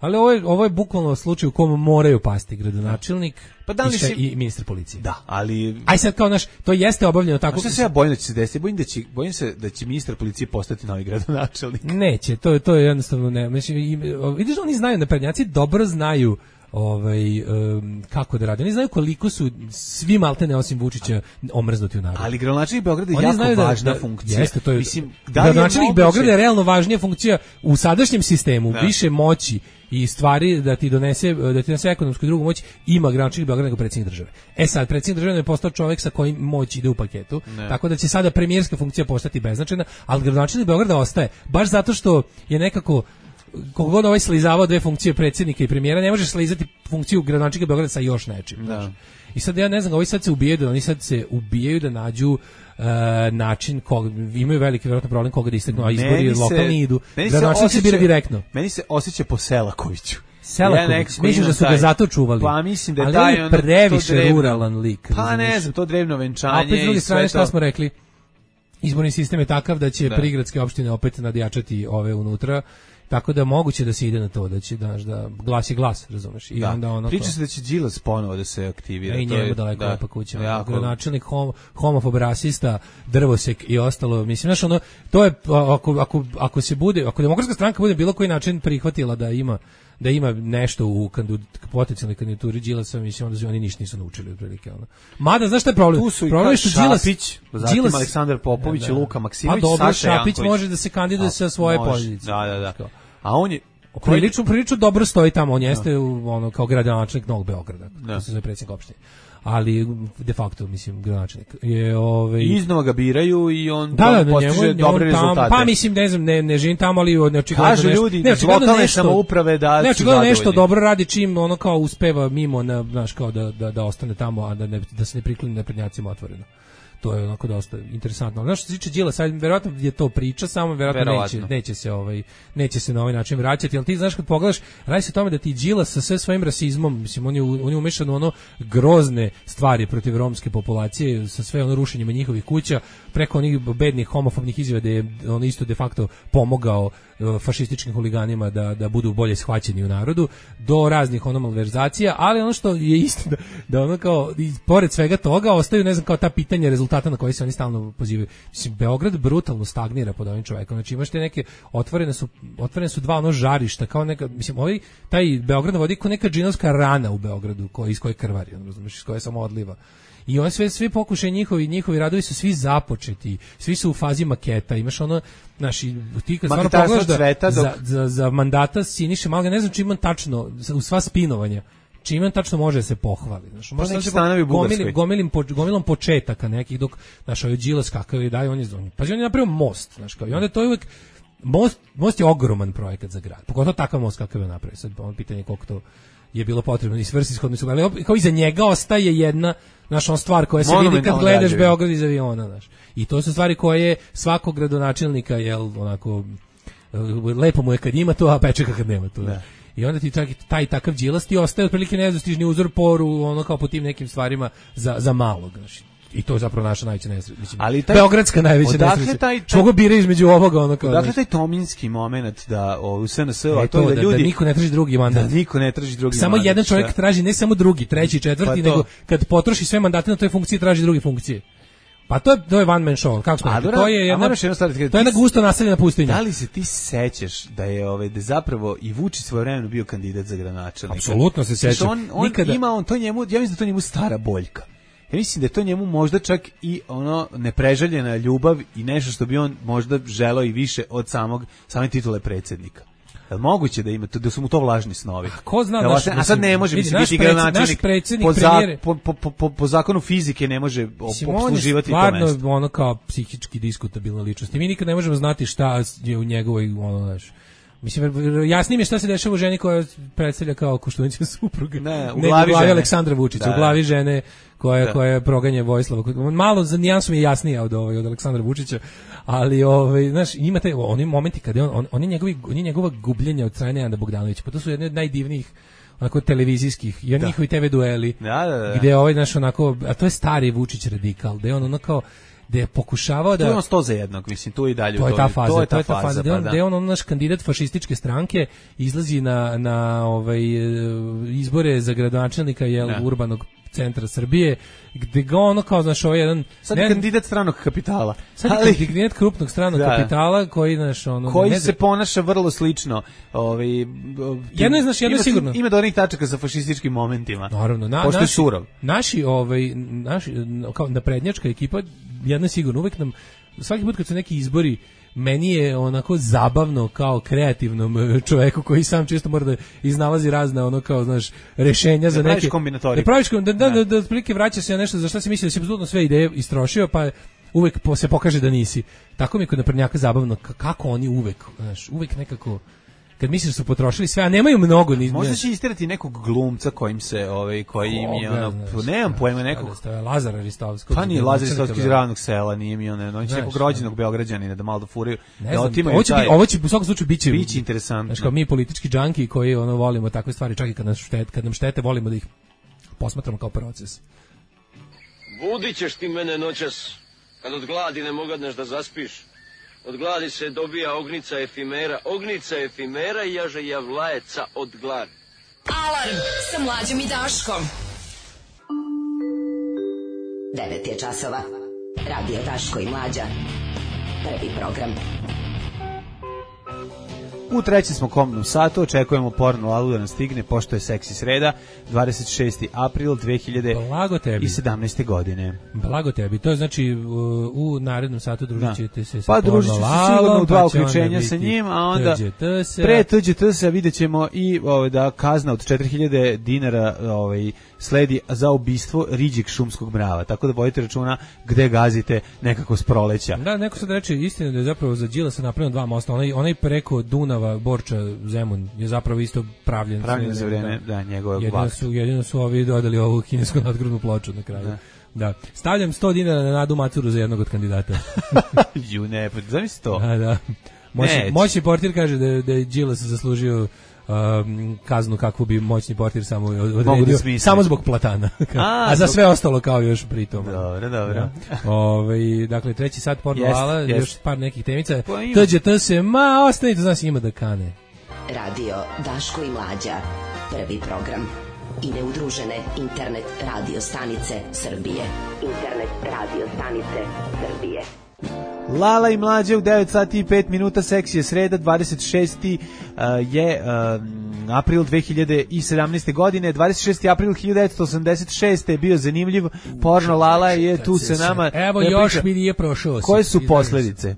Ali ovo je, ovo je bukvalno slučaj u kom moraju pasti gradonačelnik pa da li i, si... i ministar policije. Da, ali... Aj sad kao naš, to jeste obavljeno tako... A što se ja bojim da će se desiti? Bojim, da će, bojim se da će ministar policije postati novi gradonačelnik. Neće, to, to je jednostavno ne. Mislim, vidiš, oni znaju, naprednjaci dobro znaju ovaj um, kako da rade. Oni znaju koliko su svi maltene osim Vučića omrznuti u narodu. Ali gradonačelnik Beograda je jako važna da, funkcija. Jeste, to je, mislim, da gradonačelnik moguće... Beograda je realno važnija funkcija u sadašnjem sistemu, da. više moći i stvari da ti donese da ti donese ekonomsku i drugu moć ima gradonačelnik Beograda nego predsjednik države. E sad predsjednik države je postao čovjek sa kojim moć ide u paketu, ne. Tako da će sada premijerska funkcija postati beznačajna, ali gradonačelnik Beograda ostaje baš zato što je nekako koliko god ovaj slizavao dve funkcije predsjednika i premijera, ne možeš slizati funkciju gradonačelnika Beograda sa još nečim. Da. I sad ja ne znam, ovi sad se ubijaju, oni sad se ubijaju da nađu uh, način, kog, imaju veliki vjerojatno problem koga da isteknu, a izbori se, lokalni idu. Gradonačelnik se bira direktno. Meni se osjeća po Selakoviću. Selaković, ja misliš da su ga zato čuvali? Pa mislim da je ali taj... Ali on je previše ruralan lik. Pa ne znam, to drevno venčanje. A opet s druge strane, šta smo rekli? Izborni sistem je takav da će da. prigradske opštine opet nadjačati ove unutra. Tako da moguće da se ide na to, da će daš da glas je glas, razumeš? I da. onda ono priča se da će Đilas ponovo da se aktivira. I njemu je, daleko da, lepa kuća. Jako... Gradonačelnik, hom, homofob, rasista, drvosek i ostalo. Mislim, znaš, ono, to je, ako, ako, ako se bude, ako demokratska stranka bude bilo koji način prihvatila da ima da ima nešto u potencijalnoj kandidaturi Đilasa, mislim onda oni ništa nisu naučili otprilike ono. Mada znaš šta je problem? Tu su problem i Šapić, zatim Đilas, Aleksandar Popović, da, da. Luka Maksimović, pa dobro, Saša Šapić Janković. može da se kandiduje sa svoje može. pozicije. Da, da, da. A on je prilično prilično dobro stoji tamo, on jeste da. ono kao gradonačelnik Novog Beograda, da. se zove predsjednik opštine. Ali de facto mislim gradonačelnik je ovaj iznova ga biraju i on da, da, postiže njemu, dobre njemu rezultate. Pa mislim ne znam ne ne živim tamo ali od očigledno kažu nešto, ljudi ne, iz lokalne samouprave da ne očigledno nešto dobro radi čim ono kao uspeva mimo na znaš kao da da da ostane tamo a da ne da se ne prikloni naprednjacima otvoreno. To je onako dosta interesantno. Znaš što se tiče Đilasa, verovatno je to priča, samo verovatno, verovatno. neće neće se ovaj neće se na ovaj način vraćati, al ti znaš kad pogledaš, radi se o tome da ti Đilas sa sve svojim rasizmom, mislim on je on je umešan u ono grozne stvari protiv romske populacije, sa sve ono rušenjima njihovih kuća, preko onih bednih homofobnih izjava da je on isto de facto pomogao fašističkim huliganima da da budu bolje shvaćeni u narodu, do raznih ono malverzacija, ali ono što je isto da, da ono kao i pored svega toga ostaju ne znam kao ta pitanja rezultata na koje se oni stalno pozivaju. Mislim Beograd brutalno stagnira pod ovim čovekom. Znači imaš te neke otvorene su otvorene su dva ono žarišta kao neka mislim ovaj taj Beograd vodi kao neka džinovska rana u Beogradu koji iz koje krvari, on razumeš, iz koje samo odliva. I on sve svi pokušaje njihovi njihovi radovi su svi započeti, svi su u fazi maketa. Imaš ono naši ti kad stvarno pogledaš da dok... za, za, za mandata Siniše Malog, ne znam čime on tačno u sva spinovanja čime on tačno može se pohvali. Znaš, može neki stanovi u Bugarskoj. Gomilim, gomilom početaka nekih dok naš ovaj Đilas kakav je daje on je zoni. Pa on je napravio most, znaš kao i onda to je uvek most, most je ogroman projekat za grad. Pogotovo takav most kakav je napravio. Sad on pitanje koliko to je bilo potrebno i svrsishodno su, ali kao iza njega ostaje jedna naša on stvar koja se vidi kad gledaš građe. Beograd iz aviona, znaš. I to su stvari koje svakog gradonačelnika jel onako lepo mu je kad ima to, a pečeka kad nema to. Da. I onda ti taj, taj takav Đilas ti ostaje otprilike nezastižni uzor poru, ono kao po tim nekim stvarima za, za malog, znaš. I to je zapravo naša najveća nesreća. Ali taj, beogradska najveća nesreća. Čoga bira između ovoga ono kao. Dakle taj tominski moment da o, u S N S, a to je da, da ljudi da niko ne traži drugi mandat. Da niko ne traži drugi samo mandat. Samo jedan čovjek traži ne samo drugi, treći, četvrti, pa nego kad potroši sve mandate na toj funkciji traži druge funkcije. Pa to je to je one man show, kako smo rekli. To je jedna stvar, to je na gusto naseljena pustinja. Da li se ti sećaš da je ovaj da zapravo i Vučić svojevremeno bio kandidat za gradonačelnika? Apsolutno se sećam. On, on Nikada... ima on to njemu, ja mislim da to njemu stara boljka. Ja mislim da je to njemu možda čak i ono nepreželjena ljubav i nešto što bi on možda želeo i više od samog same titule predsjednika. Jel moguće da ima to, da su mu to vlažni snovi? A ko zna, da, naš, a sad ne može mislim, biti gradonačelnik po, za, po, po, po, po zakonu fizike ne može obsluživati to mesto. Stvarno ono kao psihički diskutabilna ličnost. I mi nikad ne možemo znati šta je u njegovoj ono znaš. Mislim, jasnije mi je šta se dešava u ženi koja predstavlja kao Koštunićeva supruga. Ne, u ne, glavi, u glavi Aleksandra Vučića, da, u glavi žene koja, koja proganje Vojislava. Malo za nijansu mi je jasnije od, ovaj, od Aleksandra Vučića, ali ovaj, znaš, ima te, oni momenti kada on, on, oni, njegovi, oni njegova gubljenja od strane Nenada Bogdanovića, pa to su jedne od najdivnijih onako televizijskih, i njihovi te ve dueli, da, da, da. gde ovaj, znaš, onako, a to je stari Vučić radikal, gde on ono kao, gde je pokušavao da... Tu je on sto za jednog, mislim, tu i dalje. To je ta faza, to je ta, to je ta faza, faza, gde pa on, da. gde on, on naš kandidat fašističke stranke izlazi na, na ovaj, izbore za gradonačelnika jel, Da. urbanog centra Srbije, gde ga ono kao, znaš, ovaj jedan... Sad je kandidat stranog kapitala. Sad je Ali- kandidat krupnog stranog Da. kapitala koji, znaš, ono... koji ne- se ponaša vrlo slično. Ovaj Jedno je, znaš, jedno je ima, sigurno. Ima do onih tačaka sa fašističkim momentima. Naravno, na, pošto je naši, surov. Naši, ovaj, naši, kao naprednjačka ekipa, jedna sigurno, uvek nam, svaki put kad su neki izbori, meni je onako zabavno kao kreativnom eh, čoveku koji sam često mora da iznalazi razne ono kao, znaš, rešenja za praviš neke... kombinatoriku. Da praviš kom- da, da, da, da, otprilike vraća se na nešto za šta si mislio da si apsolutno sve ideje istrošio, pa uvek po, se pokaže da nisi. Tako mi je kod naprednjaka zabavno, k- kako oni uvek, znaš, uvek nekako... Kad misliš da su potrošili sve, a nemaju mnogo ni Možda će istirati nekog glumca kojim se, ovaj, koji im je Koga, ono, znaš, nemam šta, pojma šta nekog. da stavlja, Lazara Ristovskog. Pa nije Lazar Ristovski iz Crnka, ravnog sela, nije mi ono, on će Znaš, nekog rođenog Beograđanina da malo da furaju, Ne da znam, otimaju ovo će, taj. bi, ovo će u svakom slučaju biće Biće interesantno. Znaš, kao mi politički džanki koji ono volimo takve stvari, čak i kad, nas štet, kad nam štete, volimo da ih posmatramo kao proces. Budit ćeš ti mene noćas, kad od gladi ne mogadneš da zaspiš. Od gladi se dobija ognica efimera, ognica efimera i jaže javlajeca od gladi. Alarm sa Mlađom i Daškom. devet je časova. Radio Daško i Mlađa. Prvi program. U trećem smo komnom satu, očekujemo porno lalu da nam stigne, pošto je seksi sreda, dvadeset šesti april dve hiljade sedamnaeste. godine. Blago tebi. To je znači u, u narednom satu družit ćete se sa Pa družit ćete se sigurno u dva uključenja sa njim, a onda pre T Đ T S-a vidjet ćemo i ovaj, da kazna od četiri hiljade dinara ovaj, sledi za ubistvo riđeg šumskog mrava. Tako da vodite računa gde gazite nekako s proleća. Da, neko sad reče istinu da je zapravo za Đilasa napravljeno dva mosta. Onaj, onaj preko Dunava, Borča, Zemun je zapravo isto pravljen. Pravljen za vreme, da, njegove jedino vakte. su, jedino su ovi dodali ovu kinesku nadgrudnu ploču na kraju. Da. Da. Stavljam sto dinara na Nadu Macuru za jednog od kandidata. Ju ne, pa zamisli to. Da, da. Moćni, moćni portir kaže da, da je Đilas zaslužio um, kaznu kakvu bi moćni portir samo odredio, da samo zbog platana. a, a za sve ostalo kao još pritom. Dobro, dobro. Da. Ove, dakle, treći sat pornovala, yes, yes. još par nekih temica. Pa T Đ T se, ma, ostanite, znaš, ima da kane. Radio Daško i Mlađa. Prvi program. I neudružene internet radio stanice Srbije. Internet radio stanice Srbije. Lala i Mlađe u devet sati i pet minuta, seksije sreda, dvadeset šesti Uh, je um, april dve hiljade sedamnaeste. godine, dvadeset šesti april hiljadu devetsto osamdeset šeste. je bio zanimljiv, porno Lala je tu sa nama. Evo još mi nije prošao. Koje su posledice?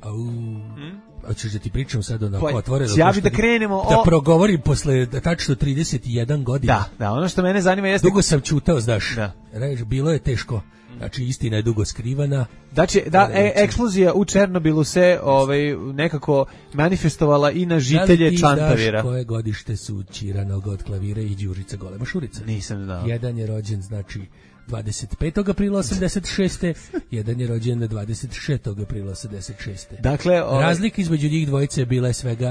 Hoćeš da ti pričam sad onako Pa, otvoreno? ja bi da krenemo Da o... progovorim posle tačno trideset jedan godina. Da, da, ono što mene zanima jeste... Dugo sam ćutao, znaš. Da. Reč, bilo je teško. Znači, istina je dugo skrivana. Znači, da, e, eksplozija u Černobilu se ovaj, nekako manifestovala i na žitelje Čantavira. Da li ti znaš koje godište su Ćiranog od klavira i Đurica Golema Šurica? Nisam znao. Jedan je rođen, znači, dvadeset petog aprila osamdeset šeste. Jedan je rođen dvadeset šestog aprila osamdeset šeste. Dakle, ovaj... razlika između njih dvojice je bila svega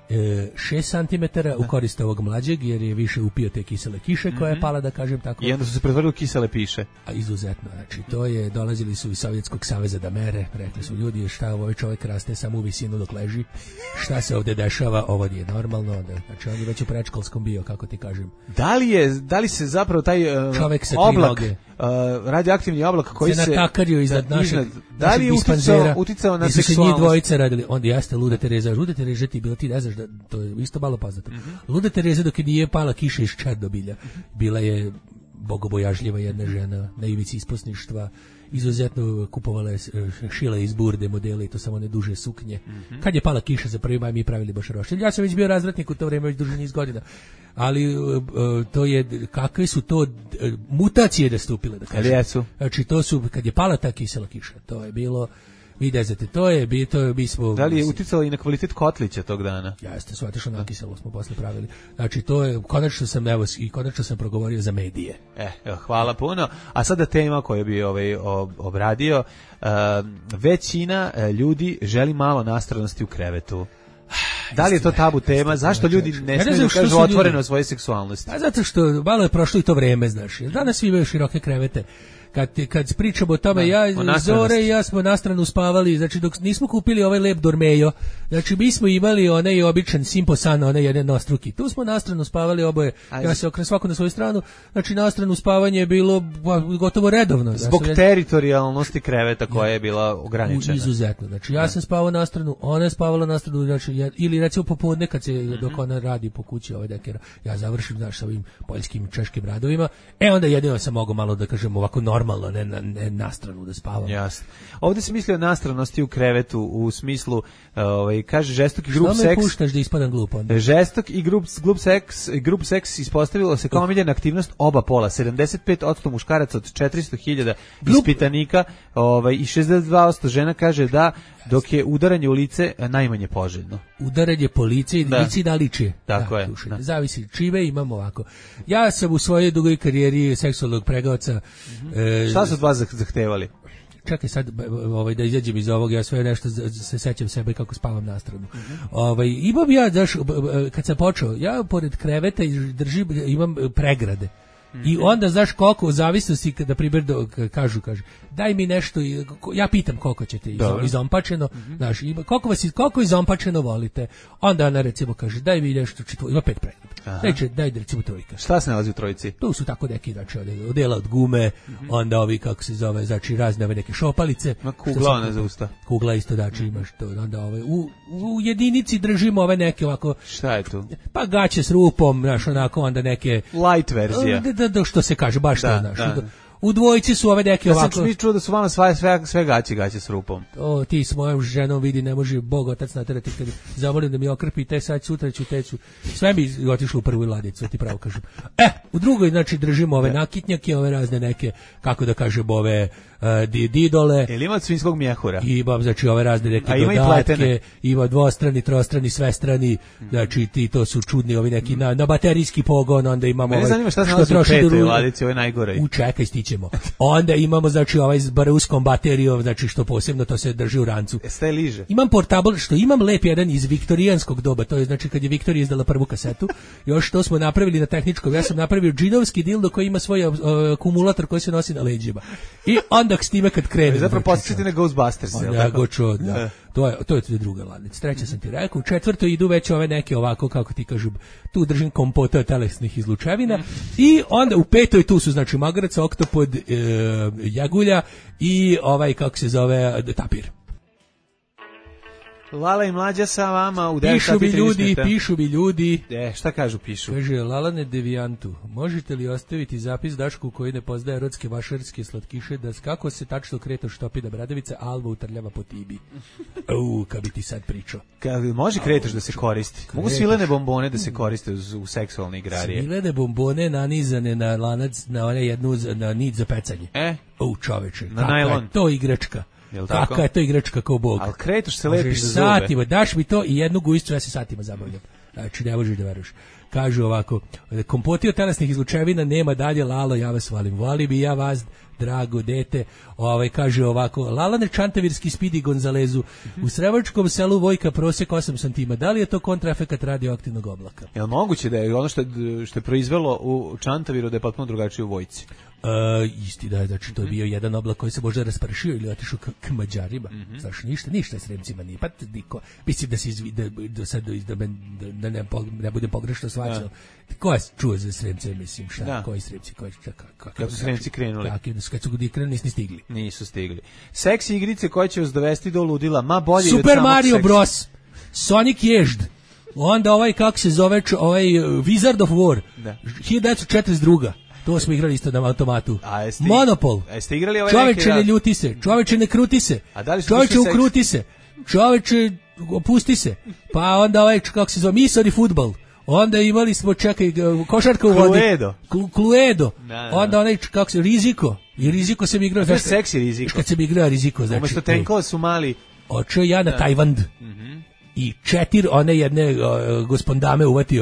šest centimetara u korist ovog mlađeg, jer je više upio te kisele kiše koja je pala, da kažem tako. I onda su se pretvorili u kisele piše. A izuzetno, znači, to je, dolazili su iz Sovjetskog saveza da mere, rekli su ljudi šta ovaj čovjek raste samo u visinu dok leži, šta se ovdje dešava, ovo nije normalno, da, znači on je već u predškolskom bio, kako ti kažem. Da li je, da li se zapravo taj uh, čovjek sa oblak, uh, radioaktivni oblak koji se... se natakario iznad da, našeg, iznad, da li je uticao, uticao na seksualnost? Su se njih dvojice radili, onda jeste Luda Tereza, Luda Tereza ti bila, ti ne znaš da, to je isto malo poznato. Mm-hmm. Luda Tereza dok je nije pala kiša iz Černobilja, bila je bogobojažljiva jedna žena na ivici isposništva, izuzetno kupovala je šile iz burde modele i to samo ne duže suknje. Mm-hmm. Kad je pala kiša za prvi maj mi pravili baš roštilj. Ja sam već bio razvratnik u to vrijeme, već duže niz godina. Ali uh, to je, kakve su to uh, mutacije da stupile, da kažem. Jesu. Znači to su, kad je pala ta kisela kiša, to je bilo, vi ne znate, to je, bi, to je, mi smo... Da li je uticalo i na kvalitet kotlića tog dana? Jeste, su otišlo na kiselo, smo posle pravili. Znači to je, konačno sam, evo, i konačno sam progovorio za medije. Eh, hvala puno. A sada tema koju bi ovaj, obradio, uh, većina ljudi želi malo nastranosti u krevetu. Da li je to tabu tema? Zašto ljudi ne smiju da kažu otvoreno o svojoj seksualnosti? A zato što malo je prošlo i to vreme, znaš. Danas svi imaju široke krevete. kad, kad pričamo o tome, da, ja, o Zore i ja smo na stranu spavali, znači dok nismo kupili ovaj lep dormejo, znači mi smo imali onaj običan Simposan, onaj jedan nostruki, tu smo na stranu spavali oboje, Ajde. ja se okrenem svako na svoju stranu, znači na stranu spavanje je bilo gotovo redovno. Zbog ja teritorijalnosti kreveta koja je bila ograničena. Izuzetno, znači ja sam spavao na stranu, ona je spavala na stranu, znači, ja, ili recimo popodne kad se, mm-hmm. dok ona radi po kući, ovaj dekera, ja završim, znaš, sa ovim poljskim češkim radovima, e onda jedino sam mogao malo da kažem ovako normalno, ne na, ne na stranu da spavam. Jasno. Ovdje se misli o nastranosti u krevetu u smislu, ovaj, kaže žestok i grup seks. Što me puštaš da ispadam glup onda? Žestok i grup, grup seks, grup seks ispostavilo se kao omiljena aktivnost oba pola, sedamdeset pet posto muškaraca od četiristo hiljada ispitanika, ovaj, i šezdeset dva posto žena kaže da, dok je udaranje u lice najmanje poželjno. Udaranje po lice i da. lice na ličije. Tako da, je. Da. Zavisi čime imamo ovako. Ja sam u svojoj dugoj karijeri seksualnog pregavca. Mm-hmm. E, Šta su od vas zahtevali? Čekaj sad ovaj, da izađem iz ovog, ja sve nešto se sećam sebe kako spavam na stranu. Mm-hmm. Ovaj, imam ja, daš, kad sam počeo, ja pored kreveta držim, imam pregrade. I onda, znaš, koliko, u zavisnosti, kada primjer do, kažu, kaže, daj mi nešto, ja pitam koliko ćete izom, izompačeno, mm-hmm. znaš, ima, koliko vas, koliko izompačeno volite, onda ona, recimo, kaže, daj mi nešto, četvo, ima pet pregleda, daj, daj, recimo, trojka. Šta se nalazi u trojici? Tu su tako neki, znači, odela od gume, mm-hmm. onda ovi, kako se zove, znači, razne ove neke šopalice. Ma kugla, ona za usta. Kugla isto, znači, imaš to, onda ove, u, u jedinici držimo ove neke ovako. Šta je tu? Pa gaće s rupom, znaš, onako, onda neke. Light verzija. Da, da, što se kaže, baš to, znaš. U dvojici su ove neke ovako. Ja sam čuo da su vama sve, sve, sve gaće, gaće s rupom. O, ti s mojom ženom vidi, ne može Bog otac naterati kad zamolim da mi okrpi, te sad sutra ću teću. Sve mi otišlo u prvu ladicu, ti pravo kažem. E, u drugoj, znači, držimo ove nakitnjake, ove razne neke, kako da kažem, ove uh, didole. Jel ima od svinjskog mjehura? I imam, znači, ove razne neke ima dodatke, ima dvostrani, trostrani, svestrani, znači, ti to su čudni ovi neki na, na baterijski pogon, onda imamo Mene ovaj, zanima šta se nalazi u petoj ladici, ovo je najgore. U čekaj, stićemo. Onda imamo, znači, ovaj s baruskom baterijom, znači, što posebno to se drži u rancu. Jeste liže? Imam portable, što imam lep jedan iz viktorijanskog doba, to je, znači, kad je Viktorija izdala prvu kasetu, još to smo napravili na tehničkom, ja sam napravio džinovski dildo koji ima svoj uh, akumulator koji se nosi na leđima. I onda s time kad krene. Zapravo posjećate na Ghostbusters. Ja go čuo, da. To je, to je druga ladnica. Treća sam ti rekao. U četvrto idu već ove neke ovako, kako ti kažu, tu držim kompota telesnih izlučevina. I onda u petoj tu su, znači, magarac, oktopod, e, jagulja i ovaj, kako se zove, tapir. Lala i Mlađa sa vama u pišu bi ljudi, pišu bi ljudi. E, šta kažu pišu? Kaže, Lalane devijantu, možete li ostaviti zapis Dašku koji ne poznaje erotske vašarske slatkiše, da kako se tačno kreto štopida bradavica, alba utrljava po tibi. U, kad bi ti sad pričao. Kad može kretoš da se koristi? Kretoš. Mogu svilene bombone da se koriste u, u seksualne igrarije? Svilene bombone nanizane na lanac, na one jednu, na nit za pecanje. E? U, čoveče, na najlon. Je to igračka. Kakva je to igračka kao Bog. Ali kretoš se lepiš za zube. Satima, daš mi to i jednu gujicu, ja se satima zabavljam. Znači, ne možeš da veruješ. Kažu ovako, kompoti od telesnih izlučevina nema dalje, Lalo, ja vas volim. Volim i ja vas, drago dete. Ovaj, kaže ovako, Lalane Čantavirski Spidi Gonzalezu, u Srevačkom selu Vojka prosjek osam santima. Da li je to kontraefekat radioaktivnog oblaka? Je li moguće da je ono što je, što je proizvelo u Čantaviru da je potpuno drugačije u Vojci? Uh, isti da je, znači to je bio jedan oblak koji se možda raspršio ili otišao k, k Mađarima. Mm-hmm. Znaš, ništa, ništa s Sremcima nije. Pa niko, mislim da se izvi, da, da, sad, da, da, da ne, ne budem pogrešno svačao. Ko je čuo za Sremce, mislim, šta, da. Koji Sremci, koji, čaka, kako, kako su Sremci krenuli? Tako, kad su kod krenuli, nisu stigli. Nisu stigli. Seksi igrice koje će vas dovesti do ludila, ma bolje Super Mario seksa. Bros, Sonic Ježd, onda ovaj, kako se zove, ovaj uh, Wizard of War, da. hiljadu devetsto četrdeset druga. To smo igrali isto na automatu. A jeste, Monopol. A jeste igrali ovaj čoveče ne ljuti se, čoveče ne kruti se. Čoveče ukruti se. Čoveče opusti se. Pa onda ovaj, kako se zove, misori fudbal. Onda imali smo, čekaj, košarka u vodi. Cluedo. Cluedo. Onda onaj, kako se, riziko. I riziko sam igrao. To je seksi riziko. Kad sam igrao riziko. Znači, umesto tenkova su mali. Očeo ja na Tajvand. I četir one jedne uh, gospondame uvatio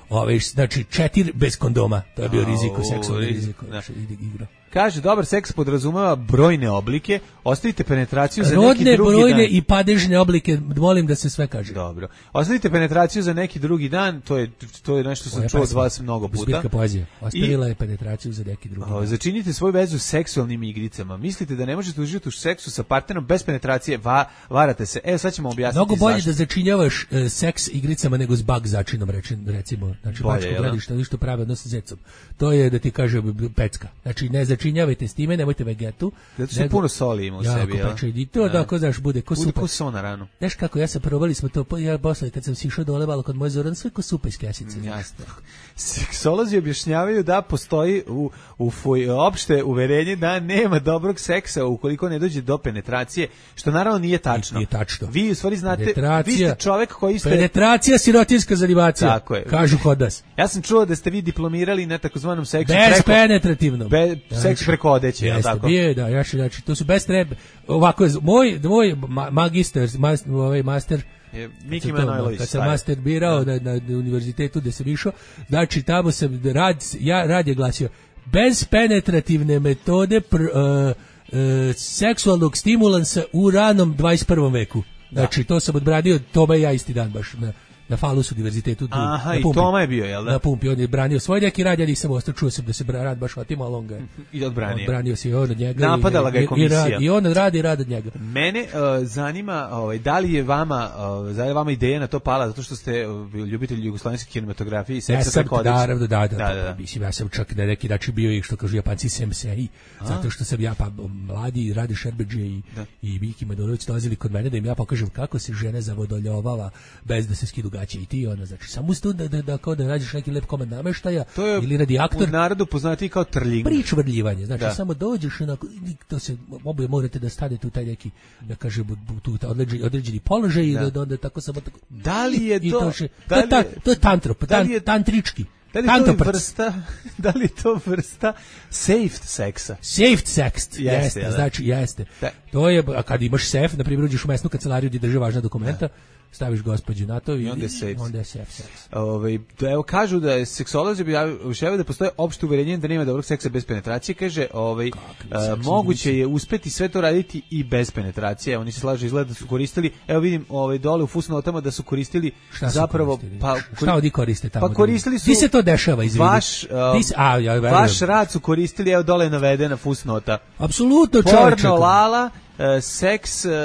Ove, znači, četiri bez kondoma. To je bio rizik, seksualni rizik. Igra. Kaže, dobar seks podrazumeva brojne oblike, ostavite penetraciju za neki drugi dan. Rodne, brojne dan. I padežne oblike, molim da se sve kaže. Dobro. Ostavite penetraciju za neki drugi dan, to je, to je nešto što sam čuo od vas mnogo puta. Zbirka poezije. Ostavila I, je penetraciju za neki drugi o, dan. Začinite svoju vezu seksualnim igricama. Mislite da ne možete uživati u seksu sa partnerom bez penetracije, va, varate se. Evo, sad ćemo objasniti mnogo bolje zašto. Da začinjavaš uh, seks igricama nego s bug začinom, rečim, recimo. Znači, bolje, bačko gledište, ali što pravi odnos sa zecom. To je da ti kaže pecka. Znači, ne začinjavajte s time, nemojte vegetu. Zato što puno soli ima u jako sebi, ja. I to da, ako znaš, bude ko bude supa. Bude ko so na ranu. Znaš kako, ja sam probali smo to, ja posle kad sam sišao dole malo kod moje Zoran, sve ko supa iz kesice. Jasno. Seksolozi objašnjavaju da postoji u, u fuj, opšte uverenje da nema dobrog seksa ukoliko ne dođe do penetracije, što naravno nije tačno. Nije tačno. Vi u stvari znate, vi ste čovek koji ste... Penetracija, sirotinska zanimacija. Tako je. Kažu kod nas. Ja sam čuo da ste vi diplomirali na takozvanom seksu bez preko... penetrativnom. Be, znači, seks preko odeće, je li tako? Bio, da, ja znači, to su bez trebe. Ovako, moj, moj magister, master, ovaj master, je Miki Manojlović. Kad sam masterbirao na, na, na univerzitetu gde sam išao, znači tamo sam rad, ja rad je glasio bez penetrativne metode pr, uh, uh, seksualnog stimulansa u ranom dvadeset prvom veku. Znači, da. To sam odbranio, Toma i ja isti dan baš na, na Falus univerzitetu. Tu, aha, na i Toma je bio, jel da? Na pumpi, on je branio svoj neki rad, ja nisam ostao, čuo sam da se rad baš otimao, on ga i odbranio. Odbranio se i on od njega. Napadala ga je komisija. I, i, i on radi i rad od njega. Mene uh, zanima, ovaj, da li je vama, uh, da li je vama ideja na to pala, zato što ste uh, ljubitelji jugoslovenske kinematografije i seksa preko odeće? Naravno, da, da, da, da, da. Mislim, ja sam čak na neki način bio i što kažu Japanci sensei, zato što sam ja pa mladi Rade Šerbeđe i, i Miki Manojlović dolazili kod mene da im ja pokažem kako se žena zavodoljovava bez da se skidu gaće i ti ona, znači samo stu da, da, da kao da nađeš neki lep komad nameštaja ili radi aktor. U narodu poznati kao trljing. Pričvrljivanje, znači da. Samo dođeš onako, to se, oboje morate da stanete u taj neki, da kažem, tu određeni, određeni položaj i da. da onda tako samo tako. Da li je to? to, še, da li, to, je, to je tantrop, da li je, tantrički. Da li je to vrsta, da li je to vrsta safe seksa? Safe seks, jeste, jeste da. Znači jeste. Da. To je, a kad imaš sef, na primjer uđeš u mesnu kancelariju gdje drže važna dokumenta, da. Staviš gospođu na to i, I onda je safe. Onda je safe seks. Ove, da, evo, kažu da je seksolozi objašnjavaju da postoje opšte uverenje da nema dobrog seksa bez penetracije. Kaže, ovaj, a, moguće je uspeti sve to raditi i bez penetracije. Oni se slažu, izgleda da su koristili, evo vidim ovaj, dole u fusnotama da su koristili šta zapravo... Su pa, šta ovdje koriste tamo? Pa koristili su... Gdje se to dešava, izvini? Vaš, um, se, a, ja, vaš rad su koristili, evo dole je navedena fusnota. Apsolutno, čovječe. Porno, lala... Uh, seks uh,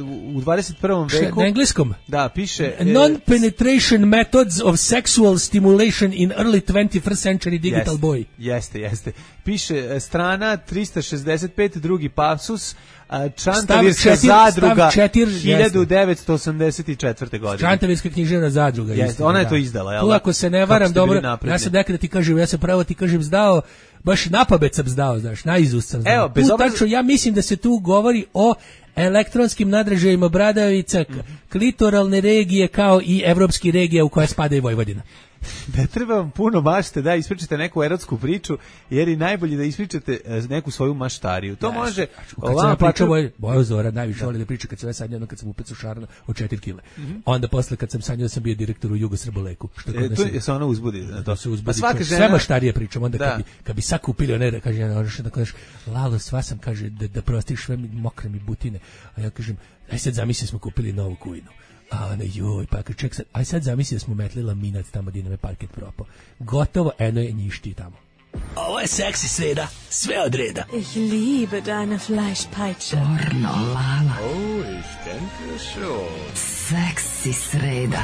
u dvadeset prvom veku. Na engleskom? Da, piše... Uh, Non-penetration methods of sexual stimulation in early twenty-first century digital jeste, boy. Jeste, jeste. Piše uh, strana tristo šezdeset pet, drugi pasus, uh, Čantavirska zadruga hiljadu devetsto osamdeset četvrte. godine. Čantavirska književna zadruga. Jeste, istina, ona je da. to izdala. Jel? Tu ako se ne varam, dobro, ja sam nekada ti kažem, ja sam pravo ti kažem zdao, baš napamet sam zdao, znaš, naizust sam znao. Evo, bez obraz... tačno, ja mislim da se tu govori o elektronskim nadražajima bradavica, mm. klitoralne regije kao i evropski regija u koje spada i Vojvodina. Ne treba vam puno mašte da ispričate neku erotsku priču, jer je najbolje da ispričate neku svoju maštariju. To ja, može... Kad sam ja pričao, Bojo Zora najviše voli da priča kad sam ja sanjao, kad sam u pecu šarana od četiri kile. Mm -hmm. Onda posle kad sam sanjao sam bio direktor u Jugosrboleku. Što e, to je se ona uzbudi. Na to. Se uzbudi. Pa žena... Sve maštarije pričam, onda da. kad bi, kad bi sad kupili one, kaže, ja, da kažeš, Lalo, sva sam, kaže, da, da prostiš sve mi mokre mi butine. A ja kažem, aj sad zamisli smo kupili novu kujnu. A ona, joj, pa ček sad, aj sad zamisli da smo metli laminac tamo gdje nam je parket propao. Gotovo, eno je njišti tamo. Ovo je seksi sreda, sve od reda. Ich liebe deine Fleischpeitsche. Pornolala. Oh, ich denke schon. Seksi sreda.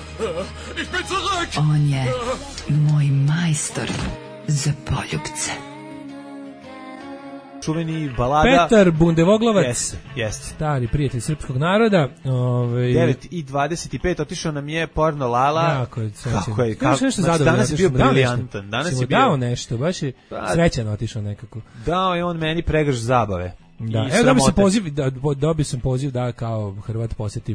Ich bin zurück! On je moj majstor za poljubce. Čuveni balada Petar Bundevoglovac, jeste, jeste. Stari prijatelj srpskog naroda, ovaj devet i dvadeset pet otišao nam je Porno Lala. Jako je kako je, kako, nešto zadovoljno. Danas je bio briljantan. Danas je bio dao nešto, baš je srećan otišao nekako. Dao je on meni pregrš zabave. Da, evo dobio sam poziv, da, dobio sam poziv da kao Hrvat posjetim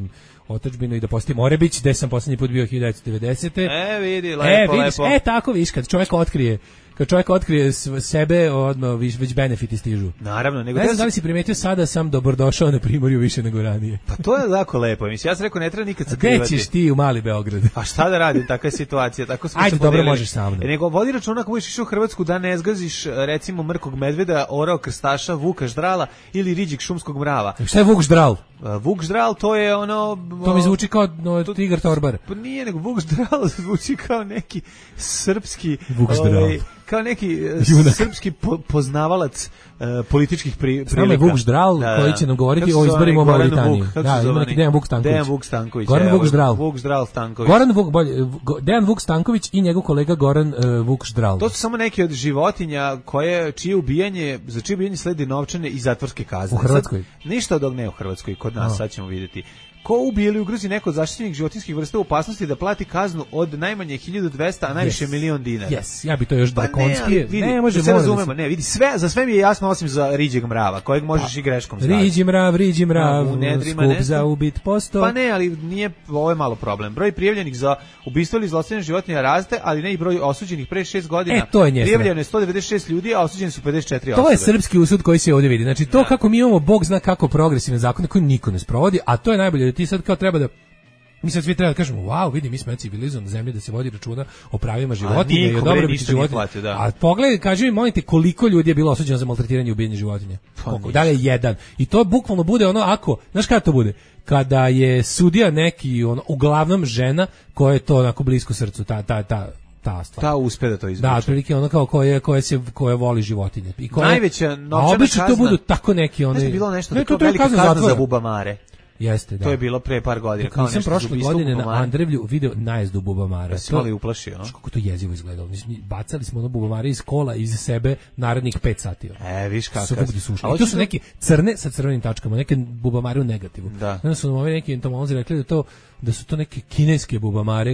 otadžbinu i da postoji Orebić, gde sam poslednji put bio hiljadu devetsto devedesete. E, vidi, lepo, e, vidiš, lepo. E, tako, vidiš, kad čovjek otkrije kad čovjek otkrije sebe, odmah već benefiti stižu. Naravno, nego ne znam da li si primetio, sada sam dobrodošao na Primorju više nego ranije. Pa to je jako lepo. Mislim, ja sam rekao, ne treba nikad sakrivati. Gde ćeš ti u mali Beograd? Pa šta da radim, takva je situacija. Tako smo Ajde, se dobro, podelili. možeš sa mnom. E, nego vodi računa ako budeš išao u Hrvatsku da ne zgaziš, recimo, mrkog medveda, orao krstaša, vuka ždrala ili riđig šumskog mrava. Šta je vuk ždral? Vuk ždral, to je ono... To mi zvuči kao no, to, tigar torbar. Pa nije, nego vuk ždral zvuči kao neki srpski... Vuk ždral. Ovaj, kao neki Junak. Srpski po, poznavalac uh, političkih pri, prilika. Samo je Vuk Ždral, da, koji će nam govoriti o izborima u Mauritaniji. Da, ima neki Dejan Vuk Stanković. Dejan Vuk Stanković. Goran Vuk Ždral. Vuk Ždral Stanković. Goran Vuk, bolje, Dejan Vuk Stanković i njegov kolega Goran uh, Vuk Ždral. To su samo neki od životinja koje, čije ubijanje, za čije ubijanje sledi novčane i zatvorske kazne. U Hrvatskoj? Sad, ništa od ovog ne u Hrvatskoj, kod nas, A. sad ćemo vidjeti. Ko ubije ili ugrozi neko od zaštićenih životinjskih vrsta u opasnosti da plati kaznu od najmanje hiljadu dvesta, a najviše yes. milion dinara. Yes. Ja bi to još pa drakonski. Ne, vidi, ne može da se razumemo. Ne, vidi, sve, za sve mi je jasno osim za riđeg mrava, kojeg možeš pa, i greškom staviti. Riđi mrav, riđi mrav, no, nedrima, skup za ubit posto. Pa ne, ali nije, ovo je malo problem. Broj prijavljenih za ubistvo ili zlostavljanje životinja raste, ali ne i broj osuđenih pre šest godina. E, to je njestra. Prijavljeno je sto devedeset šest ljudi, a osuđeni su pedeset četiri osobe. To je srpski usud koji se ovdje vidi. Znači, to da. Kako mi imamo, Bog zna kako progresivne zakone koji niko ne sprovodi, a to je najbolje da ti sad kao treba da mi sad svi treba da kažemo, wow, vidi, mi smo civilizovana zemlja da se vodi računa o pravima životinja i o dobrobiti životinja. Da. A pogledaj, kaži mi, molim te, koliko ljudi je bilo osuđeno za maltretiranje i ubijanje životinja? Koliko? Da li je jedan? I to bukvalno bude ono, ako, znaš kada to bude? Kada je sudija neki, ono, uglavnom žena koja je to onako blisko srcu, ta, ta, ta, ta stvar. Ta uspe da to izvuče. Da, otprilike ono kao koje, koje, se, koje voli životinje. I koje, najveća novčana kazna. A to budu tako neki one... Ne znam, bilo nešto, ne, to, to velika kazna, kazna za bubamare. Jeste, da. To je bilo pre par godina. Kao nisam prošle godine na Andrevlju video najezdu bubamara. Ja sam ali uplašio. No? Kako to jezivo izgledalo. Mislim, bacali smo ono bubamare iz kola iz sebe narednih pet sati. E, viš kako. I to su neke crne sa crvenim tačkama, neke bubamare u negativu. Da. Onda su nam neki entomolozi rekli da to da su to neke kineske bubamare,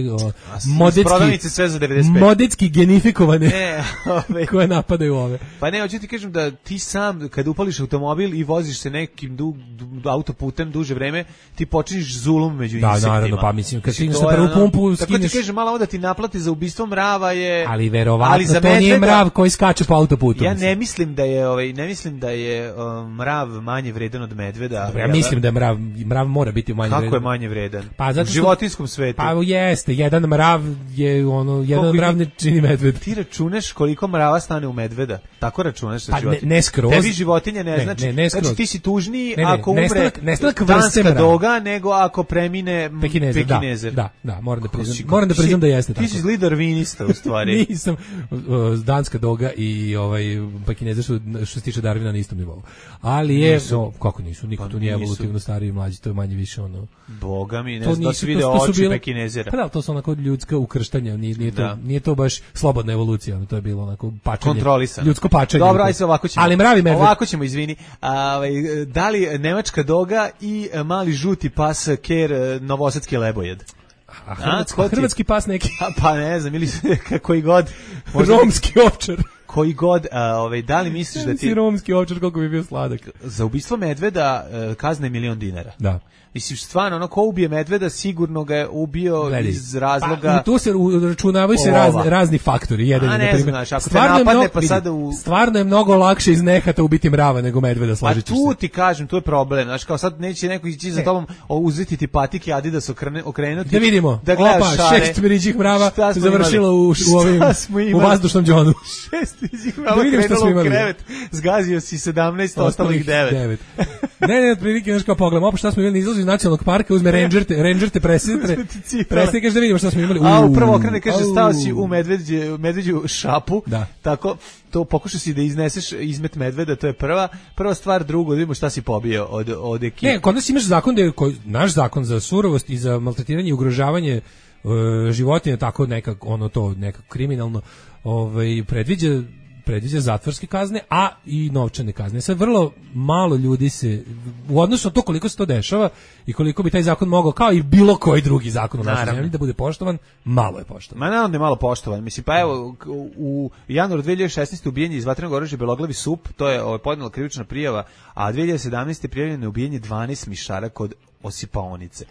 modetski sve za devedeset pet. Modetski genifikovane. E, ove koje napadaju ove. Pa ne, hoću ti kažem da ti sam kad upališ automobil i voziš se nekim du, du, autoputem duže vreme, ti počinješ zulum među da, insektima. Da, naravno, pa mislim kad stigneš na prvu pumpu, skineš. Tako ti kažem, malo da ti naplati za ubistvo mrava je. Ali verovatno ali za to medveda, nije mrav koji skače po autoputu. Ja mislim. ne mislim da je, ovaj, ne mislim da je um, mrav manje vredan od medveda. Dobre, ja mislim da je mrav, mrav mora biti manje Kako vredan. Kako je manje vredan? Pa zato što, u životinskom svetu. Pa jeste, jedan mrav je ono, jedan koliko mrav ne čini medved. Ti računaš koliko mrava stane u medveda? Tako računaš sa pa životinjem. Ne, ne skroz. Tebi životinje ne, ne znači. Ne, ne znači ti si tužniji ne, ne, ako umre nestanak, nestanak danska doga nego ako premine pekinezer. pekinezer. Da, da, da, moram da priznam. Moram da priznam da jeste tako. Ti si zli darvinista u stvari. Nisam uh, danska doga i ovaj pekinezer su što se tiče Darwina na istom nivou. Ali je no, kako nisu, niko pa tu nije evolutivno stariji i mlađi, to je manje više ono. Boga mi, ne znam da se vide oči pekinezera. Pa da, to su onako ljudska ukrštanja, nije, nije, to, nije to baš slobodna evolucija, ono, to je bilo onako pačanje. Kontrolisano. Ljudsko pačanje. Dobro, ajde se ovako ćemo. Ali mravi medved. Ovako ćemo, izvini. A, da li nemačka doga i mali žuti pas ker novosadski lebojed? A, hrvatski, a, hrvatski pas neki. A, pa ne znam, ili koji god. Romski ovčar. Koji god, a, ovaj, da li misliš da ti... Si romski ovčar, koliko bi bio sladak. Za ubistvo medveda kazna je milion dinara. Da. Mislim, stvarno, ono, ko ubije medveda, sigurno ga je ubio Gledi. iz razloga... Pa, tu se računavaju se razni, razni faktori. Jedan, A ne na znam, znaš, ako te napadne, mnogo, pa sada u... Stvarno je mnogo lakše iz nehata ubiti mrava nego medveda, složit ćeš se. Pa tu ti kažem, tu je problem. Znaš, kao sad neće neko ići za tobom uzeti ti patike Adidas okrene, okrenuti. Da vidimo. Da gledaš Opa, šare. šest miriđih mrava se završilo u, u, ovim, u vazdušnom džonu. Šest miriđih mrava da krenulo u krevet. Zgazio si sedamnaest, ostalih devet. Ne, ne, prilike, znaš kao pogledam, opa šta smo imali, izlazi iz nacionalnog parka, uzme ranger te, ranger te presjetre, presjetre, kažeš da vidimo šta smo imali. A upravo okrene, kaže, stao si u medveđu, medveđu šapu, da. Tako, to pokušao si da izneseš izmet medveda, to je prva, prva stvar, drugo, da vidimo šta si pobio od, od ekipe. Ne, kod nas imaš zakon, da je, koji, naš zakon za surovost i za maltretiranje i ugrožavanje uh, životinja, tako nekak, ono to, nekako kriminalno, ovaj, predviđa predviđa zatvorske kazne, a i novčane kazne. Sad vrlo malo ljudi se, u odnosu na to koliko se to dešava i koliko bi taj zakon mogao, kao i bilo koji drugi zakon u našoj zemlji, da bude poštovan, malo je poštovan. Ma naravno je malo poštovan. Mislim, pa evo, u januaru dve hiljade šesnaeste ubijen je iz vatrenog oružja beloglavi sup, to je ovaj, podnela krivična prijava, a dve hiljade sedamnaeste prijavljeno je ubijenje dvanaest mišara kod osipaonice.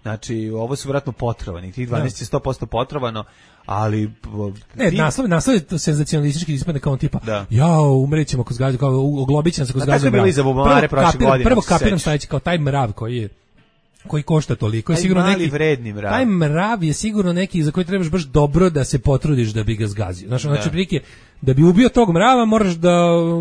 Znači, ovo su vjerojatno potrovani. Tih dvanaest je sto posto potrovano, ali... Ne, ti... naslov, naslov je senzacionalistički ispadne kao tipa, da. jao, umrećemo ko zgađu, kao oglobit će nas ko zgađu mrav. Tako je bili za bubamare prošle godine. Prvo kapiram stajeći kao taj mrav koji je koji košta toliko, je taj sigurno mali neki vredni mrav. Taj mrav je sigurno neki za koji trebaš baš dobro da se potrudiš da bi ga zgazio. Znači, znači prilike da bi ubio tog mrava moraš da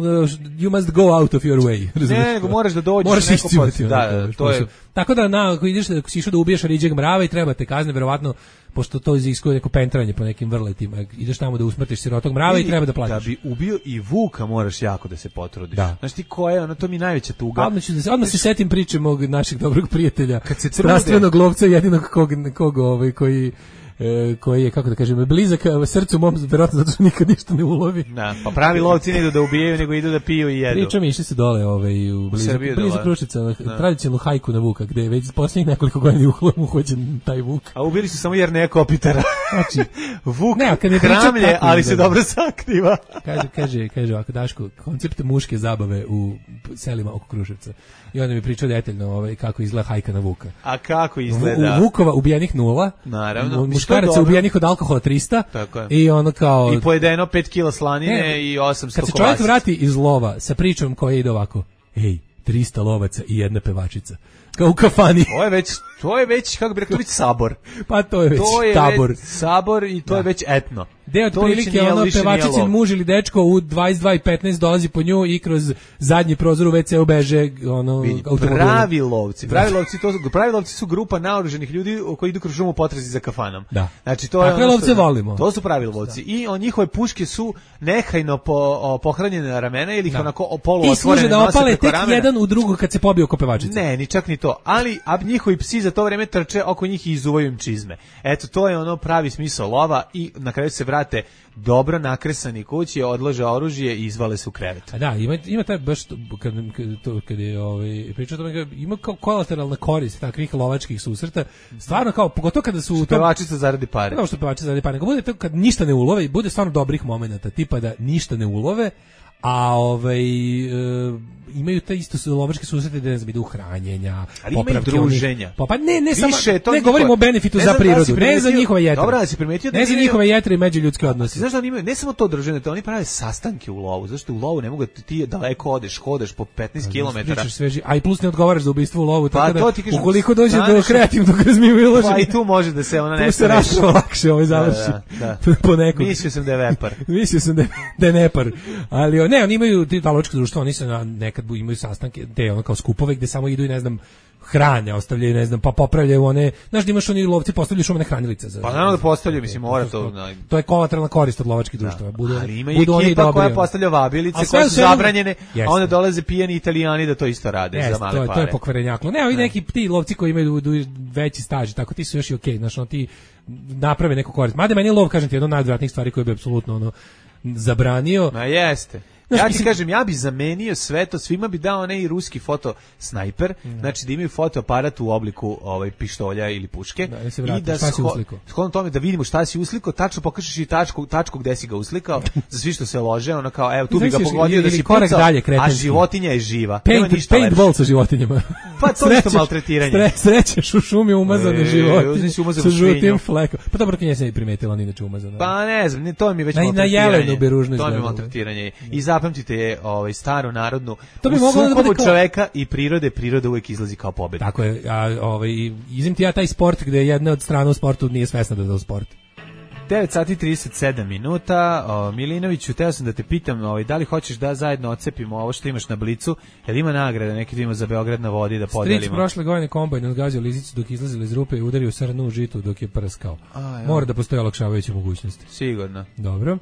you must go out of your way. Ne, nego moraš da dođeš moraš neko pod, da, da, to je. Tako da na ako ideš ako si išao da ubiješ riđeg mrava i treba te kazne verovatno pošto to iziskuje neko pentranje po nekim vrletima. Ideš tamo da usmrtiš sirotog mrava i, i treba da platiš. Da bi ubio i vuka moraš jako da se potrudiš. Da. Znaš ti ko je, ono to mi je najveća tuga. Odmah ću da se, odmah se setim priče mog našeg dobrog prijatelja, kad se strastvenog lovca, jedinog kog, kog ovaj, koji E, koji je, kako da kažem, blizak srcu mom, verovatno zato što nikad ništa ne ulovi. Da, pa pravi lovci ne idu da ubijaju, nego idu da piju i jedu. Pričam, išli se dole ovaj, u blizu, blizu Kruševca, tradicionalnu hajku na Vuka, gde je već posljednjih nekoliko godina uhođen taj Vuk. A ubili su samo jer neko opitara. Znači, Vuk ne, kad je hramlje, ali se dobro sakriva. kaže, kaže, kaže ovako, Daško, koncept muške zabave u selima oko Kruševca. I onda mi pričao detaljno ovaj, kako izgleda hajka na Vuka. A kako izgleda? U, u Vukova ubijenih nula. Naravno. Muškaraca ubijenih od alkohola trista. Tako je. I ono kao... I pojedeno pet kila slanine ne, i osamsto kolačica. Kad se čovjek vrati iz lova sa pričom koja ide ovako, ej, trista lovaca i jedna pevačica. Kao u kafani. To je već, to je već, kako bi rekao, već sabor. Pa to je već to je tabor. Već sabor i to da. je već etno. Gde od prilike ono pevačicin muž ili dečko u dvadeset dva i petnaest dolazi po nju i kroz zadnji prozor u ve ce beže ono automobilom. Pravi lovci, pravi lovci, to su, pravi lovci su grupa naoružanih ljudi koji idu kroz šumu potrazi za kafanom. Da. Znači to je takve lovce volimo. To su pravi lovci da. I on njihove puške su nehajno po, o, pohranjene na ramena ili ih da. onako polu otvorene da opale tek ramena. Jedan u drugu kad se pobije oko pevačice. Ne, ni čak ni to. Ali a njihovi psi za to vreme trče oko njih i izuvaju im čizme. Eto, to je ono pravi smisao lova i na kraju se vrate dobro nakresani kući, odlože oružje i izvale se u krevet. A da, ima ima taj baš kad to kad je ovaj pričao tome ima kao kolateralna korist takvih lovačkih susreta. Stvarno kao pogotovo kada su pevačica zaradi pare. Kao što pevačica zaradi pare. Kad bude to kad ništa ne ulove i bude stvarno dobrih momenata, tipa da ništa ne ulove, a ovaj e, imaju te isto lovačke susrete da ne znam idu hranjenja, popravke druženja. Pa pa ne ne samo ne njihova, govorimo o benefitu za prirodu, da ne za njihove jetre. Dobro, da si primetio da ne za njihove jetre i međuljudske odnose. Znaš da oni imaju ne samo to druženje, to oni prave sastanke u lovu. Zašto u lovu ne mogu ti daleko odeš, hodeš po petnaest kilometara. A i plus ne odgovaraš za ubistvo u lovu, pa tako da ukoliko dođe do kreativnog razmimoilaženja. Pa i tu može da se ona nešto se rašao lakše ovaj završi. Da, da. Po nekom. Mislio sam da je vepar. Mislio sam da da je nepar. Ali ne, oni imaju ti lovačka društva, oni se na, nekad imaju sastanke, te ono kao skupove gde samo idu i ne znam hrane, ostavljaju ne znam pa popravljaju one, znaš da imaš oni lovci postavljaju šumene hranilice za. Pa naravno da postavljaju, mislim mora to. Na... To je kolateralna korist od lovačkih društava. Budu ali ima budu i ekipa koja postavlja vabilice koje su zabranjene, a onda dolaze pijani Italijani da to isto rade jest, za male to je, pare. To je pokvarenjaklo. Ne, ovi ne. neki ti lovci koji imaju veći staž, tako ti su još i okej, okay, znaš, on ti naprave neku korist. Mada meni lov kažem ti jedno od najodvratnijih stvari koje bi apsolutno ono zabranio. Ma jeste. Znaš, ja ti mislim, kažem, ja bi zamenio sve to, svima bi dao onaj ruski foto snajper, mm. znači da imaju fotoaparat u obliku ovaj pištolja ili puške da, i da, da shodno tome da vidimo šta si uslikao, tačno pokažeš i tačku, tačku gde si ga uslikao, za svi što se lože, ono kao, evo tu bi ga pogodio da si korak pucao, dalje, a životinja je živa. Paint, paintball sa životinjama. Pa to je maltretiranje. Stre, srećeš u šumi umazane e, životinje sa žutim flekom. Pa dobro, ti nisi ni primetila, ni inače umazana. Pa ne znam, to mi već na, maltretiranje. Na jelenu bi ružno to mi maltretiranje. I zapamtite je ovaj staru narodnu to bi moglo da bude kao... čoveka i prirode, priroda uvek izlazi kao pobednik. Tako je, a ovaj izim ti ja taj sport gde jedna od strana u sportu nije svesna da je to sport. devet sati i trideset sedam minuta. O, Milinoviću, teo sam da te pitam, ovaj, da li hoćeš da zajedno odcepimo ovo što imaš na Blicu, jel ima nagrada neki da ima za Beograd na vodi da podelimo? Stric prošle godine kombajn odgazio lizicu dok izlazila iz rupe i udario srnu u žitu dok je prskao. A, mora da postoje olakšavajuće mogućnosti. Sigurno. Dobro.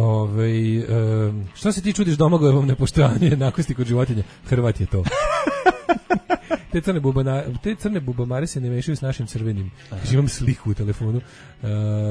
Ove, um, šta se ti čudiš Domagojevom nepoštovanju jednakosti kod životinja? Hrvat je to. Te crne, bubana, te crne bubamare se ne mešaju s našim crvenim. Znači, imam sliku u telefonu. Uh,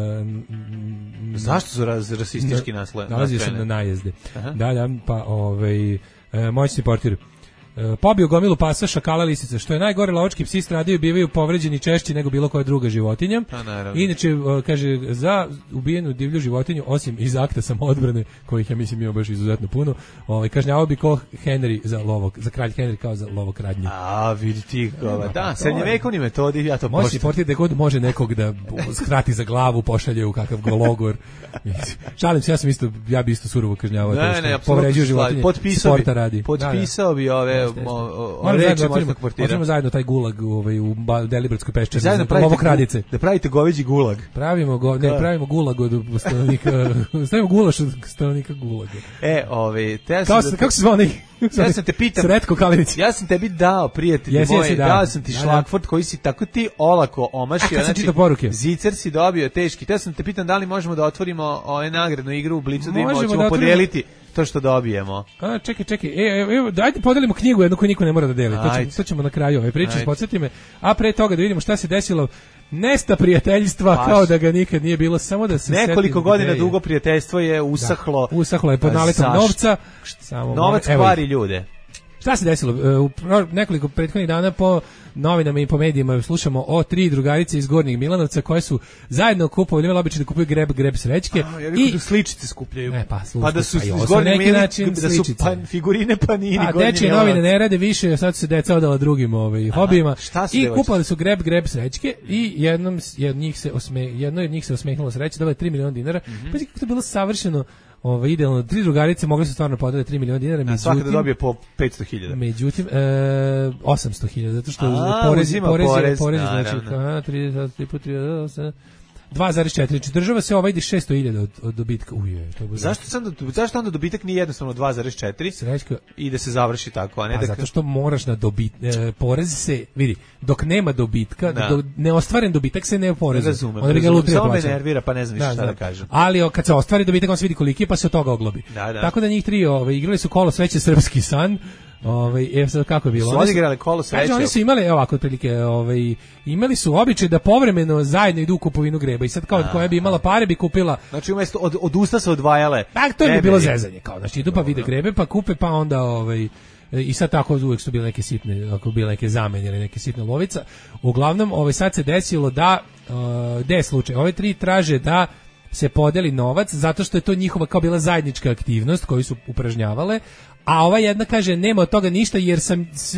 Zašto su raz, rasistički nasle? Nalazio sam na najezde. Aha. Da, da, pa ovaj, uh, moćni portir. E, pobio gomilu pasa, šakala, lisica. Što je najgore, lovački psi stradaju, bivaju povređeni češće nego bilo koja druga životinja. Pa, naravno. Inače, e, kaže, za ubijenu divlju životinju, osim iz akta samoodbrane, kojih ja mislim ima baš izuzetno puno, ovaj, kažnjavao bi ko Henry za lovog, za kralj Henry kao za lovokradnju. A, vidi ti, ova, da, srednjevekovni metodi, ja to može poštim. se portiti da god može nekog da skrati za glavu, pošalje u kakav gologor. Šalim se, ja sam isto, ja bi isto surovo kažnjavao. Ne, ne, povređuju životinje, sporta radi. Potpisao bi ove reči mojeg kvartira. Možemo zajedno taj gulag ovaj, u Delibratskoj peščari. Zajedno pravite, da pravite goveđi gulag. Pravimo, go, ne, pravimo gulag od stanovnika, stavimo gulaš od stanovnika gulaga. E, ovaj, te Kao, da, kako se zvao neki? Ja sam te pitam, Sretko Kalinić. Ja sam tebi dao, prijatelji jesi, moji, jesi, da. dao sam ti šlagvort koji si tako ti olako omašio. A, znači, poruke. Zicer si dobio teški. Te sam te pitam da li možemo da otvorimo ovaj nagradnu igru u Blicu, da im možemo hoćemo da podeliti to što dobijemo. A, čekaj, čekaj. E, evo, dajte podelimo knjigu jednu koju niko ne mora da deli. To ćemo, to ćemo na kraju ove priče, podsjeti me. A pre toga da vidimo šta se desilo. Nesta prijateljstva Paš. Kao da ga nikad nije bilo, samo da se nekoliko godina je. Dugo prijateljstvo je usahlo. Da, usahlo je pod naletom novca. Samo novac kvari ljude. Šta se desilo? U nekoliko prethodnih dana po novinama i po medijima slušamo o tri drugarice iz Gornjeg Milanovca koje su zajedno kupovali, imali običaj da kupuju greb, greb srećke. A, ja i da sličice skupljaju. Ne, pa, slušaj, pa da su iz Gornjeg Milanovca, da su pa, figurine panini. A dečije novine ne rade više, sad su se deca odala drugim ovaj, hobijima. I kupovali su greb, greb srećke i jednom od njih se osme, jedno od njih se osmehnulo sreće, dobila tri miliona dinara. Mm -hmm. Pa kako to bilo savršeno. Ovo idealno, tri drugarice mogli su stvarno podeliti tri miliona dinara, međutim, svaka da dobije po petsto hiljada. Međutim, e, osamsto hiljada, zato što A, porezi, porezi, porez, porezi, znači, trideset, dva zarez četiri, znači država se ova ide šesto hiljada od, od dobitka. Uje, to bude. Zašto, sam, zašto onda dobitak nije jednostavno dva zarez četiri Srećko, i da se završi tako, a ne a da... zato što moraš na dobit, e, porez se, vidi, dok nema dobitka, da. do, neostvaren dobitak se ne oporezuje. Razumem, onda razumem, samo me nervira, pa ne znam da, šta da, da kažem. Ali kad se ostvari dobitak, on se vidi koliki je, pa se od toga oglobi. Da, da. Tako da njih tri ove, igrali su kolo sreće Srpski san. Ovaj evo sad kako je bilo. Su odigrali kolo sreće. Oni su imali ovako otprilike, ovaj imali su običaj da povremeno zajedno idu u kupovinu greba i sad kao koja bi imala pare bi kupila. Znači umesto od od usta se odvajale. Pa to je bilo zezanje kao, znači idu pa vide grebe pa kupe pa onda ovaj i sad tako uvek su bile neke sitne, ako bile neke zamene ili neke sitne lovica. Uglavnom ovaj sad se desilo da uh, gde je slučaj. Ove tri traže da se podeli novac zato što je to njihova kao bila zajednička aktivnost koju su upražnjavale, a ova jedna kaže nema od toga ništa jer sam c,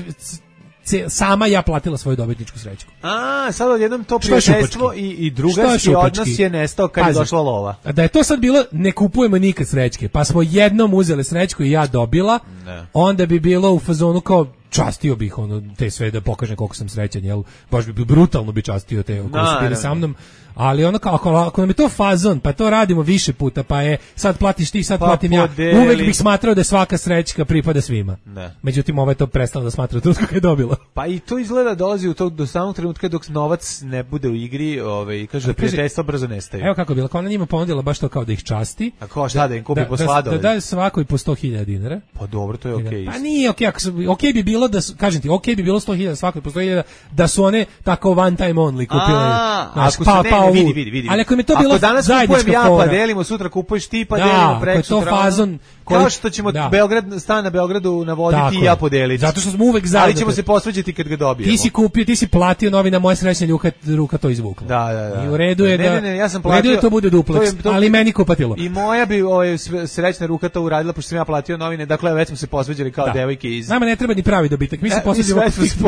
c, sama ja platila svoju dobitničku srećku. A, sad odjednom to prijateljstvo i, i drugarski odnos je nestao kad Pazi, je došla lova. Da je to sad bilo ne kupujemo nikad srećke, pa smo jednom uzeli srećku i ja dobila, ne. Onda bi bilo u fazonu kao častio bih ono te sve da pokažem koliko sam srećan, jel? Baš bi brutalno bi častio te koji su bili sa mnom. Ali ono kao, ako, ako nam je to fazon, pa to radimo više puta, pa je sad platiš ti, sad pa platim podeli. Ja, uvek bih smatrao da je svaka srećka pripada svima. Ne. Međutim, ovo je to prestalo da smatra trenutku kad je dobila. Pa i to izgleda dolazi u to, do samog trenutka dok novac ne bude u igri, ovaj, kaže da prijateljstva brzo nestaju. Evo kako je bilo, kao ona njima ponudila baš to kao da ih časti. A ko šta da im kupi po sladoled? Da, da, da svakoj po sto hiljada dinara. Pa dobro, to je okej. Okay. Pa nije okej, okay, okej okay bi bilo da, kažem ti, okej okay bi bilo sto hiljada svakoj po sto hiljada da su one tako one time only kupile. A, ako pa, ne, pa, vidi, vidi, vidi. Ali ako mi to bilo danas kupujem ja, pa delimo, sutra kupuješ ti, pa da, delimo preko sutra. To fazon koji, kao što ćemo da. Beograd, stan na Beogradu navoditi tako i ja podeliti. Zato što smo uvek zajedno. Ali ćemo se posvađati kad ga dobijemo. Ti si kupio, ti si platio novina, moja srećna ruka, ruka to izvukla. Da, da, da. I u redu je ne, da, ne, ne, ja sam platio, u redu je to bude dupleks, to je, to, ali meni kupatilo. I moja bi ovaj, srećna ruka to uradila, pošto sam ja platio novine, dakle već smo se posvađali kao da. Devojke iz... Nama ne treba ni pravi dobitak, mi se posvađamo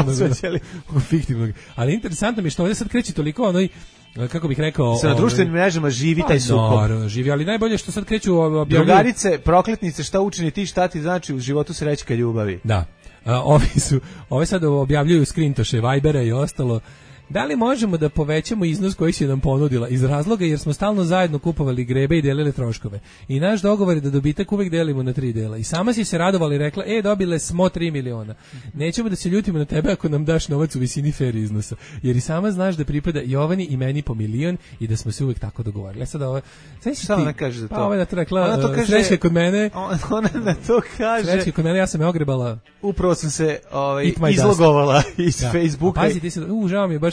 oko fiktivnog. Ali interesantno mi je što ovdje sad kreće toliko onoj kako bih rekao, se na društvenim mrežama živi taj sukob. No, živi, ali najbolje što sad kreću objavljuju... Drugarice, prokletnice, šta učini ti, šta ti znači u životu srećka ljubavi. Da. A, ovi su, ove sad objavljuju skrintoše Vibera i ostalo. Da li možemo da povećamo iznos koji si nam ponudila iz razloga jer smo stalno zajedno kupovali grebe i delili troškove. I naš dogovor je da dobitak uvek delimo na tri dela. I sama si se radovala i rekla, e, dobile smo tri miliona. Nećemo da se ljutimo na tebe ako nam daš novac u visini fair iznosa. Jer i sama znaš da pripada Jovani i meni po milion i da smo se uvek tako dogovorili. Sad ovo, šta ona kaže za to? Pa ovo je da to rekla, ona to kaže, srećke kod mene. Ona na to kaže. Srećke kod mene, ja sam je ogrebala. Upravo sam se ovaj, izlogovala iz da. Facebooka. Pazi, ti se, u, žao mi je, baš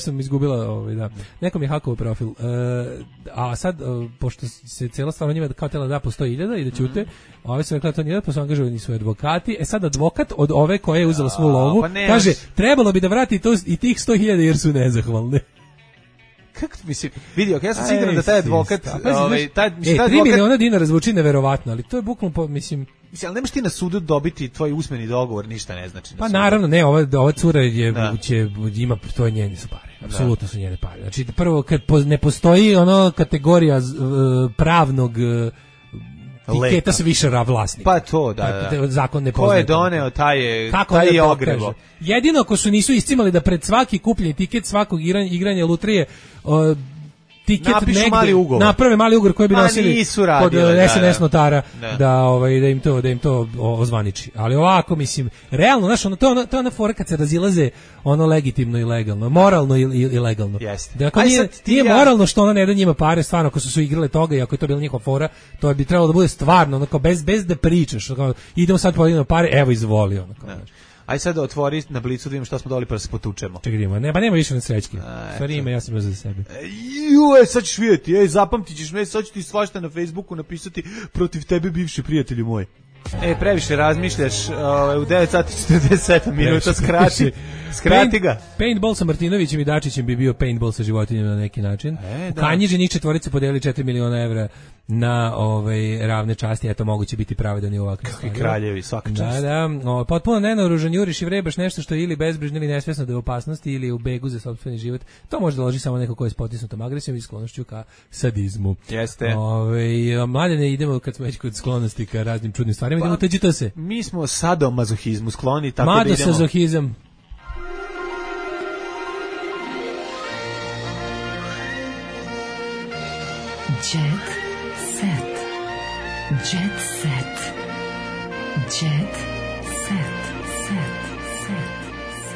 sam izgubila, ovaj, da. Neko mi je hakovao profil. Uh, a sad, uh, pošto se cijela stvar o njima kao tela da po sto hiljada i da ćute, mm. a ove su rekla to nije, pa su angažovani su advokati. E sad advokat od ove koje je uzela svu lovu, pa kaže, trebalo bi da vrati to, i tih sto hiljada jer su nezahvalne. Kako mislim, vidio, ja sam siguran da taj advokat, ovaj taj mislim, e, tri miliona dinara zvuči neverovatno, ali to je bukvalno po, mislim, mislim, al nemaš ti na sudu dobiti tvoj usmeni dogovor, ništa ne znači. Pa naravno, ne, ova ova cura je će ima to je njene su pare. Apsolutno su njene pare. Znači prvo kad ne postoji ono kategorija pravnog tiketa se više ra vlasnik. Pa to, da, da. Zakon ne poznaje. Ko je doneo, taj je, taj je ogrevo. Jedino ako su nisu iscimali da pred svaki kupljeni tiket svakog igranja, igranja lutrije uh, tiket napišu negde, mali ugovor. Naprave mali ugovor koji bi Ma, nosili kod S N S notara da, da, ovaj, da im to, da im to ozvaniči. Ali ovako, mislim, realno, znaš, ono, to, ono, to je ona fora kad se razilaze ono legitimno i legalno, moralno i, i, i legalno. Jeste. Da, ako nije, nije ja... moralno što ona ne da njima pare, stvarno, ako su su igrale toga i ako je to bila njihova fora, to bi trebalo da bude stvarno, ono, kao bez, bez da pričaš, kao, idemo sad podignemo pare, evo izvoli, ono, kao, znaš. Aj sad otvori na Blicu da vidimo šta smo doli pa da se potučemo. Čekaj, ima, ne, pa nema više na srećki. Stvari ima, ja sam bio za sebe. Ju, sad ćeš vidjeti, ej, zapamtit ćeš me, sad ću ti svašta na Facebooku napisati protiv tebe, bivši prijatelju moj. E, previše razmišljaš, uh, u devet sati četrdeset sedam minuta, skrati, skrati ga. Paintball sa Martinovićem i Dačićem bi bio paintball sa životinjama na neki način. E, u Kanjiži njih četvorice podelili četiri miliona evra na ovaj ravne časti, eto moguće biti pravedan i ovakav. Kakvi kraljevi, svaka čast. Da, da, o, potpuno nenaoružan juriš i vrebaš nešto što je ili bezbrižno ili nesvjesno da je u opasnosti ili u begu za sopstveni život. To može da loži samo neko ko je s potisnutom agresijom i sklonošću ka sadizmu. Jeste. Ovaj mladene, idemo kad smo već kod sklonosti ka raznim čudnim stvarima, idemo teđi to se. Mi smo sadomazohizmu skloni, tako Mado da idemo. Madosazohizam. Jet set. Jet set. Jet set. Set. Set.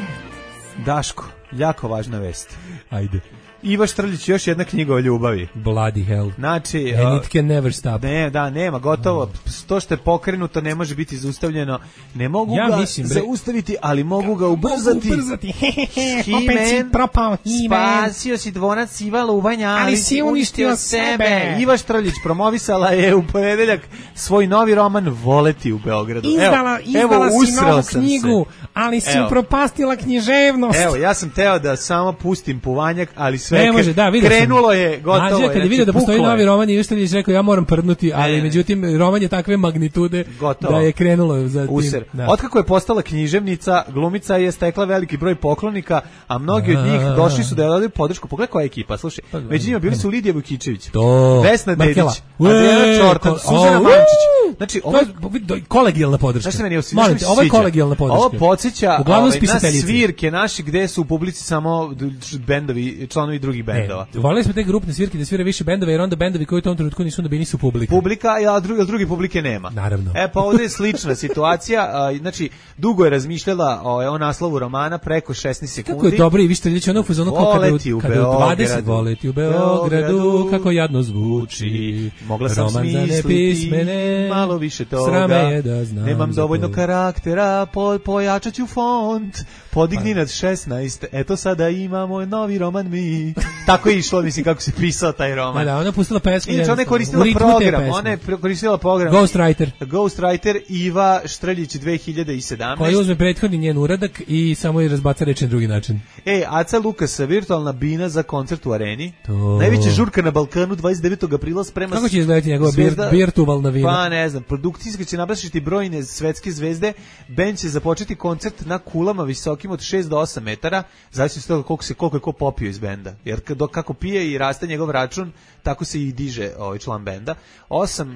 Set. Daško, jako važna vest. Ajde. Iva Štrljić, još jedna knjiga o ljubavi. Bloody hell. Znači, and it can never stop. Ne, da, nema, gotovo. Mm. To što je pokrenuto ne može biti zaustavljeno. Ne mogu ja ga mislim, zaustaviti, ali mogu ga ubrzati. Mogu ubrzati. Opet si propao. Spasio si dvonac Iva Lubanja, ali, ali si uništio sebe. Iva Štrljić promovisala je u ponedeljak svoj novi roman Voleti u Beogradu. Izdala, evo, izdala evo, si novu knjigu, se. ali si evo. upropastila književnost. Evo, ja sam teo da samo pustim puvanjak, ali sve ne može, da, krenulo je, gotovo je. Mađe, kad je vidio da postoji novi roman i Štrljić rekao ja moram prdnuti, ali ne. Međutim roman je takve magnitude gotovo. Da je krenulo za tim. Da. Otkako je postala književnica, glumica je stekla veliki broj poklonika, a mnogi od njih došli su da joj daju podršku. Pogledaj koja je ekipa, slušaj. Među njima bili su Lidija Vukičević, to. Vesna Dedić, Adriana Čortan, Suzana Mančić. Znači, ovo je kolegijalna podrška. Znači, meni Molim te, ovo je kolegijalna podrška. Ovo podsjeća uglavnom na svirke naši gde su u publici samo bendovi, članovi drugih bendova. Voleli smo te grupne svirke da svira više bendova, jer onda bendovi koji u tom trenutku nisu bili su publika. Publika, a drugi, drugi publike nema. Naravno. E, pa ovdje je slična situacija. A, znači, dugo je razmišljala o, o naslovu romana, preko šesnaest sekundi. Kako je dobro i vi ste liči ono u zonu kao kada u, kada u dvadeset voleti u Beogradu, kako jadno zvuči. Mogla sam smisliti malo više toga. Srame je da znam. Nemam dovoljno to. Karaktera, po, pojačat ću font. Podigni nad šesnaest. Eto sada imamo novi roman mi. Tako je išlo, mislim, kako se pisao taj roman. Da, ona je pustila pesmu. Inače, ona je koristila program. Ona je koristila program. Ghostwriter. Ghostwriter Iva Štrljić dve hiljade sedamnaeste. Koji uzme prethodni njen uradak i samo je razbaca reči na drugi način. E, Aca Lukasa, virtualna bina za koncert u Areni. To. Najveća žurka na Balkanu, dvadeset devetog aprila sprema. Kako će izgledati njegova virtualna vina? Pa ne znam, produkcijska će nabrašiti brojne svetske zvezde. Band će započeti koncert na kulama visokim od šest do osam metara, zavisno od toga koliko se koliko je ko popio iz benda. Jer dok kako pije i raste njegov račun, tako se i diže ovaj član benda. osam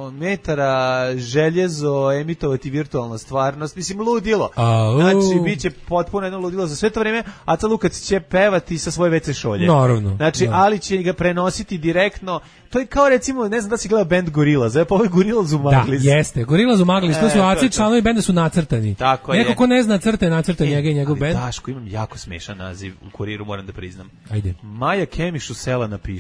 metara željezo, emitovati virtualna stvarnost, mislim ludilo. Au. Znači biće potpuno jedno ludilo za sve to vreme. Aca Lukac će pevati sa svoje ve ce šolje. Naravno. Znači, da. Ali će ga prenositi direktno. To je kao recimo, ne znam da si gleda band Gorillaz, pa ovo je Gorillaz u Maglis. Da, jeste. Gorillaz u Maglis, to su Aca, članovi benda su nacrtani. Tako Neko je. ko ne zna crte, nacrta e, njega i njegov bend. Daško, imam jako smešan naziv u Kuriru, moram da priznam. Ajde. Maja Kemiš u sela napišu.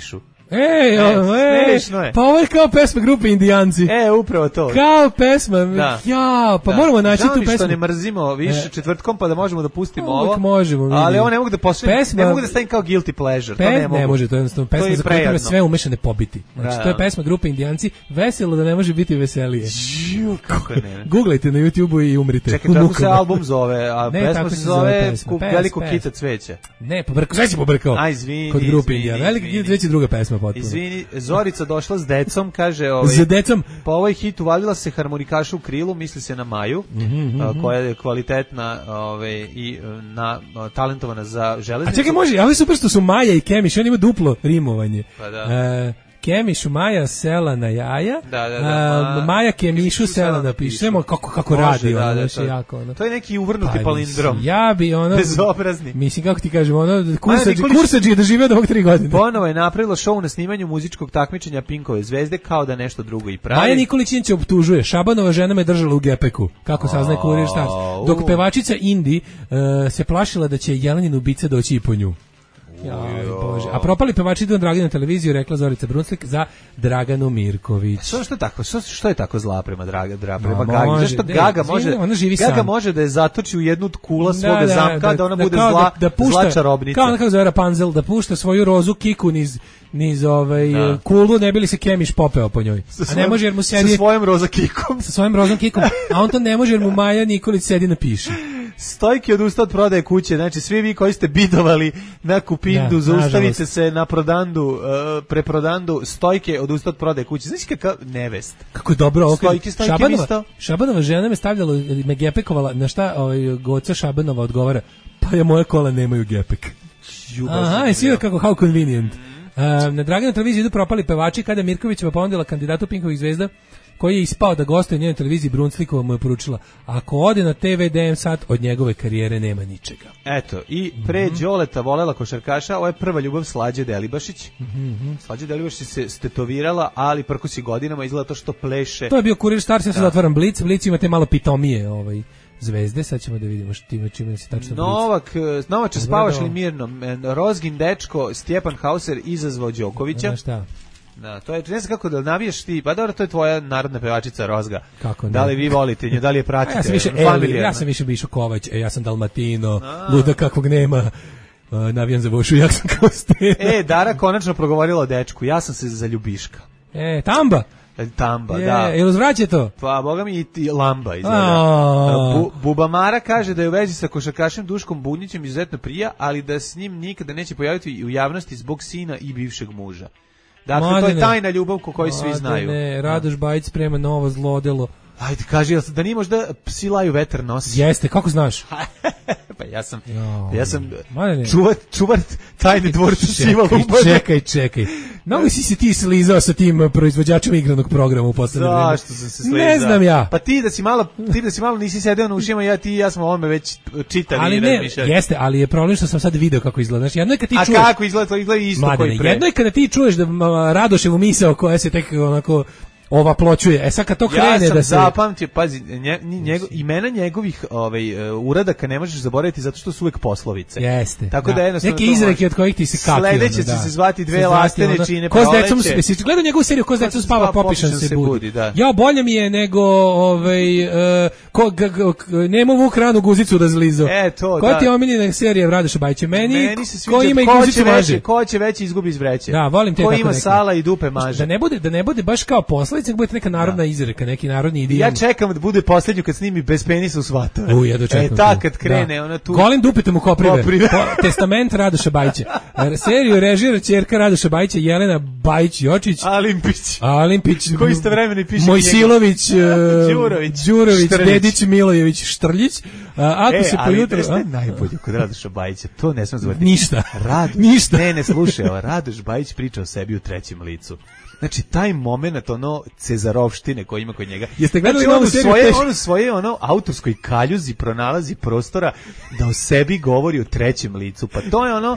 Ej, E, o, ej, smešno je. pa ovo je kao pesma grupe Indijanci. E, upravo to. Kao pesma, Da. ja, pa Da. moramo naći Žao tu mi pesmu. što ne mrzimo više E. četvrtkom pa da možemo da pustimo Uvek ovo. možemo, vidi. Ali ovo ne mogu da postavim, Pesma- ne mogu da stavim kao guilty pleasure, to Pe, ne ne, mogu. može, to je jednostavno pesma je za koju treba prejadno. sve umešane pobiti. Znači, Da, to je da. pesma grupe Indijanci, veselo da ne može biti veselije. Ju, kako ne. Googlajte na YouTubeu i umrite. Čekaj, u kako se mukama. album zove, a Ne, pesma tako se se zove zove pesma. Ku- Pes, Veliko pes. kita cveća. Ne, pobrkao, sve si pobrkao. Aj, izvini, Kod grupe izvini, Indijana. Veliki izvini. kita cveća je druga pesma potpuno. Izvini, Zorica došla s decom, kaže, ovaj, Za decom. pa ovaj hit uvalila se harmonikaša u krilu, misli se na Maju, Mhm, a, mhm. koja je kvalitetna ovaj, i e, na, a, talentovana za A železnicu. čekaj, može, a ovo je super što su Maja i Kemiš, on ima duplo rimovanje. Pa da. E, Kemišu Maja sela na jaja, Da, da, da. a, Ma- Maja Kemišu sela na pišu. Sve mo- kako, kako Može, radi, da, ono, da, znaš, to- jako, ono. To je neki uvrnuti Pa, palindrom. mislim, Ja bi ono... Bezobrazni. Mislim, kako ti kažem, ono, Maja kursađi, Nikolić- kursađi je doživio do ovog tri godine. Ponovo je napravila show na snimanju muzičkog takmičenja Pinkove zvezde kao da nešto drugo i pravi. Maja Nikolić inače optužuje, Šabanova žena me držala u gepeku, kako saznaje Kurir Stars. Dok u. pevačica Indi e, se plašila da će Jelenin ubica doći i po nju. Jaj, Bože. A propali pevači idu na Draganu televiziju, rekla Zorica Brunslik za Draganu Mirković. Što što je tako? Što što je tako zla prema Draga, dra, prema Ma, Gagi? može, Zašto de, Gaga izvini, može? ona živi Gaga sam. može da je zatoči u jednu od kula svoga zamka da, ona bude kao zla, da, da pušta, zla čarobnica. Kao ona kako zove Rapunzel, da pušta svoju rozu kiku niz niz ovaj Da. kulu, ne bi li se Kemiš popeo po njoj. Sa A svojom- ne može jer mu sa sedi svojom roza kikom. sa svojim rozom kikom, a on to ne može jer mu Maja Nikolić sedi na piši. Stojki odustao od prodaje kuće, znači svi vi koji ste bidovali na Kupindu, Da, zaustavite nažalost. se na prodandu, uh, preprodandu, Stojke odustao od prodaje kuće. Znači kakav nevest. Kako je dobro ovo. kad- Stojke, Stojke Šabanova, isto. Šabanova žena me stavljala, me gepekovala, na šta ovaj, Goca Šabanova odgovara, pa ja moje kola nemaju gepek. Ju, baš Aha, zanimljivo. i svi kako, how convenient. Um, na Draganu televiziji idu propali pevači kada Mirkovićeva ponudila kandidatu Pinkovih zvezda koji je ispao da gostuje u njenoj televiziji, Brunslikova mu je poručila, ako ode na te ve de em sat, od njegove karijere nema ničega. Eto, i pre Đoleta volela košarkaša, ovo je prva ljubav Slađe Delibašić. Mhm. Slađe Delibašić se stetovirala, ali prkosi godinama izgleda to što pleše. To je bio Kurir Stars, ja sad Da. otvaram Blic, Blic ima te malo pitomije ovaj, zvezde, sad ćemo da vidimo što ima čime se tačno Blic. Novak, eh, Novače, Dobro, spavaš da. li mirno? Men, Rozgin dečko, Stjepan Hauser izazvao Đokovića. Znaš šta? Da, to je, ne znam kako da navijaš ti, pa dobro, to je tvoja narodna pevačica Rozga. Kako ne? Da li vi volite nju, da li je A pratite? ja sam više Familijarno. Eli, ja sam više Mišo Kovač, e, ja sam Dalmatino, luda kakvog nema, uh, navijan za vošu, jak sam kao stena. E, Dara konačno progovorila o dečku, ja sam se zaljubiška. E, Tamba! E, Tamba, Je, da. jel uzvraća to? Pa, boga mi i, i Lamba izgleda. A. Bu, Bubamara kaže da je u vezi sa košarkašem Duškom Bunjićem izuzetno prija, ali da s njim nikada neće pojaviti u javnosti zbog sina i bivšeg muža. Dakle, to je Mladene. tajna ljubav ko koji svi znaju. Ne, Radoš Bajić sprema novo zlodelo. Ajde, kaži, jel- da nije možda psi laju vetar nosi? Jeste, kako znaš? Pa ja sam, Jo, ja sam Mladene. čuvar, čuvar tajne dvorca Siva Čekaj, Lumbane. čekaj, čekaj. Mnogo si se ti slizao sa tim uh, proizvođačima igranog programa u poslednje vreme. Zašto sam se slizao? Ne znam ja. Pa ti da si malo, ti da si malo nisi sedeo na ušima, ja ti i ja smo o ovome već čitali Ali i ne, razmišljali. jeste, ali je problem što sam sad video kako izgleda. Znači, jedno je kad ti A čuješ... kako izgleda, to izgleda isto Mladene, koji pre. jedno je kada ti čuješ da ma, Radoševu misao koja se tek onako ova pločuje. E sad kad to krene Ja sam da se... zapamtio, pazi, nje, njego, imena njegovih ovaj, uh, uradaka ne možeš zaboraviti zato što su uvek poslovice. Jeste. Tako da, jednostavno neke to izreke može. od kojih ti se kapi. Sledeće ono, će da. se zvati dve Se zvati, lastene ono, čine Ko s decom, proleće. jesi gledao njegovu seriju Ko s decom spava, popišan se budi. da. Ja, bolje mi je nego ovaj, uh, ko, g, g, g, nemo vuk ranu guzicu da zlizo. E, to, Koja da. ti je omiljena serija Radoša Bajića? Meni, Meni se sviđa ko ima i ko guzicu će maže. veće, ko će veće izgubi iz vreće. Da, volim te ko tako ima neke. sala i dupe maže. Da ne bude, da ne bude baš kao posledica, nego bude neka narodna izreka, neki narodni idiom. Ja čekam da bude poslednju kad snimi bez penisa u svatove. U, ja dočekam. E, ta tu. kad krene, Da. ona tu... Golim dupetom u koprive. Koprive. Po- testament Radoša Bajića. R- Seriju režira ćerka Radoša Bajića, Jelena Bajić-Jočić. Alimpić. Alimpić. Koji istovremeno i piše Mojsilović. e, Đurović. Đurović, Štrljić. Dedić, Milojević, Štrljić. A, ako E, se ali pojutro... znaš šta je a? najbolje kod Radoša Bajića? To ne smem zavrti. Ništa. Radoš, Ništa. Ne, ne, slušaj, ovo, Radoš Bajić priča o sebi u trećem licu. Znači, taj moment, ono, cezarovštine koji ima kod njega. Jeste gledali znači, on novu u seriju svoje, Teš- on u svoje, ono, autorskoj kaljuzi pronalazi prostora da o sebi govori u trećem licu. Pa to je ono,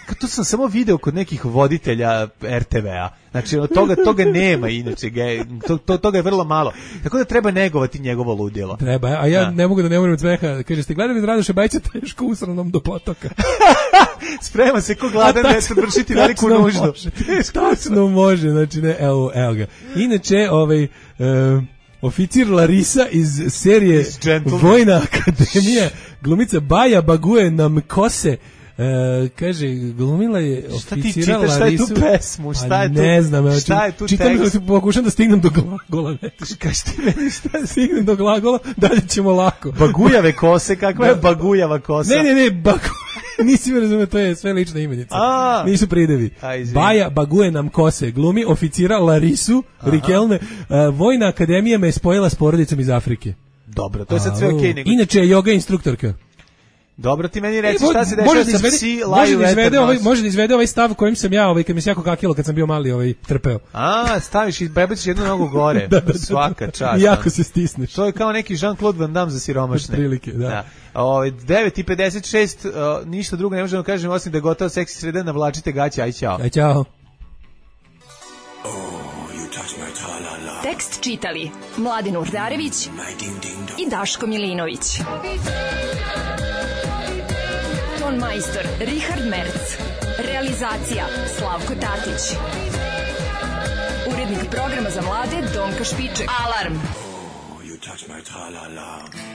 to sam samo video kod nekih voditelja er te vea. Znači, ono, toga, toga nema inače, to, to, toga je vrlo malo. Tako da treba negovati njegovo ludilo. Treba, a ja da. ne mogu da ne moram od smeha. Kaže, ste gledali da Radoša Bajića teško usranom do potoka? Sprema se ko gladan da se vršiti veliku nuždu. Tačno može, znači, ne, evo, evo ga. Inače, ovaj... Uh, oficir Larisa iz serije iz Vojna akademija, glumica Baja Baguje nam kose. E, kaže, glumila je oficira Larisu. Šta je tu pesmu? Šta je tu? Ne znam, šta je tu čitam, tekst? Pokušam da stignem do glagola. Kaži ti meni šta stignem do glagola, dalje ćemo lako. Bagujave kose, kakva je bagujava kosa? Ne, ne, ne, bagu... Nisi me razumio, to je sve lična imenica. A, nisu pridevi. Baja Baguje nam kose, glumi oficira Larisu Rikelme. Uh, Vojna akademija me je spojila s porodicom iz Afrike. Dobro, to je sad sve okej. Okay, nego... Inače je joga instruktorka. Dobro, ti meni reci šta se dešava sa psi laju vetar. Ovaj, može da izvede ovaj stav kojim sam ja, ovaj, kad mi se jako kakilo, kad sam bio mali, ovaj, trpeo. A, staviš i prebaciš jednu nogu gore. da, da, da, svaka čast. Jako se stisneš. To je kao neki Jean-Claude Van Damme za siromašne. Prilike, da. da. O, devet i pedeset šest, uh, ništa drugo ne možemo da kažem, osim da je gotova seksi sreda, navlačite gaće, aj ćao. Aj ćao. Tekst čitali Mladin Urdarević i Daško Milinović. Ton majstor Richard Merc. Realizacija Slavko Tatić. Urednik programa za mlade Donka Špiček. Alarm! Oh, you touch my tra-la-la.